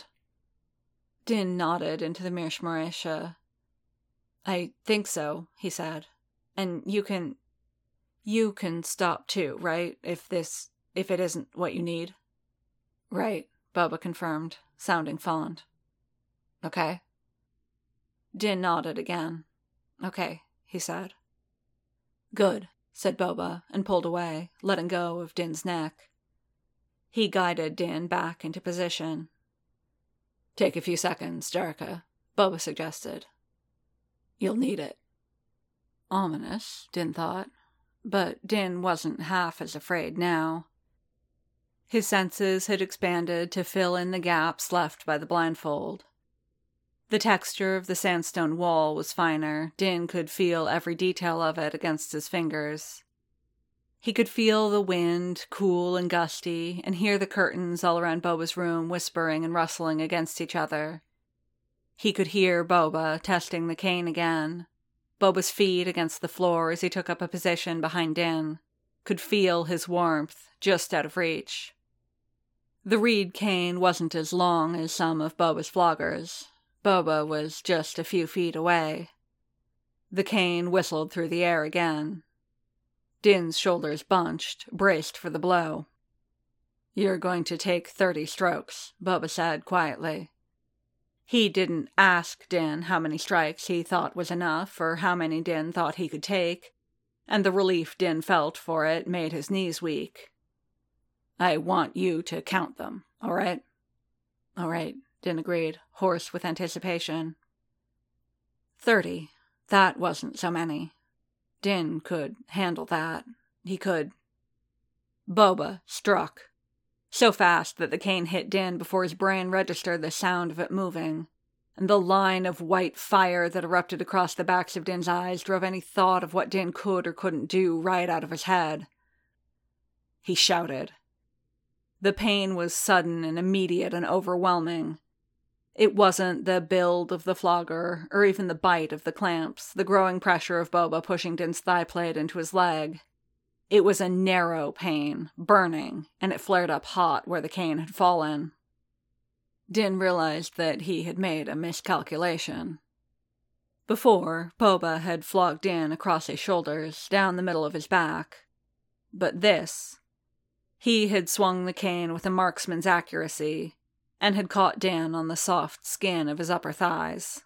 Din nodded into the Mirshmaresha. I think so, he said. And you can You can stop too, right? If this, if it isn't what you need. Right, Boba confirmed, sounding fond. Okay. Din nodded again. Okay, he said. Good, said Boba, and pulled away, letting go of Din's neck. He guided Din back into position. Take a few seconds, Jarka, Boba suggested. You'll need it. Ominous, Din thought, but Din wasn't half as afraid now. His senses had expanded to fill in the gaps left by the blindfold. The texture of the sandstone wall was finer. Din could feel every detail of it against his fingers. He could feel the wind, cool and gusty, and hear the curtains all around Boba's room whispering and rustling against each other. He could hear Boba testing the cane again. Boba's feet against the floor as he took up a position behind Din. Could feel his warmth, just out of reach. The reed cane wasn't as long as some of Boba's floggers. Boba was just a few feet away. The cane whistled through the air again. Din's shoulders bunched, braced for the blow. You're going to take thirty strokes, Boba said quietly. He didn't ask Din how many strikes he thought was enough, or how many Din thought he could take, and the relief Din felt for it made his knees weak. I want you to count them, all right? All right, Din agreed, hoarse with anticipation. Thirty. That wasn't so many. Din could handle that. He could. Boba struck. So fast that the cane hit Din before his brain registered the sound of it moving, and the line of white fire that erupted across the backs of Din's eyes drove any thought of what Din could or couldn't do right out of his head. He shouted. The pain was sudden and immediate and overwhelming. It wasn't the build of the flogger, or even the bite of the clamps, the growing pressure of Boba pushing Din's thigh plate into his leg. It was a narrow pain, burning, and it flared up hot where the cane had fallen. Din realized that he had made a miscalculation. Before, Boba had flogged Din across his shoulders, down the middle of his back. But this... He had swung the cane with a marksman's accuracy, and had caught Din on the soft skin of his upper thighs.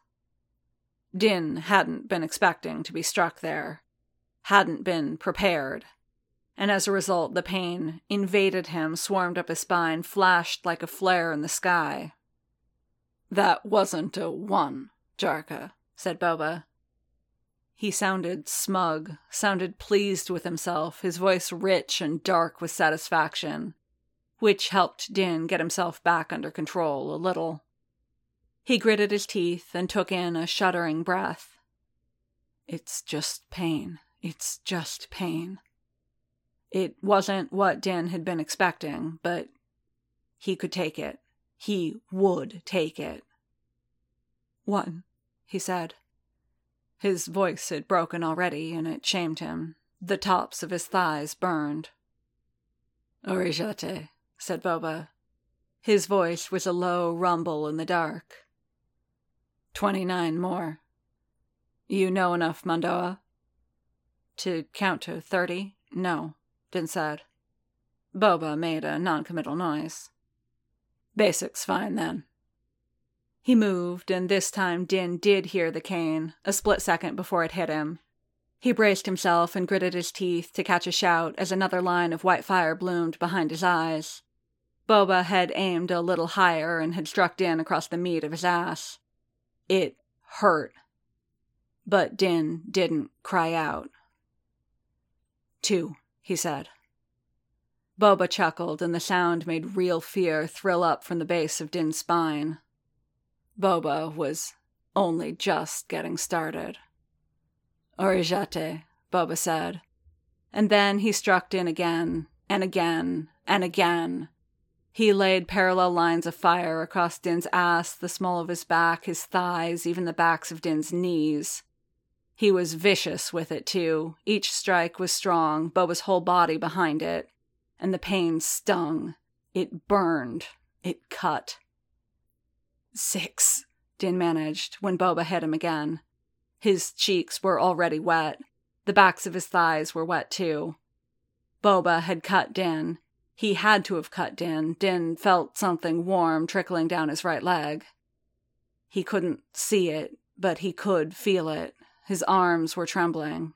Din hadn't been expecting to be struck there, hadn't been prepared, and as a result the pain invaded him, swarmed up his spine, flashed like a flare in the sky. That wasn't a one, Jarka, said Boba. He sounded smug, sounded pleased with himself, his voice rich and dark with satisfaction, which helped Din get himself back under control a little. He gritted his teeth and took in a shuddering breath. It's just pain. It's just pain. It wasn't what Din had been expecting, but he could take it. He would take it. One, he said. His voice had broken already, and it shamed him. The tops of his thighs burned. Orijate, said Boba. His voice was a low rumble in the dark. Twenty-nine more. You know enough, Mandoa? To count to thirty? No, Din said. Boba made a non-committal noise. Basics fine, then. He moved, and this time Din did hear the cane, a split second before it hit him. He braced himself and gritted his teeth to catch a shout as another line of white fire bloomed behind his eyes. Boba had aimed a little higher and had struck Din across the meat of his ass. It hurt. But Din didn't cry out. Two, he said. Boba chuckled, and the sound made real fear thrill up from the base of Din's spine. Boba was only just getting started. Orijate, Boba said. And then he struck Din again, and again, and again. He laid parallel lines of fire across Din's ass, the small of his back, his thighs, even the backs of Din's knees. He was vicious with it, too. Each strike was strong, Boba's whole body behind it. And the pain stung. It burned. It cut. Six, Din managed, when Boba hit him again. His cheeks were already wet. The backs of his thighs were wet too. Boba had cut Din. He had to have cut Din. Din felt something warm trickling down his right leg. He couldn't see it, but he could feel it. His arms were trembling.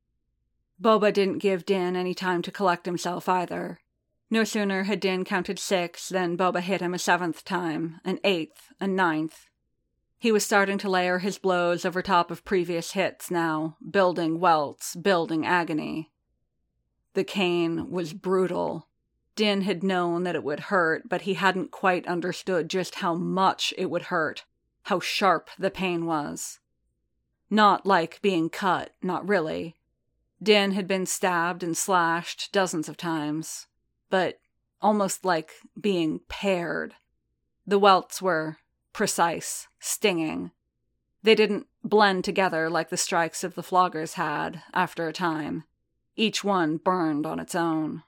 Boba didn't give Din any time to collect himself either. No sooner had Din counted six than Boba hit him a seventh time, an eighth, a ninth. He was starting to layer his blows over top of previous hits now, building welts, building agony. The cane was brutal. Din had known that it would hurt, but he hadn't quite understood just how much it would hurt, how sharp the pain was. Not like being cut, not really. Din had been stabbed and slashed dozens of times, but almost like being pared. The welts were precise, stinging. They didn't blend together like the strikes of the floggers had after a time. Each one burned on its own.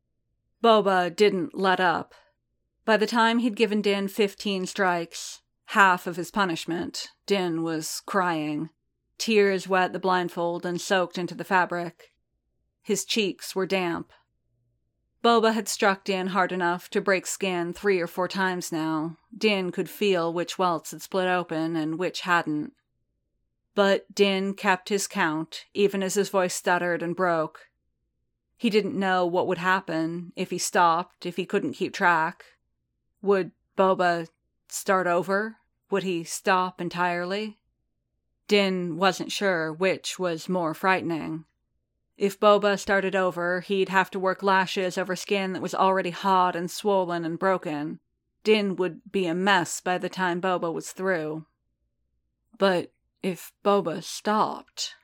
Boba didn't let up. By the time he'd given Din fifteen strikes, half of his punishment, Din was crying. Tears wet the blindfold and soaked into the fabric. His cheeks were damp. Boba had struck Din hard enough to break skin three or four times now. Din could feel which welts had split open and which hadn't. But Din kept his count, even as his voice stuttered and broke. He didn't know what would happen if he stopped, if he couldn't keep track. Would Boba start over? Would he stop entirely? Din wasn't sure which was more frightening. If Boba started over, he'd have to work lashes over skin that was already hot and swollen and broken. Din would be a mess by the time Boba was through. But if Boba stopped...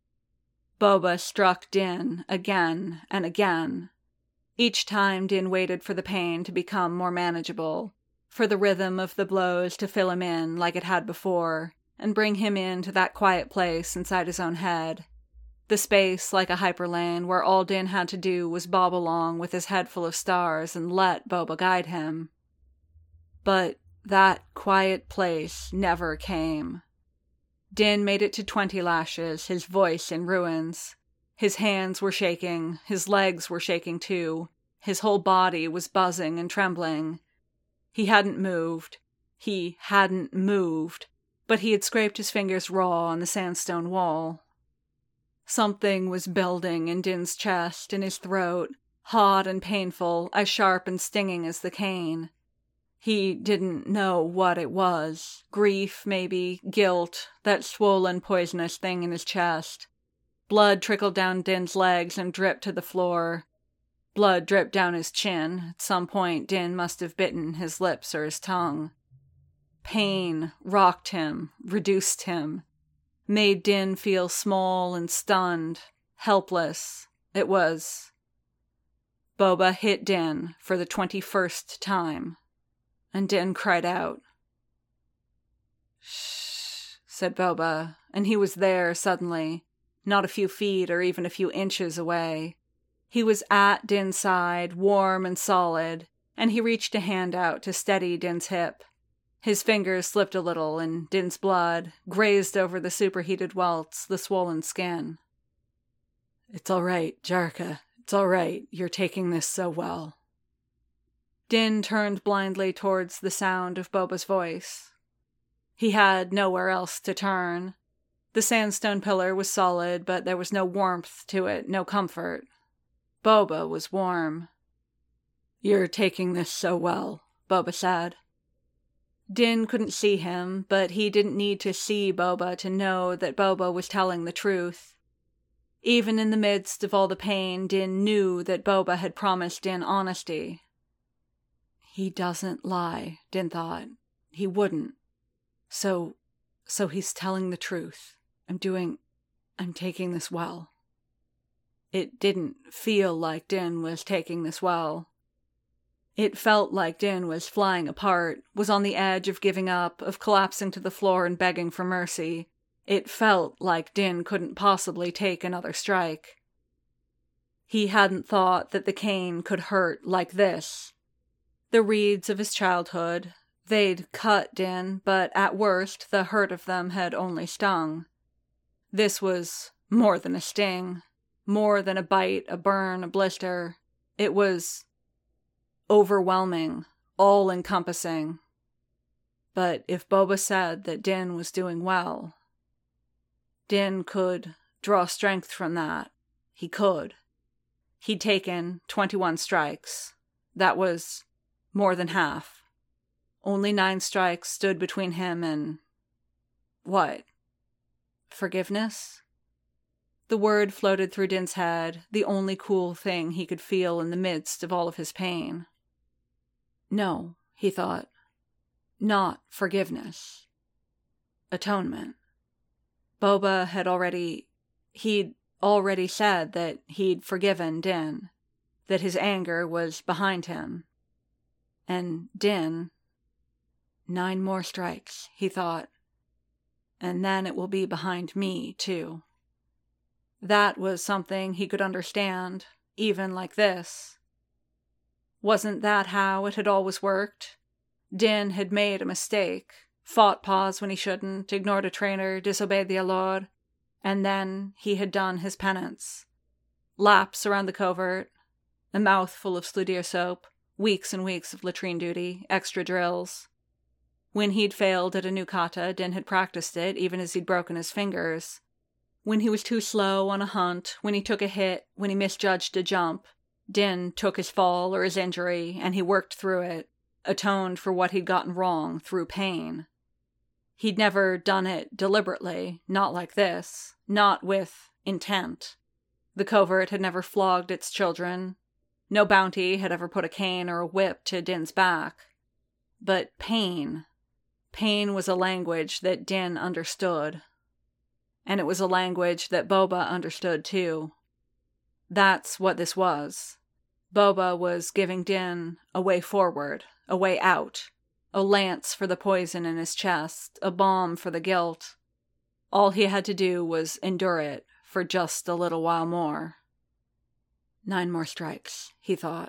Boba struck Din again and again. Each time Din waited for the pain to become more manageable, for the rhythm of the blows to fill him in like it had before, and bring him into that quiet place inside his own head. The space like a hyperlane where all Din had to do was bob along with his head full of stars and let Boba guide him. But that quiet place never came. Din made it to twenty lashes, his voice in ruins. His hands were shaking, his legs were shaking too. His whole body was buzzing and trembling. He hadn't moved. He hadn't moved, but he had scraped his fingers raw on the sandstone wall. Something was building in Din's chest, in his throat, hot and painful, as sharp and stinging as the cane. He didn't know what it was. Grief, maybe, guilt, that swollen, poisonous thing in his chest. Blood trickled down Din's legs and dripped to the floor. Blood dripped down his chin. At some point, Din must have bitten his lips or his tongue. Pain rocked him, reduced him, made Din feel small and stunned, helpless. It was... Boba hit Din for the twenty-first time, and Din cried out. "Shh," said Boba, and he was there suddenly, not a few feet or even a few inches away. He was at Din's side, warm and solid, and he reached a hand out to steady Din's hip. His fingers slipped a little, and Din's blood grazed over the superheated welts, the swollen skin. "It's all right, Jarka. It's all right. You're taking this so well." Din turned blindly towards the sound of Boba's voice. He had nowhere else to turn. The sandstone pillar was solid, but there was no warmth to it, no comfort. Boba was warm. "You're taking this so well," Boba said. Din couldn't see him, but he didn't need to see Boba to know that Boba was telling the truth. Even in the midst of all the pain, Din knew that Boba had promised Din honesty. He doesn't lie, Din thought. He wouldn't. So, so he's telling the truth. I'm doing, I'm taking this well. It didn't feel like Din was taking this well. It felt like Din was flying apart, was on the edge of giving up, of collapsing to the floor and begging for mercy. It felt like Din couldn't possibly take another strike. He hadn't thought that the cane could hurt like this. The reeds of his childhood, they'd cut Din, but at worst the hurt of them had only stung. This was More than a sting. More than a bite, a burn, a blister. It was overwhelming, all-encompassing. But if Boba said that Din was doing well, Din could draw strength from that. He could. He'd taken twenty-one strikes. That was more than half. Only nine strikes stood between him and... what? Forgiveness? The word floated through Din's head, the only cool thing he could feel in the midst of all of his pain. No, he thought. Not forgiveness. Atonement. Boba had already... he'd already said that he'd forgiven Din, that his anger was behind him. And Din... Nine more strikes, he thought. And then it will be behind me, too. That was something he could understand, even like this. Wasn't that how it had always worked? Din had made a mistake, fought pause when he shouldn't, ignored a trainer, disobeyed the Alord, and then he had done his penance. Laps around the covert, a mouthful of Sludir soap, weeks and weeks of latrine duty, extra drills. When he'd failed at a new kata, Din had practiced it, even as he'd broken his fingers. When he was too slow on a hunt, when he took a hit, when he misjudged a jump, Din took his fall or his injury, and he worked through it, atoned for what he'd gotten wrong through pain. He'd never done it deliberately, not like this, not with intent. The covert had never flogged its children. No bounty had ever put a cane or a whip to Din's back. But pain... Pain was a language that Din understood. And it was a language that Boba understood too. That's what this was. Boba was giving Din a way forward, a way out, a lance for the poison in his chest, a balm for the guilt. All he had to do was endure it for just a little while more. Nine more strikes, he thought.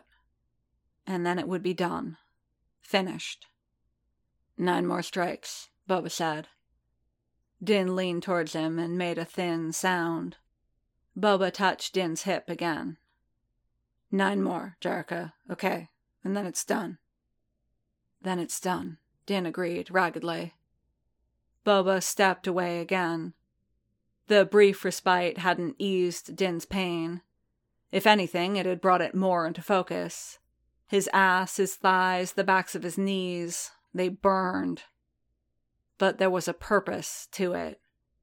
And then it would be done. Finished. Nine more strikes, Boba said. Din leaned towards him and made a thin sound. Boba touched Din's hip again. Nine more, Jerrica. Okay, and then it's done. Then it's done, Din agreed, raggedly. Boba stepped away again. The brief respite hadn't eased Din's pain. If anything, it had brought it more into focus. His ass, his thighs, the backs of his knees, they burned. But there was a purpose to it.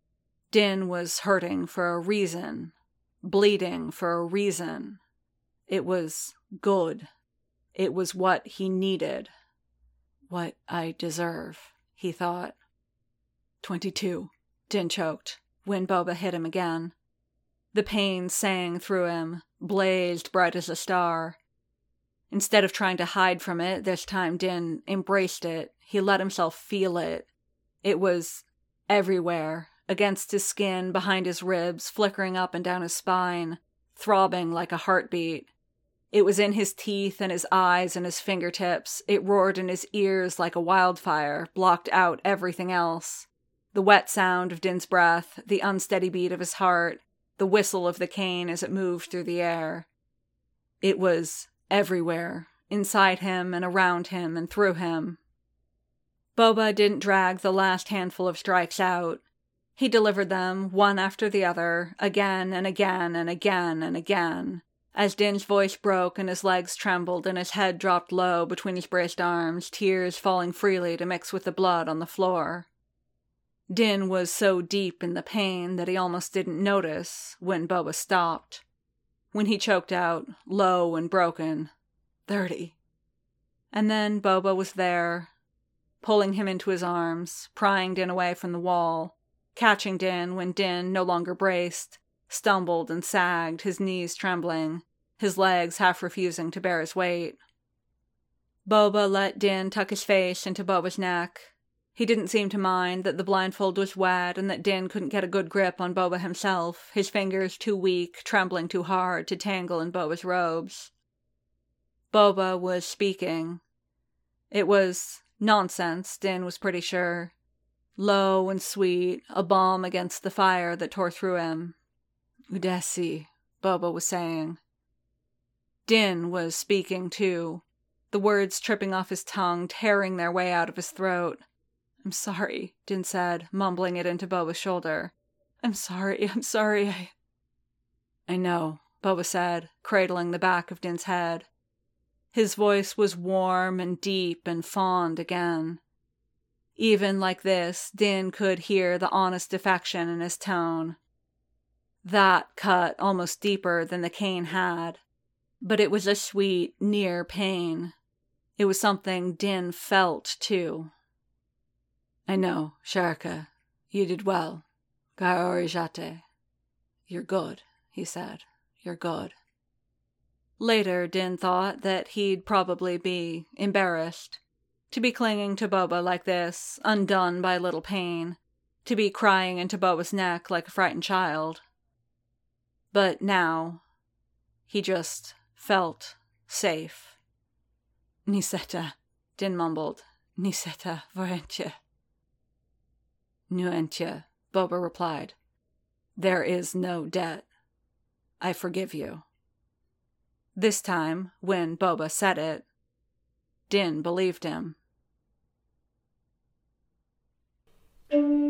Din was hurting for a reason, bleeding for a reason. It was good. It was what he needed. What I deserve, he thought. Twenty-two, Din choked, when Boba hit him again. The pain sang through him, blazed bright as a star. Instead of trying to hide from it, this time Din embraced it. He let himself feel it. It was everywhere, against his skin, behind his ribs, flickering up and down his spine, throbbing like a heartbeat. It was in his teeth and his eyes and his fingertips. It roared in his ears like a wildfire, blocked out everything else. The wet sound of Din's breath, the unsteady beat of his heart, the whistle of the cane as it moved through the air. It was everywhere, inside him and around him and through him. Boba didn't drag the last handful of strikes out. He delivered them, one after the other, again and again and again and again. As Din's voice broke and his legs trembled and his head dropped low between his braced arms, tears falling freely to mix with the blood on the floor. Din was so deep in the pain that he almost didn't notice when Boba stopped. When he choked out, low and broken, thirty. And then Boba was there, pulling him into his arms, prying Din away from the wall, catching Din when Din, no longer braced, stumbled and sagged, his knees trembling, his legs half refusing to bear his weight. Boba let Din tuck his face into Boba's neck. He didn't seem to mind that the blindfold was wet and that Din couldn't get a good grip on Boba himself, his fingers too weak, trembling too hard to tangle in Boba's robes. Boba was speaking. It was nonsense, Din was pretty sure. Low and sweet, a balm against the fire that tore through him. Udesi, Boba was saying. Din was speaking too, the words tripping off his tongue, tearing their way out of his throat. I'm sorry, Din said, mumbling it into Boba's shoulder. I'm sorry, I'm sorry, I... I know, Boba said, cradling the back of Din's head. His voice was warm and deep and fond again. Even like this, Din could hear the honest affection in his tone. That cut almost deeper than the cane had, but it was a sweet, near pain. It was something Din felt, too. I know, Sharka. You did well. Gaorijate. You're good, he said. You're good. Later, Din thought that he'd probably be embarrassed. To be clinging to Boba like this, undone by little pain. To be crying into Boba's neck like a frightened child. But now, he just felt safe. Niseta, Din mumbled. Niseta vorentje. Nuentje, Boba replied. There is no debt. I forgive you. This time, when Boba said it, Din believed him.